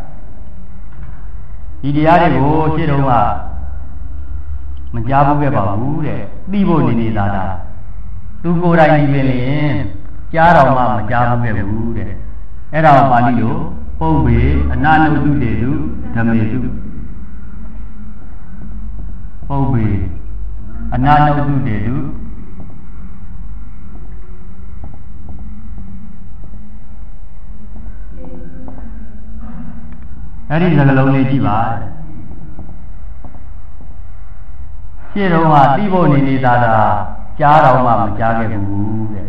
ဒီတရားတွေကိုရှင်းတော့ကမကြားဘူးခဲ့ပါဘူးတဲ့သိဖို့နေနေသာသာသူကိုယ်တိုင်ဒီပင်လျင်ကြားတော်မှမကြားဘူးခဲ့ဘူးတဲ့အဲ့ဒါကိုပါဠိလိုပုဗ္ဗေအနာနုတုတေစုဓမ္မေစုပုဗ္ဗေအနာနုတုတေစုအဲ့ဒီစကားလုံးလေးကြည့်ပါရှင်းတော့ကသိဖို့နေနေသားသာကြားတော်မှမကြားခဲ့ဘူးတဲ့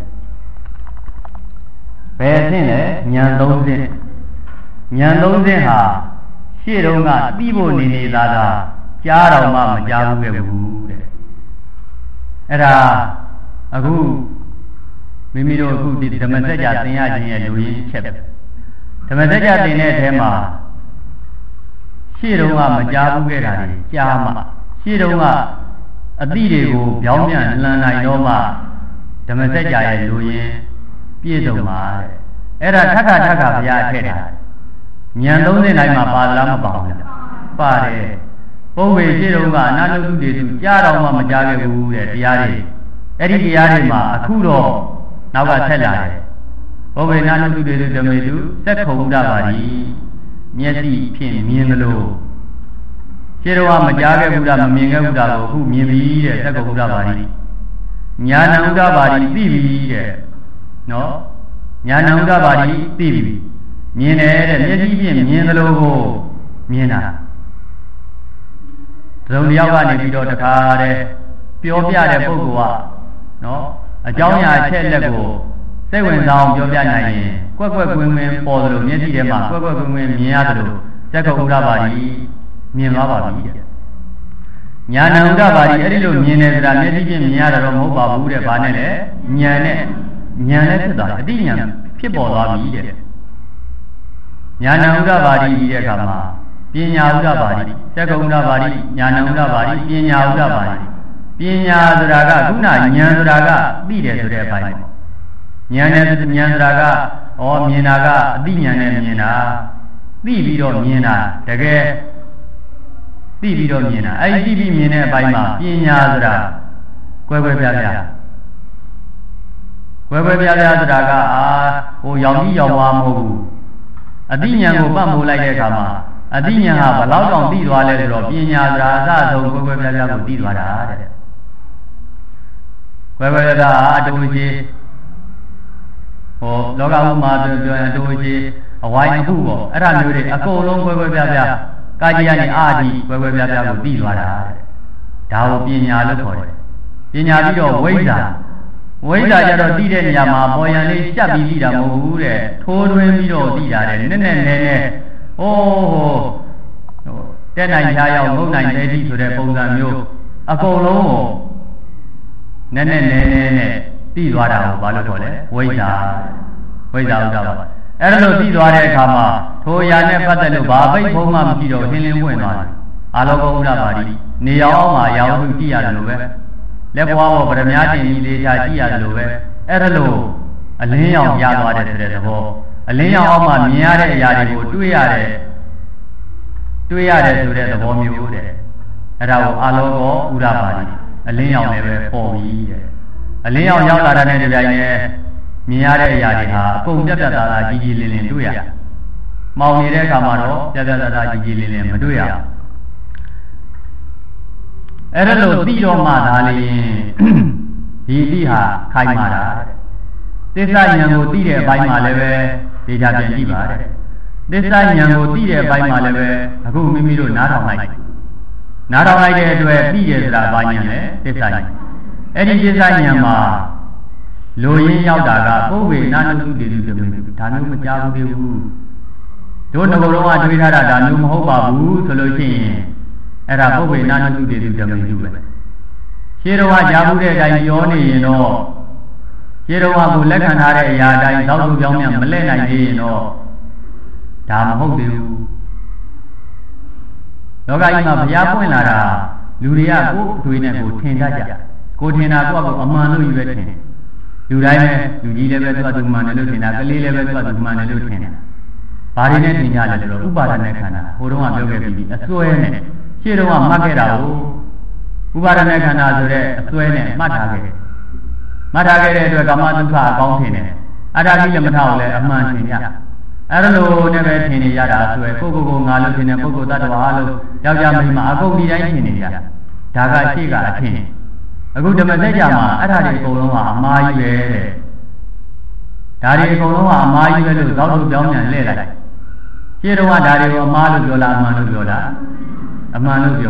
ဘယ်အဆင့်လဲဉာဏ်သုံးဆင့်ဉာဏ်သုံးဆင့်ဟာရှင်းတော့ကသိဖို့နေနေသားသာကြားတော်မှမကြားဘူးခဲ့ဘူးတဲ့အဲ့ဒါအခုမိမိတို့အခုဒီဓမ္မစကြာသင်ရခြင်းရဲ့လူရင်းချက်ဓမ္မစကြာသင်တဲ့အထဲမှာရှေ့တုန်းကမကြားဘူးခဲ့တာတွေကြားမှရှေ့တုန်းကအသည့်တွေကိုပြောင်းပြန်လန်နိုင်တော့မှဓမ္မစကြာရဲ့လူရင်းပြည့်စုံပါတဲ့အဲ့ဒါထပ်ခါထပ်ခါဘုရားထည့်တာဉာဏ်သုံးဆင့်တိုင်းမှာပါလားမပါဘူးလားပါတယ်ပုဗ္ဗေရှေ့တုန်းကအနာနုတုတေစုကြားတော်မှမကြားခဲ့ဘူးတဲ့တရားတွေအဲ့ဒီတရားတွေမှာအခုတော့နောက်ကဆက်လာတယ်ပုဗ္ဗေနာနုတုတေစုဓမ္မေစုသက္ခုံဥဒ္ဒပါတိမျက်စိဖြင့်မြင်လို့ရှင်းတော့မကြားခဲ့ဘူးလားမမြင်ခဲ့ဘူးလားကိုအခုမြင်ပြီတဲ့သက္ကုဥဒ္ဒပါတိညာဏဥဒ္ဒပါတိသိပြီတဲ့နော်ညာဏဥဒ္ဒပါတိသိပြီမြင်တယ်တဲ့မျက်စိဖြင့်မြင်သလိုကိုမြင်တာသုံးတယောက်ကနေပြီးတော့တခါတဲ့ပြောပြတဲ့ပုဂ္ဂိုလ်ကနော်အကြောင်းအရာအချက်လက်ကိုစိတ်ဝင်စားအောင်ပြောပြနိုင်ရင်ကွက်ကွက်ကွင်းကွင်းပေါ်သလိုမျက်စိထဲမှာကွက်ကွက်ကွင်းကွင်းမြင်ရသလိုသက္ကုဥဒ္ဒပါတိမြင်သွားပါပြီတဲ့ညာဏဥဒ္ဒပါတိအဲ့ဒီလိုမြင်တယ်ဆိုတာမျက်စိဖြင့်မြင်ရတာတော့မဟုတ်ပါဘူးတဲ့ဘာနဲ့လဲဉာဏ်နဲ့ဉာဏ်နဲ့ဖြစ်သွားတယ်အတိဉာဏ်ဖြစ်ပေါ်သွားပြီတဲ့ညာဏဥဒ္ဒပါတိပြီးတဲ့အခါမှာပညာဥဒ္ဒပါတိသက္ကုဥဒ္ဒပါတိညာဏဥဒ္ဒပါတိပညာဥဒ္ဒပါတိပညာဆိုတာကခုနဉာဏ်ဆိုတာကသိတယ်ဆိုတဲ့အပိုင်းပေါ့ဉာဏ်နဲ့ဉာဏ်ဆိုတာကဩမြင်တာကအတိဉာဏ်နဲ့မြင်တာသိပြီးတော့မြင်တာတကယ်သိပြီးတော့မြင်တာအဲ့ဒီသိပြီးမြင်တဲ့အပိုင်းမှာပညာဆိုတာကွဲကွဲပြားပြားကွဲကွဲပြားပြားဆိုတာကအာဟိုရောင်ကြီးရောင်သွားမဟုတ်ဘူးအတိဉာဏ်ကိုပတ်မိုးလိုက်တဲ့အခါမှာအတိဉာဏ်ဟာဘယ်လောက်တောင်သိသွားလဲဆိုတော့ပညာဆိုတာအစအဆုံးကွဲကွဲပြားပြားကိုသိသွားတာတဲ့ကွဲကွဲပြားပြားအတူရှိဟိုလောကဥမာပြောပြောရင်အတူရှိအဝိုင်းအခုပေါ့အဲ့ဒါမျိုးတွေအကုန်လုံးကွဲကွဲပြားပြားကာကြီးကနေအာဒီကွဲကွဲပြားပြားကိုသိသွားတာတဲ့ဒါကိုပညာလို့ခေါ်တယ်ပညာပြီးတော့ဝိဇ္ဇာဝိဇ္ဇာကျတော့သိတဲ့နေရာမှာပေါ်ရန်လေးရှက်ပြီးသိတာမဟုတ်ဘူးတဲ့ထိုးထွင်းပြီးတော့သိတာတဲ့နက်နက်နဲနဲအိုးဟိုတက်နိုင်ချာရောက်ငုံနိုင်သေးသည်ဆိုတဲ့ပုံစံမျိုးအကုန်လုံးကိုနက်နက်နဲနဲနဲ့သိသွားတာကိုဘာလို့ခေါ်လဲဝိဇ္ဇာဝိဇ္ဇာဥဒ္ဒပါအဲ့ဒါလို့သိသွားတဲ့အခါမှာထိုအရာနဲ့ပတ်သက်လို့ဘာပိတ်ဖုံးမှမရှိတော့ဟင်းလင်းပွင့်သွားတယ်အာလောကဥဒ္ဒပါတိနေရောက်အောင်မှာရောင်စုကြည့်ရတယ်လို့ပဲလက်ပွားပေါ်ဗရမ ्या တင်ကြီးလေးချာကြည့်ရတယ်လို့ပဲအဲ့ဒါလို့အလင်းရောင်ရသွားတယ်ဆိုတဲ့သဘောအလင်းရောင်အောင်မှာမြင်ရတဲ့အရာတွေကိုတွေ့ရတယ်တွေ့ရတယ်ဆိုတဲ့သဘောမျိုးတဲ့အဲ့ဒါကိုအာလောကဥဒ္ဒပါတိအလင်းရောင်လည်းပဲပေါ်ပြီးတဲ့အလင်းရောင်ရောက်လာတဲ့တပြိုင်တည်းမြင်ရတဲ့အရာတွေဟာအကုန်ပြတ်ပြတ်သားသားကြီးကြီးလင်းလင်းတွေ့ရ။မောင်နေတဲ့အခါမှာတော့ပြတ်ပြတ်သားသားကြီးကြီးလင်းလင်းမတွေ့ရဘူး။အဲ့ဒါလို့သိတော့မှသာလေဒီသိဟာခိုင်မာတာ။သစ္စာဉာဏ်ကိုသိတဲ့အပိုင်းမှာလည်းပဲဒေတာပြန်ကြည့်ပါတဲ့။သစ္စာဉာဏ်ကိုသိတဲ့အပိုင်းမှာလည်းပဲအခုမိမိတို့နားထောင်လိုက်။နားထောင်လိုက်တဲ့အတွက်သိရဆိုတာဘာဉာဏ်လဲသစ္စာဉာဏ်။အဲ့ဒီသစ္စာဉာဏ်မှာလူရင်းရောက်တာကပုဗ္ဗေနာနုတုတေစုဓမ္မေစုဒါမျိုးမကြားဘူးသေးဘူးတို့ငကုံလုံးကတွေးထားတာဒါမျိုးမဟုတ်ပါဘူးဆိုလို့ရှိရင်အဲ့ဒါပုဗ္ဗေနာနုတုတေစုဓမ္မေစုပဲရှင်းတော့ကြားဘူးတဲ့အတိုင်းပြောနေရင်တော့ရှင်းတော့ကိုလက်ခံထားတဲ့အရာအတိုင်းသောက်လို့ပြောင်းပြန်မလဲနိုင်သေးရင်တော့ဒါမဟုတ်သေးဘူးလောကကြီးမှာဘုရားပွင့်လာတာလူတွေကကိုယ်အတွေ့နဲ့ကိုထင်တတ်ကြကိုထင်တာကိုယ့်ကိုအမှန်လို့ယူရထင်တယ်လူတိုင်းပဲလူကြီးလည်းပဲသူ့အတူမှန်တယ်လို့ထင်တာကလေးလည်းပဲသူ့အတူမှန်တယ်လို့ထင်တာဘာတွေနဲ့ထင်ကြလဲဆိုတော့ဥပါဒณะခန္ဓာဟိုတုန်းကပြောခဲ့ပြီးအစွဲနဲ့ရှေ့တုန်းကမှတ်ခဲ့တာကိုဥပါဒณะခန္ဓာဆိုတဲ့အစွဲနဲ့မှတ်ထားခဲ့မှတ်ထားခဲ့တဲ့အတွက်ကာမဒုက္ခအကောင်းထင်တယ်အတ္တကိလမထကိုလည်းအမှန်ထင်ကြအဲ့ဒါလိုနဲ့ပဲထင်နေရတာအစွဲကိုကိုကိုငါလို့ထင်တဲ့ပုဂ္ဂိုလ်တ attva အားလုံးယောက်ျားမိန်းမအကုန်ဒီတိုင်းထင်နေကြဒါကရှေ့ကအထင်အခုဓမ္မစကြာမှာအဲ့ဒါတွေအကုန်လုံးကအမှားကြီးပဲတဲ့ဒါတွေအကုန်လုံးကအမှားကြီးပဲလို့သောက်လို့ပြောင်းပြန်လှည့်လိုက်ရှင်းတော့ဒါတွေကိုအမှားလို့ပြောလားအမှန်လို့ပြောလားအမှန်လို့ပြောတယ်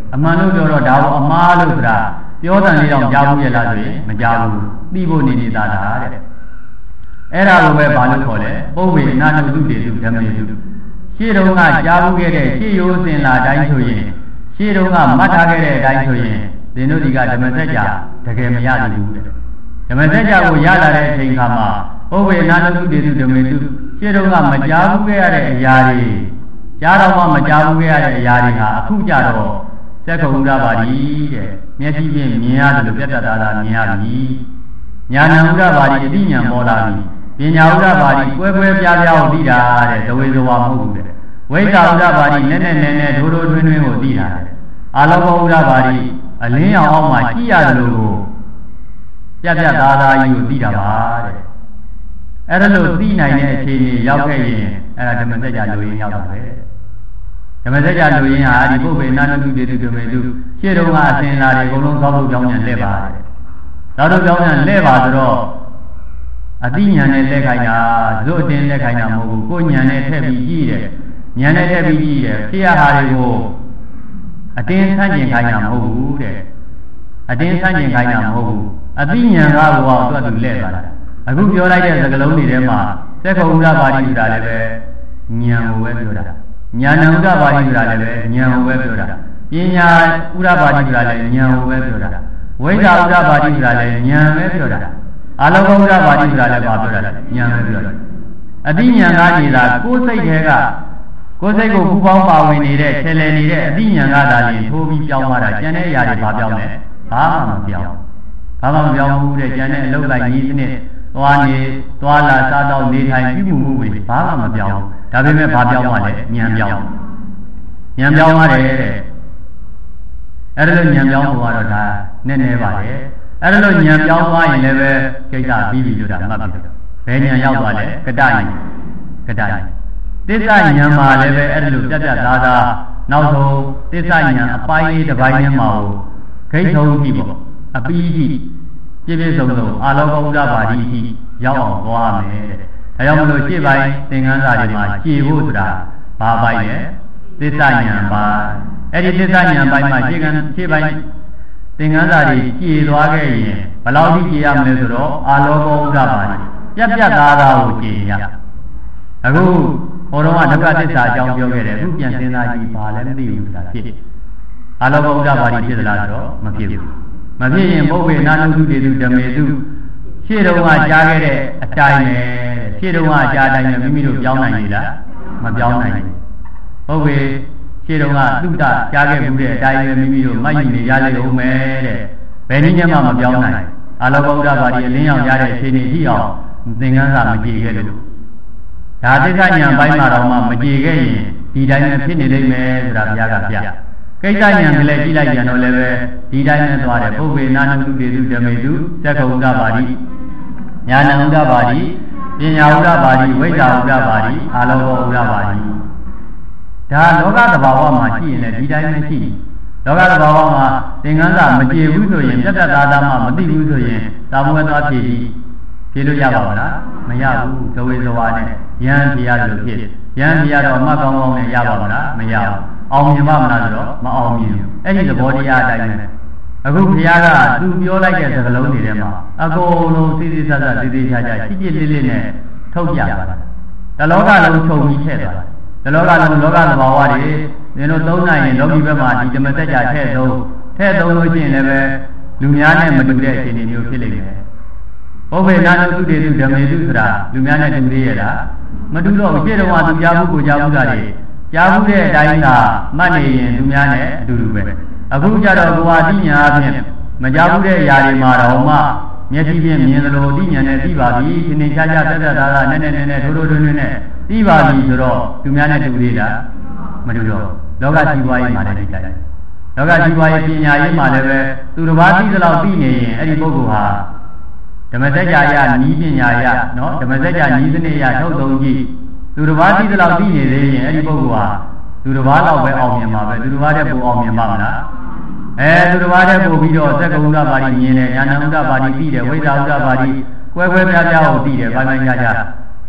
အမှန်လို့ပြောတော့ဒါကိုအမှားလို့ဆိုတာပြောတယ်လေးတော့ကြားဘူးရဲ့လားဆိုရင်မကြားဘူးသိဖို့နေနေတာလားတဲ့အဲ့ဒါကိုပဲဘာလို့ခေါ်လဲပုဗ္ဗေနာနုတုတေစုဓမ္မေစုရှေ့တုန်းကကြားဘူးခဲ့တဲ့ရှေ့ရိုးစင်လာတိုင်းဆိုရင်ရှေ့တုန်းကမှတ်ထားခဲ့တဲ့အတိုင်းဆိုရင်သင်တို့ဒီကဓမ္မစကြာတကယ်မရသေးဘူးတဲ့ဓမ္မစကြာကိုရလာတဲ့အချိန်ခါမှာပုဗ္ဗေနာနုတုတေစုဓမ္မေစုရှေ့တုန်းကမကြားဘူးခဲ့ရတဲ့အရာတွေကြားတော့မှမကြားဘူးခဲ့ရတဲ့အရာတွေဟာအခုကြတော့စက္ကုံဥဒ္ဒပါတိတဲ့မျက်စိဖြင့်မြင်ရတယ်လို့ပြတ်တတ်တာသာမြင်ရပြီဉာဏ်ဥဒ္ဒပါတိအတိဉာဏ်ပေါ်လာပြီပညာဥဒ္ဒပါတိကွဲကွဲပြားပြားကိုသိတာတဲ့ဇဝေဇဝါမဟုတ်ဘူးတဲ့ဝိဇ္ဇာဥဒ္ဒပါတိနဲ့နဲ့နဲ့နဲ့ဒိုးဒိုးထွင်းထွင်းကိုသိတာတဲ့အာလောကဥဒ္ဒပါတိအလင်းရောင်အောက်မှာကြည့်ရတယ်လို့ကိုပြတ်ပြတ်သားသားကြီးကိုသိတာပါတဲ့အဲ့ဒါလို့သိနိုင်တဲ့အခြေအနေရောက်ခဲ့ရင်အဲ့ဒါဓမ္မစကြာလူရင်းရောက်တာပဲဓမ္မစကြာလူရင်းဟာဒီပုဗ္ဗေနာနုတုတေတုဓမ္မေတုရှေ့တုန်းကအစဉ်လာတွေအကုန်လုံးသောက်လို့ကြောင်းပြန်လှည့်ပါတယ်သောက်လို့ကြောင်းပြန်လှည့်ပါဆိုတော့အတိညာနဲ့လက်ခိုင်းတာဇွတ်တင်လက်ခိုင်းတာမဟုတ်ဘူးကိုညာနဲ့ထည့်ပြီးကြည့်တယ်ညာနဲ့ထည့်ပြီးကြည့်တယ်ဖြစ်ရဟာတွေကိုအတင်းဆန့်ကျင်ခိုင်းတာမဟုတ်ဘူးတဲ့အတင်းဆန့်ကျင်ခိုင်းတာမဟုတ်ဘူးအတိညာကဘောတော့သူလက်သွားတာအခုပြောလိုက်တဲ့စကားလုံးတွေထဲမှာသက္ကုံဥဒ္ဒပါတိဆိုတာလည်းပဲဉာဏ်ကိုပဲပြောတာဉာဏ်ဥဒ္ဒပါတိဆိုတာလည်းပဲဉာဏ်ကိုပဲပြောတာပညာဥဒ္ဒပါတိဆိုတာလည်းဉာဏ်ကိုပဲပြောတာဝိဇ္ဇာဥဒ္ဒပါတိဆိုတာလည်းဉာဏ်ပဲပြောတာအာလောကဥဒ္ဒပါတိဆိုတာလည်းဘာပြောတာလဲဉာဏ်ပဲပြောတာအတိဉာဏ်ကနေတာကိုယ်စိတ်ထဲကကိုယ်စိတ်ကိုပူပေါင်းပါဝင်နေတဲ့ဆယ်လည်နေတဲ့အတိဉာဏ်ကသာလျှင်ထိုးပြီးပြောင်းသွားတာကျန်တဲ့အရာတွေဘာပြောင်းလဲဘာမှမပြောင်းဘာမှမပြောင်းဘူးတဲ့ကျန်တဲ့အလုပ်လိုက်ကြီးစနစ်သွားနေသွားလာစားတော့နေထိုင်ပြုမှုမှုတွေဘာမှမပြောင်းဘူးဒါပေမဲ့ဘာပြောင်းသွားလဲဉာဏ်ပြောင်းဉာဏ်ပြောင်းသွားတယ်တဲ့အဲ့ဒါလို့ဉာဏ်ပြောင်းသွားတော့ဒါနည်းနည်းပါတယ်အဲ့ဒါလို့ဉာဏ်ပြောင်းသွားရင်လည်းပဲကိစ္စပြီးပြီလို့ဒါမှတ်ပြီဘယ်ဉာဏ်ရောက်သွားလဲကတဉာဏ်ကတဉာဏ်သစ္စာဉာဏ်မှာလည်းပဲအဲ့ဒါလို့ပြတ်ပြတ်သားသားနောက်ဆုံးသစ္စာဉာဏ်အပိုင်းလေးတစ်ပိုင်းထဲမှာကိုဂိတ်ထုံးကြည့်ပေါ့အပီးကြည့်ပြည့်ပြည့်စုံစုံအာလောကဥဒ္ဒပါတိကြီးရောက်အောင်သွားမယ်တဲ့ဒါကြောင့်မလို့ရှေ့ပိုင်းသင်္ကန်းစာတွေမှာရှည်ဖို့ဆိုတာဘာပိုင်းလဲသစ္စာဉာဏ်ပိုင်းအဲ့ဒီသစ္စာဉာဏ်ပိုင်းမှာရှေ့ကရှေ့ပိုင်းသင်္ကန်းစာတွေရှည်သွားခဲ့ရင်ဘယ်လောက်ထိရှည်ရမလဲဆိုတော့အာလောကဥဒ္ဒပါတိပြတ်ပြတ်သားသားကိုရှည်ရအခုဟောတော့ကဒုက္ခသစ္စာအကြောင်းပြောခဲ့တယ်အခုပြန်စဉ်းစားကြည့်ဘာလဲမသိဘူးဆိုတာဖြစ်အာလောကဥဒ္ဒပါတိဖြစ်သလားဆိုတော့မဖြစ်ဘူးမဖြစ်ရင်ပုဗ္ဗေနာနုတုတေတုဓမ္မေတုရှေ့တုန်းကကြားခဲ့တဲ့အတိုင်းပဲရှေ့တုန်းကကြားတိုင်းပဲမိမိတို့ပြောင်းနိုင်ပြီလားမပြောင်းနိုင်ဘူးပုဗ္ဗေရှေ့တုန်းကသုတ္တကြားခဲ့မှုတဲ့အတိုင်းပဲမိမိတို့မှတ်ယူနေရလိမ့်ဦးမယ်တဲ့ဘယ်နည်းနဲ့မှမပြောင်းနိုင်အာလောကဥဒ္ဒပါတိအလင်းရောင်ရတဲ့အခြေအနေရှိအောင်သင်္ကန်းစာမကြည့်ခဲ့လို့ဒါသစ္စာဉာဏ်ပိုင်းမှာတော့မှမကြည့်ခဲ့ရင်ဒီတိုင်းပဲဖြစ်နေလိမ့်မယ်ဆိုတာဘုရားကပြကိစ္စဉာဏ်ကလေးကြည့်လိုက်ကြတော့လည်းပဲဒီတိုင်းနဲ့သွားတယ်ပုဗ္ဗေနာနုတုတေတုဓမ္မေတုသက္ကုံဥဒ္ဒပါတိဉာဏ်ဥဒ္ဒပါတိပညာဥဒ္ဒပါတိဝိဇ္ဇာဥဒ္ဒပါတိအာလောကဥဒ္ဒပါတိဒါလောကသဘာဝမှာရှိရင်လည်းဒီတိုင်းပဲရှိလောကသဘာဝမှာသင်္ကန်းစာမကြည်ဘူးဆိုရင်ပြတ်ပြတ်သားသားမှမသိဘူးဆိုရင်သာမဝတ္တဖြည့်ပြီးဖြည့်လို့ရပါမလားမရဘူးဇဝေဇဝါနဲ့ယံဖြည့်ရတယ်လို့ဖြစ်ယံဖြည့်ရတော့အမှတ်ကောင်းကောင်းနဲ့ရပါမလားမရဘူးအောင်မြင်ပါမလားဆိုတော့မအောင်မြင်ဘူးအဲ့ဒီသဘောတရားအတိုင်းပဲအခုဘုရားကသူပြောလိုက်တဲ့စကားလုံးတွေထဲမှာအကုန်လုံးစိစိဆက်ဆက်စိစိချာချာရှိရှိလေးလေးနဲ့ထုတ်ပြပါတယ်တလောကလုံးချုပ်ပြီးထည့်သွားတယ်တလောကလုံးလောကသဘာဝတွေသင်တို့သုံးနိုင်ရင်လောကီဘက်မှာဒီဓမ္မစကြာထည့်သုံးထည့်သုံးလို့ရှိရင်လည်းပဲလူများနဲ့မတူတဲ့အခြေအနေမျိုးဖြစ်လိမ့်မယ်ပုဗ္ဗေနာနုတုတေတုဓမ္မေတုဆိုတာလူများနဲ့တူသေးရလားမတူတော့ရှေ့တုန်းကသူကြားဘူးကိုကြားဘူးတာတွေကြားဘူးတဲ့အတိုင်းသာမှတ်နေရင်လူများနဲ့အတူတူပဲအခုကြတော့ကိုယ်အတိညာအဖြစ်မကြားဘူးတဲ့အရာတွေမှာတော့မှမျက်စိဖြင့်မြင်သလိုအတိညာနဲ့သိပါပြီသင်္နေချာချာတက်တက်သားသားနဲ့နဲ့နဲ့နဲ့ထိုးထိုးထွင်းထွင်းနဲ့သိပါပြီဆိုတော့လူများနဲ့တူသေးတာမတူတော့လောကကြီးပွားရေးမှာလည်းဒီတိုင်းလောကကြီးပွားရေးပညာရေးမှာလည်းပဲသူတစ်ပါးသိသလောက်သိနေရင်အဲ့ဒီပုဂ္ဂိုလ်ဟာဓမ္မစကြာရနီးပညာရနော်ဓမ္မစကြာနီးစနစ်ရထုတ်သုံးကြည့်သူတစ်ပါးသိသလောက်သိနေသေးရင်အဲ့ဒီပုဂ္ဂိုလ်ဟာသူတစ်ပါးလောက်ပဲအောင်မြင်မှာပဲသူတစ်ပါးတည်းပိုအောင်မြင်ပါမလားအဲသူတစ်ပါးတည်းပိုပြီးတော့သက္ကုံဥဒ္ဒပါတိမြင်တယ်ဉာဏ်ဥဒ္ဒပါတိသိတယ်ဝိဇ္ဇာဥဒ္ဒပါတိကွဲကွဲပြားပြားကိုသိတယ်ပိုင်းပိုင်းခြားခြား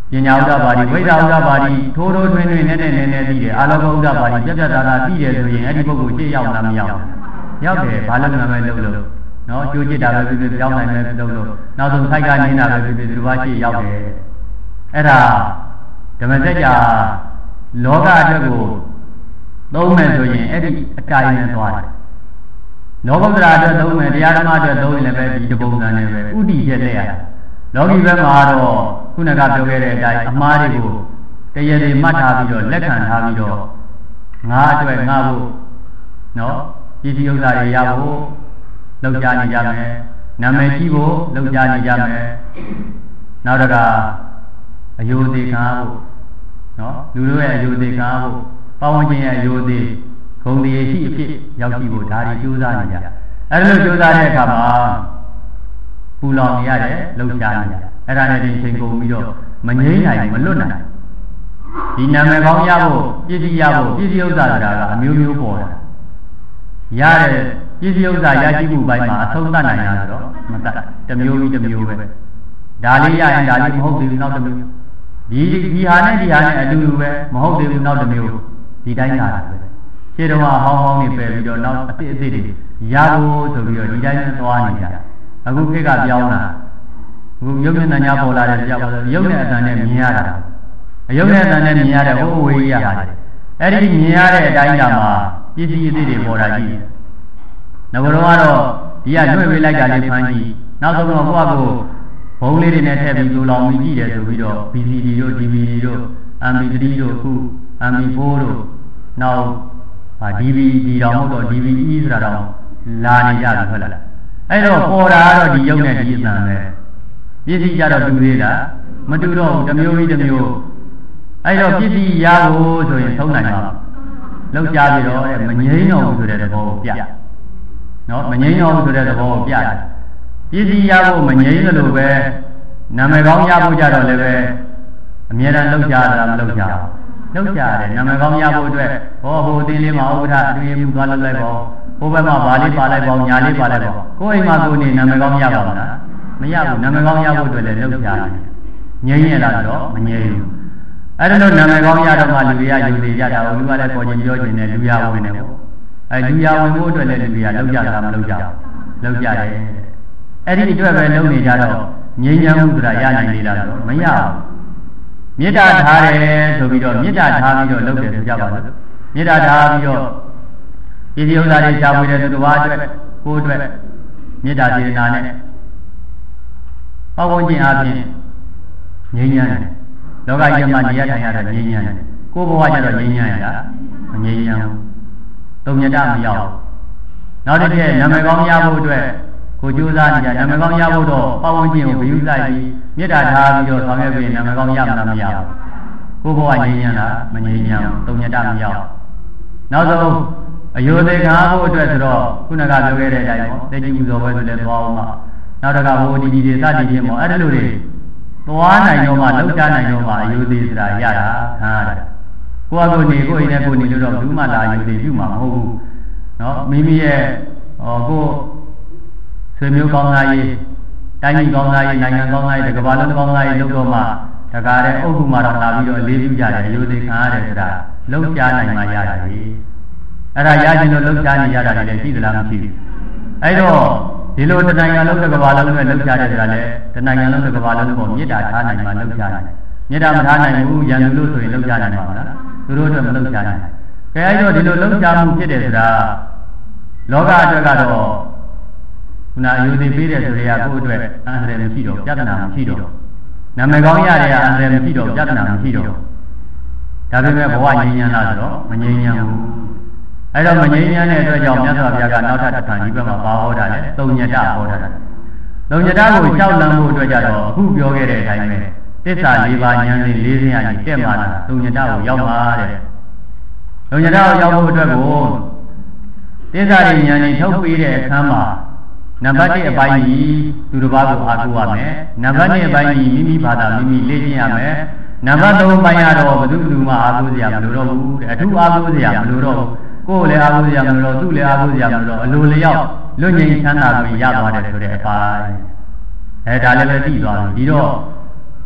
ပညာဥဒ္ဒပါတိဝိဒ္ဓဥဒ္ဒပါတိထိုးထိုးထွင်းထွင်းနဲ့နဲ့နဲ့နဲ့သိတယ်အာလောကဥဒ္ဒပါတိပြတ်ပြတ်သားသားသိတယ်ဆိုရင်အဲ့ဒီပုဂ္ဂိုလ်ရှေ့ရောက်လားမရောက်ရောက်တယ်ဘာလို့မှမလုပ်လို့နော်ကြိုးကြည့်တာပဲဖြစ်ဖြစ်ကြောင်းနိုင်ပဲလုပ်လို့နောက်ဆုံးဆိုင်ကနေတာပဲဖြစ်ဖြစ်ဒီဘာရှေ့ရောက်တယ်အဲ့ဒါဓမ္မစကြာလောကအတွက်ကိုသုံးမယ်ဆိုရင်အဲ့ဒီအတိုင်းနဲ့သွားတယ်လောကုတ္တရာအတွက်သုံးမယ်တရားဓမ္မအတွက်သုံးရင်လည်းပဲဒီတပုံစံနဲ့ပဲဥတည်ချက်လက်ရလောကီဘက်မှာတော့ခုနကပြောခဲ့တဲ့အတိုင်းအမှားတွေကိုတရားတွေမှတ်ထားပြီးတော့လက်ခံထားပြီးတော့ငါအတွက်ငါဖို့နော်ပစ္စည်းဥစ္စာတွေရဖို့လှုပ်ရှားနေကြမယ်နာမည်ကြီးဖို့လှုပ်ရှားနေကြမယ်နောက်တကအယုသေခံဖို့နော်လူတို့ရဲ့အယုသေခံဖို့ပတ်ဝန်းကျင်ရဲ့အယုသေဂုဏ်တည်ရှိအဖြစ်ရောက်ရှိဖို့ဒါတွေကြိုးစားနေကြအဲ့လိုကြိုးစားတဲ့အခါမှာပူလောင်နေရတယ်လှုပ်ရှားနေရတယ်အဲ့ဒါနဲ့ဒီချိန်ကုန်ပြီးတော့မငြိမ်းနိုင်မလွတ်နိုင်ဒီနာမည်ကောင်းရဖို့ပြည့်စည်ရဖို့ပြည့်စည်ဥစ္စာဆိုတာကအမျိုးမျိုးပေါ်တာရတဲ့ပြည့်စည်ဥစ္စာရရှိမှုပိုင်းမှာအဆုံးသတ်နိုင်ရဆိုတော့မတတ်တစ်မျိုးပြီးတစ်မျိုးပဲဒါလေးရရင်ဒါလေးမဟုတ်သေးဘူးနောက်တစ်မျိုးဒီဒီဟာနဲ့ဒီဟာနဲ့အတူတူပဲမဟုတ်သေးဘူးနောက်တစ်မျိုးဒီတိုင်းလာတာပဲခြေတော်ကဟောင်းဟောင်းနေပယ်ပြီးတော့နောက်အစ်အစ်တွေရဖို့ဆိုပြီးတော့ဒီတိုင်းနဲ့သွားနေကြအခုခေတ်ကပြောင်းလာအခုရုပ်နဲ့နာညာပေါ်လာတဲ့ကြောက်ပါဆိုရုပ်နဲ့အတန်နဲ့မြင်ရတာအယုတ်နဲ့အတန်နဲ့မြင်ရတဲ့ဟိုဝေးရပါတယ်အဲ့ဒီမြင်ရတဲ့အတိုင်းတာမှာပစ္စည်းအသေးတွေပေါ်တာကြည့်ငါတို့ကတော့ဒီကလွှင့်ပေးလိုက်တာလေးဖမ်းကြည့်နောက်ဆုံးတော့ကိုယ့်အကိုဘုံလေးတွေနဲ့ထည့်ပြီးလူလောင်ပြီးကြည့်တယ်ဆိုပြီးတော့ B C D တို့ D V D တို့ M P three တို့အခု M P four တို့နောက်ဟာ D V D တောင်ဟုတ်တော့ D V E ဆိုတာတော့လာနေကြပြီဟုတ်လားအဲ့တော့ပေါ်တာကတော့ဒီရုပ်နဲ့ဒီအတန်ပဲပစ္စည်းကြတော့တူသေးလားမတူတော့ဘူးတစ်မျိုးပြီးတစ်မျိုးအဲ့တော့ပစ္စည်းရဖို့ဆိုရင်သုံးနိုင်ပါလောက်ကြပြီတော့မငြိမ်းတော့ဘူးဆိုတဲ့သဘောကိုပြနော်မငြိမ်းတော့ဘူးဆိုတဲ့သဘောကိုပြတယ်ပစ္စည်းရဖို့မငြိမ်းသလိုပဲနာမည်ကောင်းရဖို့ကြတော့လည်းပဲအမြဲတမ်းလောက်ကြတာမလောက်ကြဘူးလောက်ကြတယ်နာမည်ကောင်းရဖို့အတွက်ဟောဟိုအတင်းလေးမှာဥပဒအတွင်းမှုသွားလောက်လိုက်ပါဟိုဘက်မှာဗာလေးပါလိုက်ပါညာလေးပါလိုက်ပါကိုယ်အိမ်မှာကိုယ်နေနာမည်ကောင်းရပါမလားမရဘူးနာမည်ကောင်းရဖို့အတွက်လည်းလောက်ကြတယ်ငြိမ်းရလားဆိုတော့မငြိမ်းဘူးအဲ့ဒါလို့နာမည်ကောင်းရတော့မှလူတွေကယူသေးကြတာဟိုလူကလည်းပေါ်ချင်းပြောချင်တယ်လူရဝင်တယ်ပေါ့အဲလူရဝင်ဖို့အတွက်လည်းလူတွေကလောက်ကြတာမလောက်ကြဘူးလောက်ကြတယ်အဲ့ဒီအတွက်ပဲလုံနေကြတော့ငြိမ်းချမ်းမှုဆိုတာရနိုင်လေလားဆိုတော့မရဘူးမေတ္တာထားတယ်ဆိုပြီးတော့မေတ္တာထားပြီးတော့လုပ်တယ်ဆိုကြပါစို့မေတ္တာထားပြီးတော့ဒီဒီဥစ္စာတွေရှားပွေတဲ့သူတစ်ပါးအတွက်ကိုယ်အတွက်မေတ္တာစေတနာနဲ့ပတ်ဝန်းကျင်အပြင်ငြိမ်းချမ်းတယ်လောကကြီးမှာနေရထိုင်ရတဲ့ငြိမ်းချမ်းတယ်ကိုယ်ဘဝကျတော့ငြိမ်းချမ်းရတာမငြိမ်းချမ်းဘူးတုံညတမရောက်နောက်တစ်ချက်နာမည်ကောင်းရဖို့အတွက်ကိုကြိုးစားနေကြနာမည်ကောင်းရဖို့တော့ပတ်ဝန်းကျင်ကိုဘယူဆိုင်ပြီးမေတ္တာထားပြီးတော့ဆောင်ရွက်ပြီးနာမည်ကောင်းရမှာမရဘူးကိုယ်ဘဝငြိမ်းချမ်းတာမငြိမ်းချမ်းဘူးတုံညတမရောက်နောက်ဆုံးအယုသေခံဖို့အတွက်ဆိုတော့ခုနကပြောခဲ့တဲ့အတိုင်းပေါ့တက်ကြည့်မှုတော်ပဲဆိုလည်းသွားအောင်ပါနောက်တကဘိုးဒီဒီတွေစသည်ဖြင့်ပေါ့အဲ့ဒါလိုတွေသွားနိုင်တော့မှလောက်ကြနိုင်တော့မှအယုသေဆိုတာရတာခံရတယ်ကိုယ့်အကိုနေကိုယ့်အိမ်နဲ့ကိုယ်နေလို့တော့ဘူးမှလာအယုသေပြုမှာမဟုတ်ဘူးနော်မိမိရဲ့ဟောကိုဆွေမျိုးကောင်းသားရေးတိုင်းပြည်ကောင်းသားရေးနိုင်ငံကောင်းသားရေးတစ်ကမ္ဘာလုံးကောင်းသားရေးလုပ်တော့မှတကားတဲ့အုပ်စုမှာတော့လာပြီးတော့အလေးပြုကြတယ်အယုသေခံရတယ်ဆိုတာလောက်ကြနိုင်မှရတယ်အဲ့ဒါရခြင်းလို့လှုပ်ရှားနေရတာလည်းရှိသလားမရှိဘူးအဲ့တော့ဒီလိုတနိုင်ငံလုံးတစ်ကမ္ဘာလုံးနဲ့လှုပ်ရှားတယ်ဆိုတာလည်းတနိုင်ငံလုံးတစ်ကမ္ဘာလုံးပေါ်မေတ္တာထားနိုင်မှလှုပ်ရှားနိုင်မေတ္တာမထားနိုင်ဘူးရန်သူလို့ဆိုရင်လှုပ်ရှားနိုင်မှာမလားသူတို့အတွက်မလှုပ်ရှားနိုင်ကဲအဲ့တော့ဒီလိုလှုပ်ရှားမှုဖြစ်တယ်ဆိုတာလောကအတွက်ကတော့ခုနအယူသိပေးတယ်ဆိုရဲကိုယ့်အတွက်အန္တရာယ်မရှိတော့ပြဿနာမရှိတော့နာမည်ကောင်းရတဲ့အန္တရာယ်မရှိတော့ပြဿနာမရှိတော့ဒါပေမဲ့ဘဝငြိမ်းချမ်းလားဆိုတော့မငြိမ်းချမ်းဘူးအဲ့တော့မငြိမ်းချမ်းတဲ့အတွက်ကြောင့်မြတ်စွာဘုရားကနောက်ထပ်တစ်ခါဒီဘက်မှာပါဟောတာလေသုံးညတဟောတာသုံးညတကိုရှောက်လန်းဖို့အတွက်ကြတော့အခုပြောခဲ့တဲ့အတိုင်းပဲသစ္စာလေးပါးဉာဏ်စဉ်လေးစင်းအကြီးတက်မှလာသုံးညတကိုရောက်ပါတဲ့သုံးညတကိုရောက်ဖို့အတွက်ကိုသစ္စာတွေဉာဏ်တွေထုတ်ပေးတဲ့အခန်းမှာနံပါတ်တစ်အပိုင်းကြီးသူတစ်ပါးကိုအားကိုးရမယ်နံပါတ်နှစ်အပိုင်းကြီးမိမိဘာသာမိမိလေ့ကျင့်ရမယ်နံပါတ်သုံးပိုင်းကတော့ဘယ်သူဘယ်သူမှအားကိုးစရာမလိုတော့ဘူးတဲ့အထူးအားကိုးစရာမလိုတော့ဘူးကိုယ်လည်းအားကိုးစရာမလိုတော့သူ့လည်းအားကိုးစရာမလိုတော့အလိုလျောက်လွတ်ငြိမ်းချမ်းသာပြီးရသွားတယ်ဆိုတဲ့အပိုင်းအဲဒါလည်းပဲသိသွားပြီဒီတော့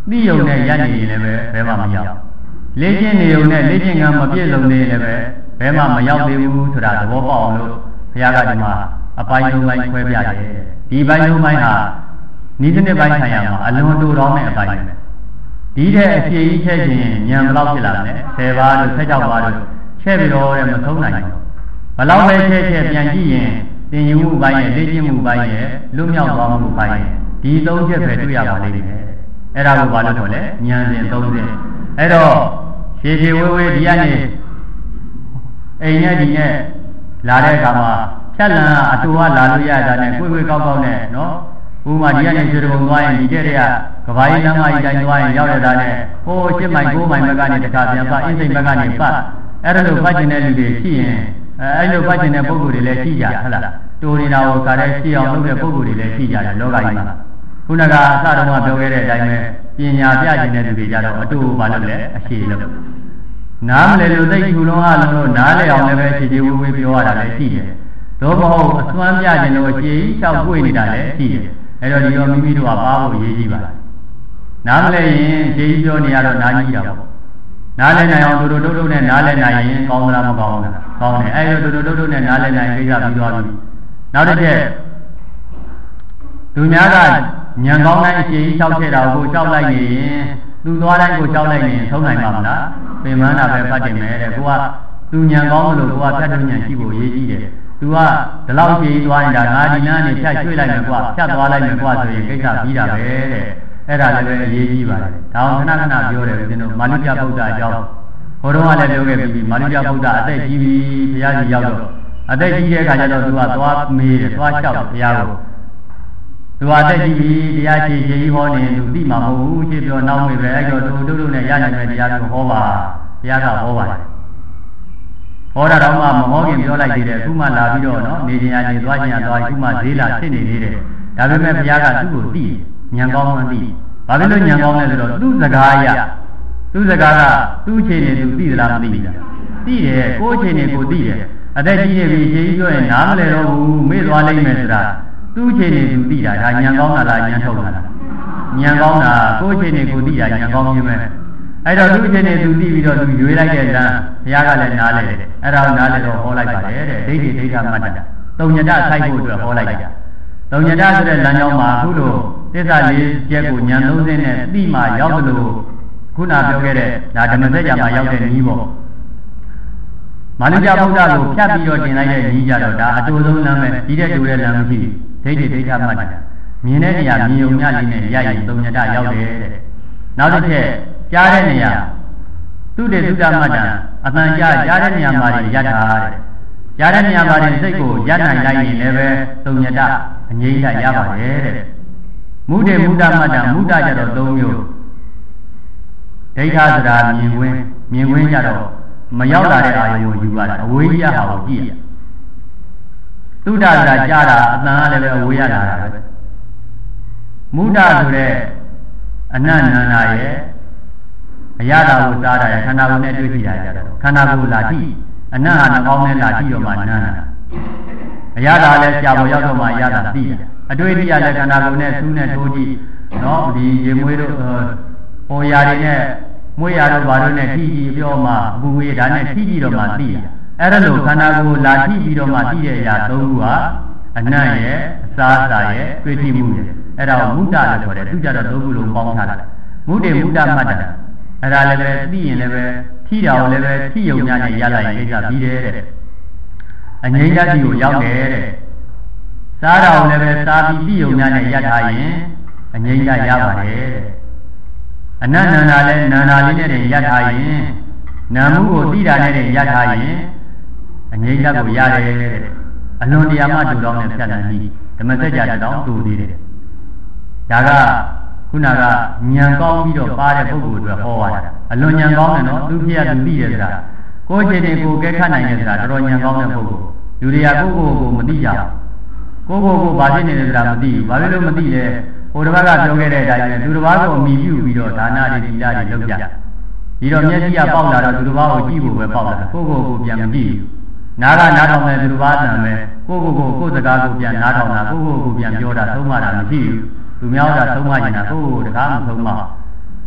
သိယုံနဲ့ရနေရင်လည်းပဲဘယ်မှမရောက်လေ့ကျင့်နေုံနဲ့လေ့ကျင့်ကံမပြည့်စုံနေလည်းပဲဘယ်မှမရောက်သေးဘူးဆိုတာသဘောပေါက်အောင်လို့ဘုရားကဒီမှာအပိုင်းလုံးပိုင်းခွဲပြတယ်ဒီပိုင်းလုံးပိုင်းဟာနိစ္စနဲ့ပိုင်းဆိုင်ရာမှာအလွန်တူတော်တဲ့အပိုင်းပဲဒီတဲ့အဖြေကြီးချက်ချင်းဉာဏ်ဘလောက်ဖြစ်လာလဲဆယ်ပါးတို့ဆက်ကြောက်ပါတို့ချက်ပြီးတော့လည်းမဆုံးနိုင်ဘူးဘလောက်ပဲချက်ချက်ပြန်ကြည့်ရင်သင်ယူမှုပိုင်းရဲ့လေ့ကျင့်မှုပိုင်းရဲ့လွတ်မြောက်သွားမှုပိုင်းရဲ့ဒီသုံးချက်ပဲတွေ့ရပါလိမ့်မယ်အဲ့ဒါကိုဘာလို့ခေါ်လဲဉာဏ်စဉ်သုံးစဉ်အဲ့တော့ရှည်ရှည်ဝေးဝေးဒီကနေအိမ်နဲ့ဒီနဲ့လာတဲ့အခါမှာဖြတ်လန်းအတူကလာလို့ရတာနဲ့ကိုယ်ကိုယ်ကောက်ကောက်နဲ့နော်ဥမာဒီကနေရွှေတုံသွားရင်ဒီတဲ့တွေကကဘာကြီးလမ်းမကြီးတိုင်းသွားရင်ရောက်ရတာနဲ့ဟိုးရှစ်မိုင်ကိုးမိုင်ဘက်ကနေတခါပြန်ပတ်အင်းစိန်ဘက်ကနေပတ်အဲ့ဒါလိုပတ်ကျင်တဲ့လူတွေရှိရင်အဲ့လိုပတ်ကျင်တဲ့ပုံကိုယ်တွေလည်းရှိကြဟုတ်လားတူနေတာကိုခါတဲ့ရှိအောင်လုပ်တဲ့ပုံကိုယ်တွေလည်းရှိကြတယ်လောကကြီးမှာခုနကအစတုန်းကပြောခဲ့တဲ့အတိုင်းပဲပညာပြကျင်တဲ့လူတွေကြတော့အတူဘာလုပ်လဲအရှိလို့နားမလဲလို့သိချူလုံးအလုံးလို့နားလဲအောင်လည်းပဲခြေခြေဝေးဝေးပြောရတာလည်းရှိတယ်သို့မဟုတ်အစွမ်းပြကျင်လို့ခြေကြီးလျှောက်ပွေနေတာလည်းရှိတယ်အဲ့တော့ဒီတော့မိမိတို့ကပါဖို့ရေးကြည့်ပါလားနားမလဲရင်ခြေကြီးပြောနေရတော့နားကြီးတာပေါ့နားလဲနိုင်အောင်တို့တို့တို့နဲ့နားလဲနိုင်ရင်ကောင်းသလားမကောင်းဘူးလားကောင်းတယ်အဲ့တော့တို့တို့တို့နဲ့နားလဲနိုင်ကိစ္စပြီးသွားပြီနောက်တစ်ချက်သူများကညံကောင်းတိုင်းအရှိကြီးလျှောက်ခဲ့တာကိုလျှောက်လိုက်နေရင်သူသွားတိုင်းကိုလျှောက်လိုက်နေရင်ဆုံးနိုင်ပါမလားပင်မနာပဲဖတ်တင်မယ်တဲ့ကိုကသူညံကောင်းလို့ကိုကဖြတ်တော့ညံရှိဖို့ရေးကြည့်တယ်သူကဒီလောက်ရှိသွားနေတာငါဒီနားနေဖြတ်ရွှေ့လိုက်မယ်ကွာဖြတ်သွားလိုက်မယ်ကွာဆိုရင်ကိစ္စပြီးတာပဲတဲ့အဲ့ဒါလည်းပဲအရေးကြီးပါတယ်ဒါအောင်ခဏခဏပြောတယ်ဦးဇင်းတို့မာလိပြဗုဒ္ဓအကြောင်းဟိုတုန်းကလည်းပြောခဲ့ပြီးမာလိပြဗုဒ္ဓအသက်ကြီးပြီဘုရားကြီးရောက်တော့အသက်ကြီးတဲ့အခါကျတော့သူကသွားမေးတယ်သွားလျှောက်ဘုရားကိုသူအသက်ကြီးပြီတရားချေချေကြီးဟောနေသူသိမှာမဟုတ်ဘူးရှင်းပြောနောက်မေးပဲအဲ့တော့တို့တို့တို့နဲ့ရနိုင်မယ်တရားမျိုးဟောပါဘုရားကဟောပါတယ်ဟောတာတော့မှမဟောခင်ပြောလိုက်သေးတယ်အခုမှလာပြီးတော့နော်နေခြင်းရနေသွားခြင်းရသွားအခုမှဈေးလာဖြစ်နေသေးတယ်ဒါပေမဲ့ဘုရားကသူ့ကိုသိဉာဏ်ကောင်းမှသိဘာဖြစ်လို့ဉာဏ်ကောင်းလဲဆိုတော့သူ့စကားအရသူ့စကားကသူ့အခြေအနေသူသိသလားမသိဘူးလားသိတယ်ကိုယ့်အခြေအနေကိုသိတယ်အသက်ကြီးနေပြီခြေကြီးပြောရင်နားမလဲတော့ဘူးမေ့သွားလိမ့်မယ်ဆိုတာသူ့အခြေအနေသူသိတာဒါဉာဏ်ကောင်းတာလားဉာဏ်ထုတ်တာလားဉာဏ်ကောင်းတာကိုယ့်အခြေအနေကိုသိတာဉာဏ်ကောင်းခြင်းပဲအဲ့တော့သူ့အခြေအနေသူသိပြီးတော့သူရွေးလိုက်တဲ့လမ်းဘုရားကလည်းနားလဲတယ်အဲ့ဒါကိုနားလဲတော့ဟောလိုက်ပါတယ်တဲ့ဒိဋ္ဌိဒိဋ္ဌမတ္တတုံညတဆိုင်ဖို့အတွက်ဟောလိုက်တာတုံညတဆိုတဲ့လမ်းကြောင်းမှာအခုလိုသစ္စာလေးချက်ကိုဉာဏ်သုံးစင်းနဲ့သိမှရောက်သလိုခုနပြောခဲ့တဲ့ဒါဓမ္မစကြာမှာရောက်တဲ့နည်းပေါ့မာလိပြဗုဒ္ဓကိုဖြတ်ပြီးတော့တင်လိုက်တဲ့နည်းကြတော့ဒါအတူဆုံးလမ်းပဲဒီတဲ့တူတဲ့လမ်းမရှိဒိဋ္ဌိဒိဋ္ဌမတ္တမြင်တဲ့နေရာမြင်ုံညလေးနဲ့ရရင်တုံညတရောက်တယ်တဲ့နောက်တစ်ချက်ကြားတဲ့နေရာသူတေသုတမတ္တအတန်ကြားကြားတဲ့နေရာမှာရတာတဲ့ကြားတဲ့နေရာမှာစိတ်ကိုရနိုင်လိုက်ရင်လည်းပဲတုံညတအငြိမ့်လိုက်ရပါတယ်တဲ့မုဒေမုဒ္ဒမတ္တမုဒ္ဒကြတော့သုံးမျိုးဒိဋ္ဌဆိုတာမြင်ခွင့်မြင်ခွင့်ကြတော့မရောက်လာတဲ့အာယုံကိုယူရတာအဝေးကြီးရဟာကိုကြည့်ရသုဒ္ဓဆိုတာကြားတာအတန်ကလည်းပဲအဝေးရလာတာပဲမုဒ္ဒဆိုတဲ့အနတ်နန္ဒရဲ့အရသာကိုစားတာရဲ့ခန္ဓာကိုယ်နဲ့တွေ့ကြည့်ရကြတော့ခန္ဓာကိုယ်လာကြည့်အနတ်ဟာနှကောင်းနဲ့လာကြည့်တော့မှနန္ဒအရသာလည်းကြာပေါ်ရောက်တော့မှအရသာသိတယ်အတွေ့အထိရလည်းခန္ဓာကိုယ်နဲ့သူ့နဲ့ထိုးကြည့်နော်ဒီရေမွေးတို့ဟိုရာတွေနဲ့မွေးရတော့ဘာလို့နဲ့ထိကြည့်ပြောမှအပူဝေးဒါနဲ့ထိကြည့်တော့မှသိရအဲ့ဒါလို့ခန္ဓာကိုယ်လာထိပြီးတော့မှသိတဲ့အရာသုံးခုဟာအနတ်ရဲ့အစားအစာရဲ့တွေ့ထိမှုရဲ့အဲ့ဒါကိုမုဒ္ဒလို့ခေါ်တယ်သူကြတော့သုံးခုလုံးပေါင်းထားတယ်မုဒ္ဒေမုဒ္ဒမတ္တအဲ့ဒါလည်းပဲသိရင်လည်းပဲထိတာကိုလည်းပဲထိယုံများနဲ့ရလိုက်ရင်ကိစ္စပြီးတယ်တဲ့အငြိမ့်တတိကိုရောက်တယ်တဲ့စားတာကိုလည်းပဲစားပြီးထိယုံများနဲ့ရထားရင်အငြိမ့်တရပါတယ်တဲ့အနတ်နန္ဒာလည်းနန္ဒာလေးနဲ့တင်ရထားရင်နာမှုကိုသိတာနဲ့တင်ရထားရင်အငြိမ့်တကိုရတယ်တဲ့အလွန်တရာမှတူတော်နဲ့ဖြတ်တန်းပြီးဓမ္မစကြာတောင်တူသေးတယ်ဒါကခုနကဉာဏ်ကောင်းပြီးတော့ပါတဲ့ပုဂ္ဂိုလ်တွေဟောရတာအလွန်ဉာဏ်ကောင်းတယ်နော်သူဖြစ်ရသူသိတယ်ဆိုတာကိုယ်ချင်းတွေကိုကဲခတ်နိုင်တယ်ဆိုတာတော်တော်ဉာဏ်ကောင်းတဲ့ပုဂ္ဂိုလ်လူတွေကကိုယ့်ကိုယ်ကိုမသိကြဘူးကိုယ့်ကိုယ်ကိုဘာဖြစ်နေတယ်ဆိုတာမသိဘူးဘာဖြစ်လို့မသိလဲဟိုတစ်ပတ်ကပြောခဲ့တဲ့အတိုင်းပဲသူတစ်ပါးကိုအမိပြုပြီးတော့ဒါနတွေသီလတွေလုပ်ကြဒီတော့မျက်စိကပေါက်လာတော့သူတစ်ပါးကိုကြည့်ဖို့ပဲပေါက်လာကိုယ့်ကိုယ်ကိုပြန်မကြည့်ဘူးနားကနားထောင်တယ်သူတစ်ပါးတန်ပဲကိုယ့်ကိုယ်ကိုကိုယ့်စကားကိုပြန်နားထောင်တာကိုယ့်ကိုယ်ကိုပြန်ပြောတာသုံးမတာမရှိဘူးသူများကသုံးမနေတာကိုယ့်ကိုယ်တကားမသုံးမ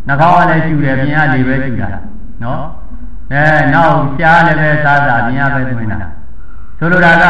နှာခေါင်းကလည်းရှူတယ်ပြင်ရလေပဲရှူတာနော်အဲနောက်ရှားလည်းပဲစားစားပြင်ရပဲသွင်းတာဆိုလိုတာက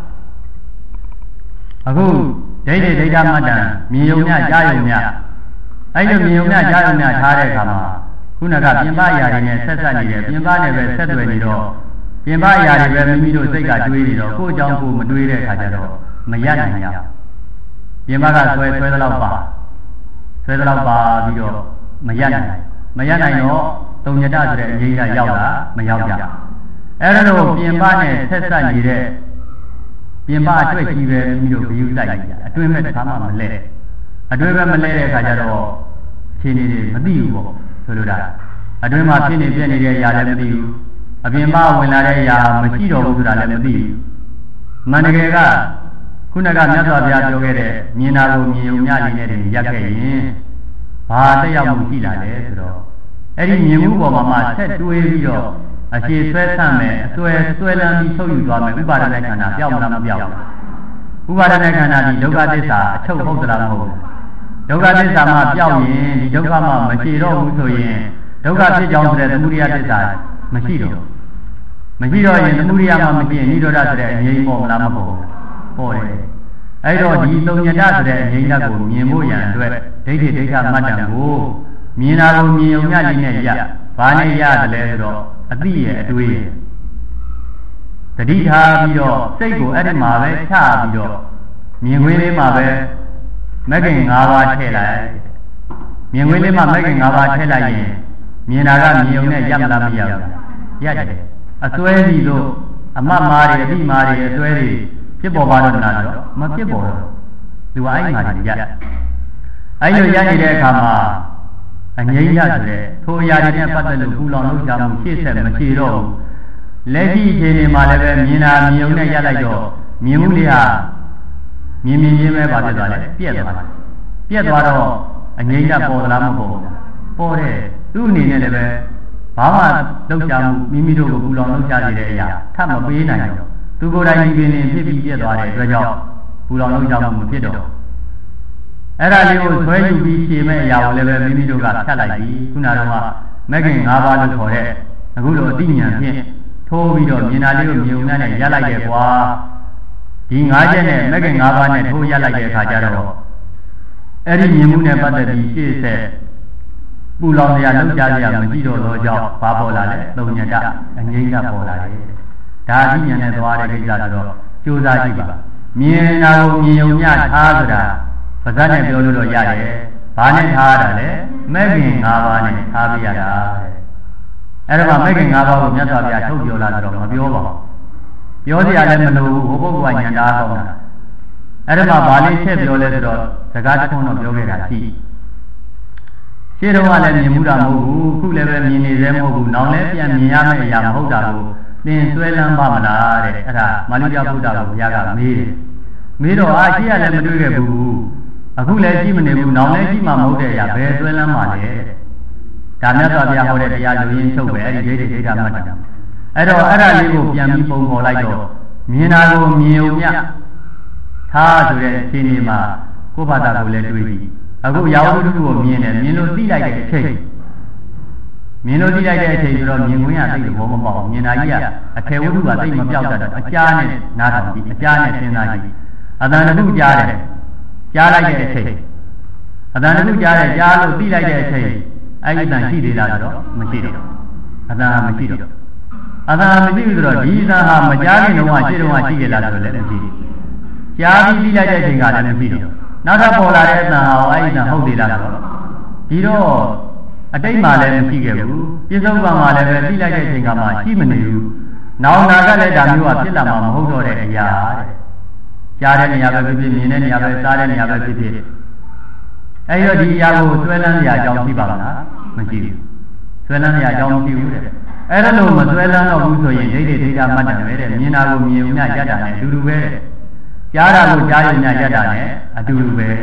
အခုဒိဋ္ဌိဒိဋ္ဌမတ္တံမြင်ယုံမြကြားယုံမြအဲ့လိုမြင်ယုံမြကြားယုံမြထားတဲ့အခါမှာခုနကပြင်ပအရာတွေနဲ့ဆက်ဆက်နေတယ်ပြင်ပနဲ့ပဲဆက်သွယ်နေတော့ပြင်ပအရာတွေပဲမိမိတို့စိတ်ကတွေးနေတော့ကိုယ့်အကြောင်းကိုမတွေးတဲ့အခါကျတော့မရနိုင်ရပြင်ပကဆွဲဆွဲသလောက်ပါဆွဲသလောက်ပါပြီးတော့မရနိုင်မရနိုင်တော့တုံညတဆိုတဲ့အငြိမ်းကရောက်လာမရောက်ကြအဲ့ဒါတော့ပြင်ပနဲ့ဆက်ဆက်နေတဲ့ပြင်ပအတွက်ကြီးပဲမိမိတို့ဂရုစိုက်ကြအတွင်းမဲ့တစ်ခါမှမလဲအတွင်းပဲမလဲတဲ့အခါကျတော့ခြေနေတွေမသိဘူးပေါ့ဆိုလိုတာအတွင်းမှာဖြစ်နေပြနေတဲ့အရာလည်းမသိဘူးအပြင်မှာဝင်လာတဲ့အရာမရှိတော့ဘူးဆိုတာလည်းမသိဘူးမန္တကယ်ကခုနကမြတ်စွာဘုရားပြောခဲ့တဲ့မြင်တာကိုမြင်ုံမျှလေးနဲ့တည်းရပ်ခဲ့ရင်ဘာတက်ရောက်မှုရှိလာလဲဆိုတော့အဲ့ဒီမြင်မှုပေါ်မှာမှဆက်တွေးပြီးတော့အရှိဆွဲဆန့်မယ်အဆွဲဆွဲလန်းပြီးထုတ်ယူသွားမယ်ဥပါဒณะခန္ဓာပြောင်းမလားမပြောင်းဘူးဥပါဒณะခန္ဓာဒီဒုက္ခသစ္စာအချုပ်ဟုတ်သလားမဟုတ်ဘူးဒုက္ခသစ္စာမှပြောင်းရင်ဒီဒုက္ခမှမရှိတော့ဘူးဆိုရင်ဒုက္ခဖြစ်ကြောင်းဆိုတဲ့သမုဒိယသစ္စာမရှိတော့မရှိတော့ရင်သမုဒိယမှမရှိရင်နိရောဓဆိုတဲ့အငြိမ်းပေါ်မလားမပေါ်ပေါ်တယ်အဲ့တော့ဒီသုံညတဆိုတဲ့အငြိမ်းဓာတ်ကိုမြင်ဖို့ရန်အတွက်ဒိဋ္ဌိဒိဋ္ဌမတ္တံကိုမြင်တာကိုမြင်ုံညလေးနဲ့ရဘာနဲ့ရတယ်လဲဆိုတော့အတိရဲ့အတွေးရဲ့တတိထားပြီးတော့စိတ်ကိုအဲ့ဒီမှာပဲချပြီးတော့မြင်ခွင့်လေးမှာပဲမဂ္ဂင်၅ပါးထည့်လိုက်မြင်ခွင့်လေးမှာမဂ္ဂင်၅ပါးထည့်လိုက်ရင်မြင်တာကမြင်ုံနဲ့ရမလားမရဘူးရတယ်အစွဲစီလို့အမတ်မားတွေအတိမားတွေအစွဲတွေဖြစ်ပေါ်ပါတော့လားဆိုတော့မဖြစ်ပေါ်တော့သူကအဲ့မှာရရအဲ့လိုရနေတဲ့အခါမှာအငြိမ်းရဆိုတဲ့ထိုအရာတွေနဲ့ပတ်သက်လို့ပူလောင်လို့ကြောင့်ရှေ့ဆက်မရှိတော့ဘူးလက်ရှိအခြေအနေမှာလည်းပဲမြင်တာမြင်ုံနဲ့ရလိုက်တော့မြင်မှုလေးဟာမြင်မြင်ချင်းပဲပါဖြစ်သွားတယ်ပြက်သွားတယ်ပြက်သွားတော့အငြိမ်းရပေါ်သလားမပေါ်ဘူးပေါ်တယ်သူ့အနေနဲ့လည်းပဲဘာမှလောက်ကြမှုမိမိတို့ကိုပူလောင်လောက်ကြနေတဲ့အရာထပ်မပေးနိုင်တော့သူကိုယ်တိုင်ဒီပင်လင်ဖြစ်ပြီးပြက်သွားတဲ့အတွက်ကြောင့်ပူလောင်လောက်ကြမှုမဖြစ်တော့အဲ့ဒါလေးကိုဆွဲယူပြီးရှင်းမဲ့အရာကိုလည်းပဲမိမိတို့ကဖြတ်လိုက်ပြီခုနကတော့မဂ္ဂင်၅ပါးလို့ခေါ်တဲ့အခုလိုအတိညာဖြင့်ထိုးပြီးတော့မြင်တာလေးကိုမြုံနဲ့ရလိုက်တယ်ကွာဒီ၅ချက်နဲ့မဂ္ဂင်၅ပါးနဲ့ထိုးရလိုက်တဲ့အခါကျတော့အဲ့ဒီမြင်မှုနဲ့ပတ်သက်ပြီးရှေ့ဆက်ပူလောင်စရာလောက်ကြရမရှိတော့သောကြောင့်ဘာပေါ်လာလဲသုံညတအငြိမ်းကပေါ်လာတယ်ဒါအတိညာနဲ့သွားတဲ့ကိစ္စဆိုတော့ကြိုးစားကြည့်ပါမြင်တာကိုမြင်ုံညထားဆိုတာပါဇက်နဲ့ပြောလို့တော့ရတယ်။ဘာနဲ့ထားရတာလဲ။မဂ္ဂင်၅ပါးနဲ့ထားပြရတာတဲ့။အဲ့ဒါမှမဂ္ဂင်၅ပါးကိုမြတ်စွာဘုရားထုတ်ပြောလာတော့မပြောပါဘူး။ပြောစရာလည်းမလိုဘူးဟိုပုဂ္ဂိုလ်ကညံတာကောင်းတာ။အဲ့ဒါမှဘာလေးချက်ပြောလဲဆိုတော့စကားတစ်ခုတော့ပြောခဲ့တာရှိ။ရှင်းတော့ကလည်းမြင်မှုတာမဟုတ်ဘူး။ခုလည်းပဲမြင်နေသေးမဟုတ်ဘူး။နောက်လည်းပြန်မြင်ရမယ့်အရာမဟုတ်တာကိုသင်ဆွဲလန်းပါမလားတဲ့။အဲ့ဒါမာလိကဘုရားကိုဘုရားကမေးတယ်။မေးတော့အာရှိရလည်းမတွေ့ခဲ့ဘူး။အခုလည်းကြည့်မနေဘူးနောက်လည်းကြည့်မှမဟုတ်တဲ့အရာဘယ်ဆွဲလန်းမှလဲဒါမြတ်စွာဘုရားဟောတဲ့တရားလူရင်းချုပ်ပဲအဲ့ဒီဒိဋ္ဌိဒိဋ္ဌမှတ်တာအဲ့တော့အဲ့ဒါလေးကိုပြန်ပြီးပုံပေါ်လိုက်တော့မြင်တာကိုမြင်ုံမြထားဆိုတဲ့အခြေအနေမှာကိုယ့်ဘာသာကိုလည်းတွေးကြည့်အခုရာဝတ္ထုကိုမြင်တယ်မြင်လို့သိလိုက်တဲ့အချိန်မြင်လို့သိလိုက်တဲ့အချိန်ဆိုတော့မြင်ခွင့်ရသိတဲ့ဘောမပေါက်မြင်တာကြီးကအထေဝတ္ထုကသိမပြောက်တတ်တော့အကြားနဲ့နားထောင်ကြည့်အကြားနဲ့စဉ်းစားကြည့်အတန်တစ်ခုကြားတယ်ကြားလိုက်တဲ့အချိန်အတန်တစ်ခုကြားတယ်ကြားလို့သိလိုက်တဲ့အချိန်အဲ့ဒီအတန်ရှိသေးလားဆိုတော့မရှိတော့အတန်မရှိတော့အတန်မရှိဘူးဆိုတော့ဒီအတန်ဟာမကြားခင်တုန်းကရှေ့တုန်းကရှိခဲ့လားဆိုတော့လည်းမရှိဘူးကြားပြီးသိလိုက်တဲ့အချိန်ကလည်းမရှိတော့နောက်ထပ်ပေါ်လာတဲ့အတန်ဟာအဲ့ဒီအတန်ဟုတ်သေးလားဆိုတော့ဒီတော့အတိတ်မှာလည်းမရှိခဲ့ဘူးပြစ္ဆုတ်ပံမှာလည်းပဲသိလိုက်တဲ့အချိန်ကမှရှိမနေဘူးနောင်နာကလည်းဒါမျိုးကဖြစ်လာမှာမဟုတ်တော့တဲ့အရာတဲ့ကြားတဲ့နေရာပဲဖြစ်ဖြစ်မြင်တဲ့နေရာပဲစားတဲ့နေရာပဲဖြစ်ဖြစ်အဲ့တော့ဒီအရာကိုဆွဲလန်းနေရအကြောင်းရှိပါလားမရှိဘူးဆွဲလန်းနေရအကြောင်းမရှိဘူးတဲ့အဲ့ဒါလို့မဆွဲလန်းတော့ဘူးဆိုရင်ဒိဋ္ဌိဒိဋ္ဌမှတ်တယ်ပဲတဲ့မြင်တာကိုမြင်ုံညရတာနဲ့အတူတူပဲကြားတာကိုကြားရုံညရတာနဲ့အတူတူပဲ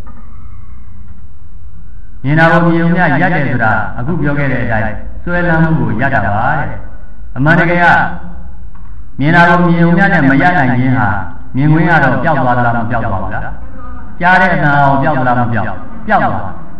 မြင်တာကိုမြင်ုံညရတယ်ဆိုတာအခုပြောခဲ့တဲ့အတိုင်းဆွဲလန်းမှုကိုရတာပါတဲ့အမှန်တကယ်ကမြင်တာကိုမြင်ုံညနဲ့မရနိုင်ခြင်းဟာမြင်ခွင့်ကတော့ပျောက်သွားသလားမပျောက်သွားဘူးလားကြားတဲ့အတန်အောင်ပျောက်သလားမပျောက်ပျောက်သွား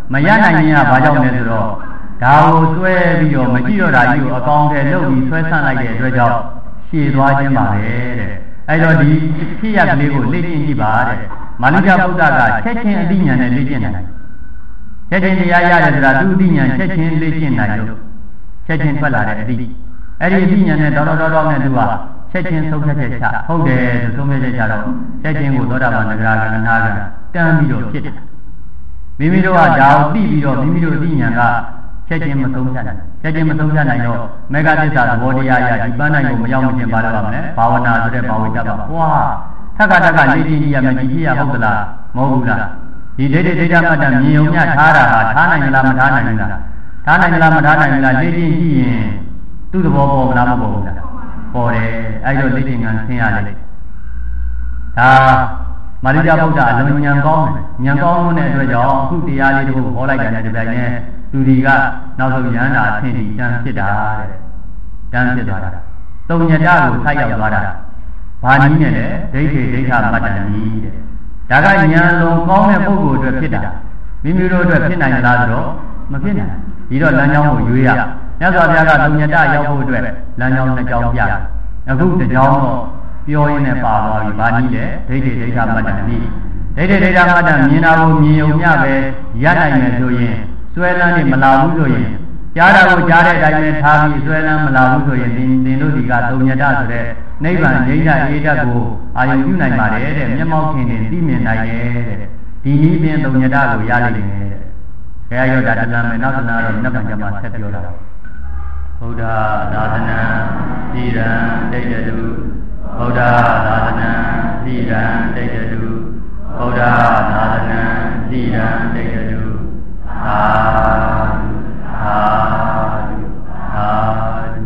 မရနိုင်ရင်ကဘာကြောင့်လဲဆိုတော့ဒါကိုဆွဲပြီးတော့မကြည့်တော့တာကြီးကိုအကောင်ထဲလှုပ်ပြီးဆွဲဆန့်လိုက်တဲ့အတွက်ကြောင့်ရှည်သွားခြင်းပါပဲတဲ့အဲ့တော့ဒီဖြစ်ရကလေးကိုလေ့ကျင့်ကြည့်ပါတဲ့မာလိကဗုဒ္ဓကချက်ချင်းအသိဉာဏ်နဲ့လေ့ကျင့်တယ်ချက်ချင်းတရားရတယ်ဆိုတာသူအသိဉာဏ်ချက်ချင်းလေ့ကျင့်နိုင်လို့ချက်ချင်းထွက်လာတဲ့အသိအဲ့ဒီအသိဉာဏ်နဲ့တော်တော်တော်နဲ့သူကချက်ချင်းဆုံးဖြတ်ချက်ချဟုတ်တယ်ဆိုဆုံးဖြတ်ချက်ချတော့ချက်ချင်းကိုသောတာပန်နဂရာကနာကတန်းပြီးတော့ဖြစ်တယ်မိမိတို့ကဒါကိုသိပြီးတော့မိမိတို့အသိဉာဏ်ကချက်ချင်းမဆုံးဖြတ်နိုင်ချက်ချင်းမဆုံးဖြတ်နိုင်တော့မေဃသစ္စာသဘောတရားရဒီပန်းနိုင်ကိုမရောက်မချင်းပါတော့ပါမလဲဘာဝနာဆိုတဲ့ဘာဝိတ္တပါဟွာထက်ကထက်ကလေ့ကျင့်ကြည့်ရမယ်ကြည့်ရဟုတ်သလားမဟုတ်ဘူးလားဒီဒိဋ္ဌိဒိဋ္ဌမတ္တမြင်ုံညထားတာဟာထားနိုင်လားမထားနိုင်ဘူးလားထားနိုင်လားမထားနိုင်ဘူးလားလေ့ကျင့်ကြည့်ရင်သူ့သဘောပေါ်မလားမပေါ်ဘူးလားပေါ်တယ်အဲ့တော့လေ့ကျင့်ဉာဏ်ဆင်းရလေဒါမာရိယဗုဒ္ဓအလုံးဉာဏ်ကောင်းတယ်ဉာဏ်ကောင်းတဲ့အတွက်ကြောင့်အခုတရားလေးတစ်ခုဟောလိုက်တာနဲ့ဒီပိုင်းနဲ့လူတွေကနောက်ဆုံးဉာဏ်သာဆင်းပြီးတန်းဖြစ်တာတဲ့တန်းဖြစ်သွားတာသုံးညတကိုဆိုက်ရောက်သွားတာဘာနည်းနဲ့လဲဒိဋ္ဌိဒိဋ္ဌမတ္တနည်းတဲ့ဒါကဉာဏ်လုံးကောင်းတဲ့ပုဂ္ဂိုလ်အတွက်ဖြစ်တာမိမိတို့အတွက်ဖြစ်နိုင်လားဆိုတော့မဖြစ်နိုင်ဒီတော့လမ်းကြောင်းကိုရွေးရမြတ်စွာဘုရားကသုံးညတရောက်ဖို့အတွက်လမ်းကြောင်းတစ်ကြောင်းပြအခုတစ်ကြောင်းတော့ပြောရင်းနဲ့ပါသွားပြီဘာနည်းလဲဒိဋ္ဌိဒိဋ္ဌမတ္တနည်းဒိဋ္ဌိဒိဋ္ဌမတ္တမြင်တာကိုမြင်ုံမျှပဲရနိုင်မယ်ဆိုရင်ဆွဲလန်းနေမလာဘူးဆိုရင်ကြားတာကိုကြားတဲ့အတိုင်းပဲထားပြီးဆွဲလန်းမလာဘူးဆိုရင်သင်သင်တို့ဒီကသုံးညတဆိုတဲ့နိဗ္ဗာန်ဒိဋ္ဌအေးဓာတ်ကိုအာရုံပြုနိုင်ပါတယ်တဲ့မျက်မှောက်ခင်နဲ့သိမြင်နိုင်တယ်တဲ့ဒီနည်းဖြင့်သုံးညတကိုရလိမ့်မယ်တဲ့ခရယောတာတဏ္ဍမေနောက်တနာတော့နတ်ဗံကျမှာဆက်ပြောတာဗုဒ္ဓသာသနာတိရံဒိဋ္ဌတုဗုဒ္ဓသာသနာတိရံဒိဋ္ဌတုဗုဒ္ဓသာသနာတိရံဒိဋ္ဌတုအာ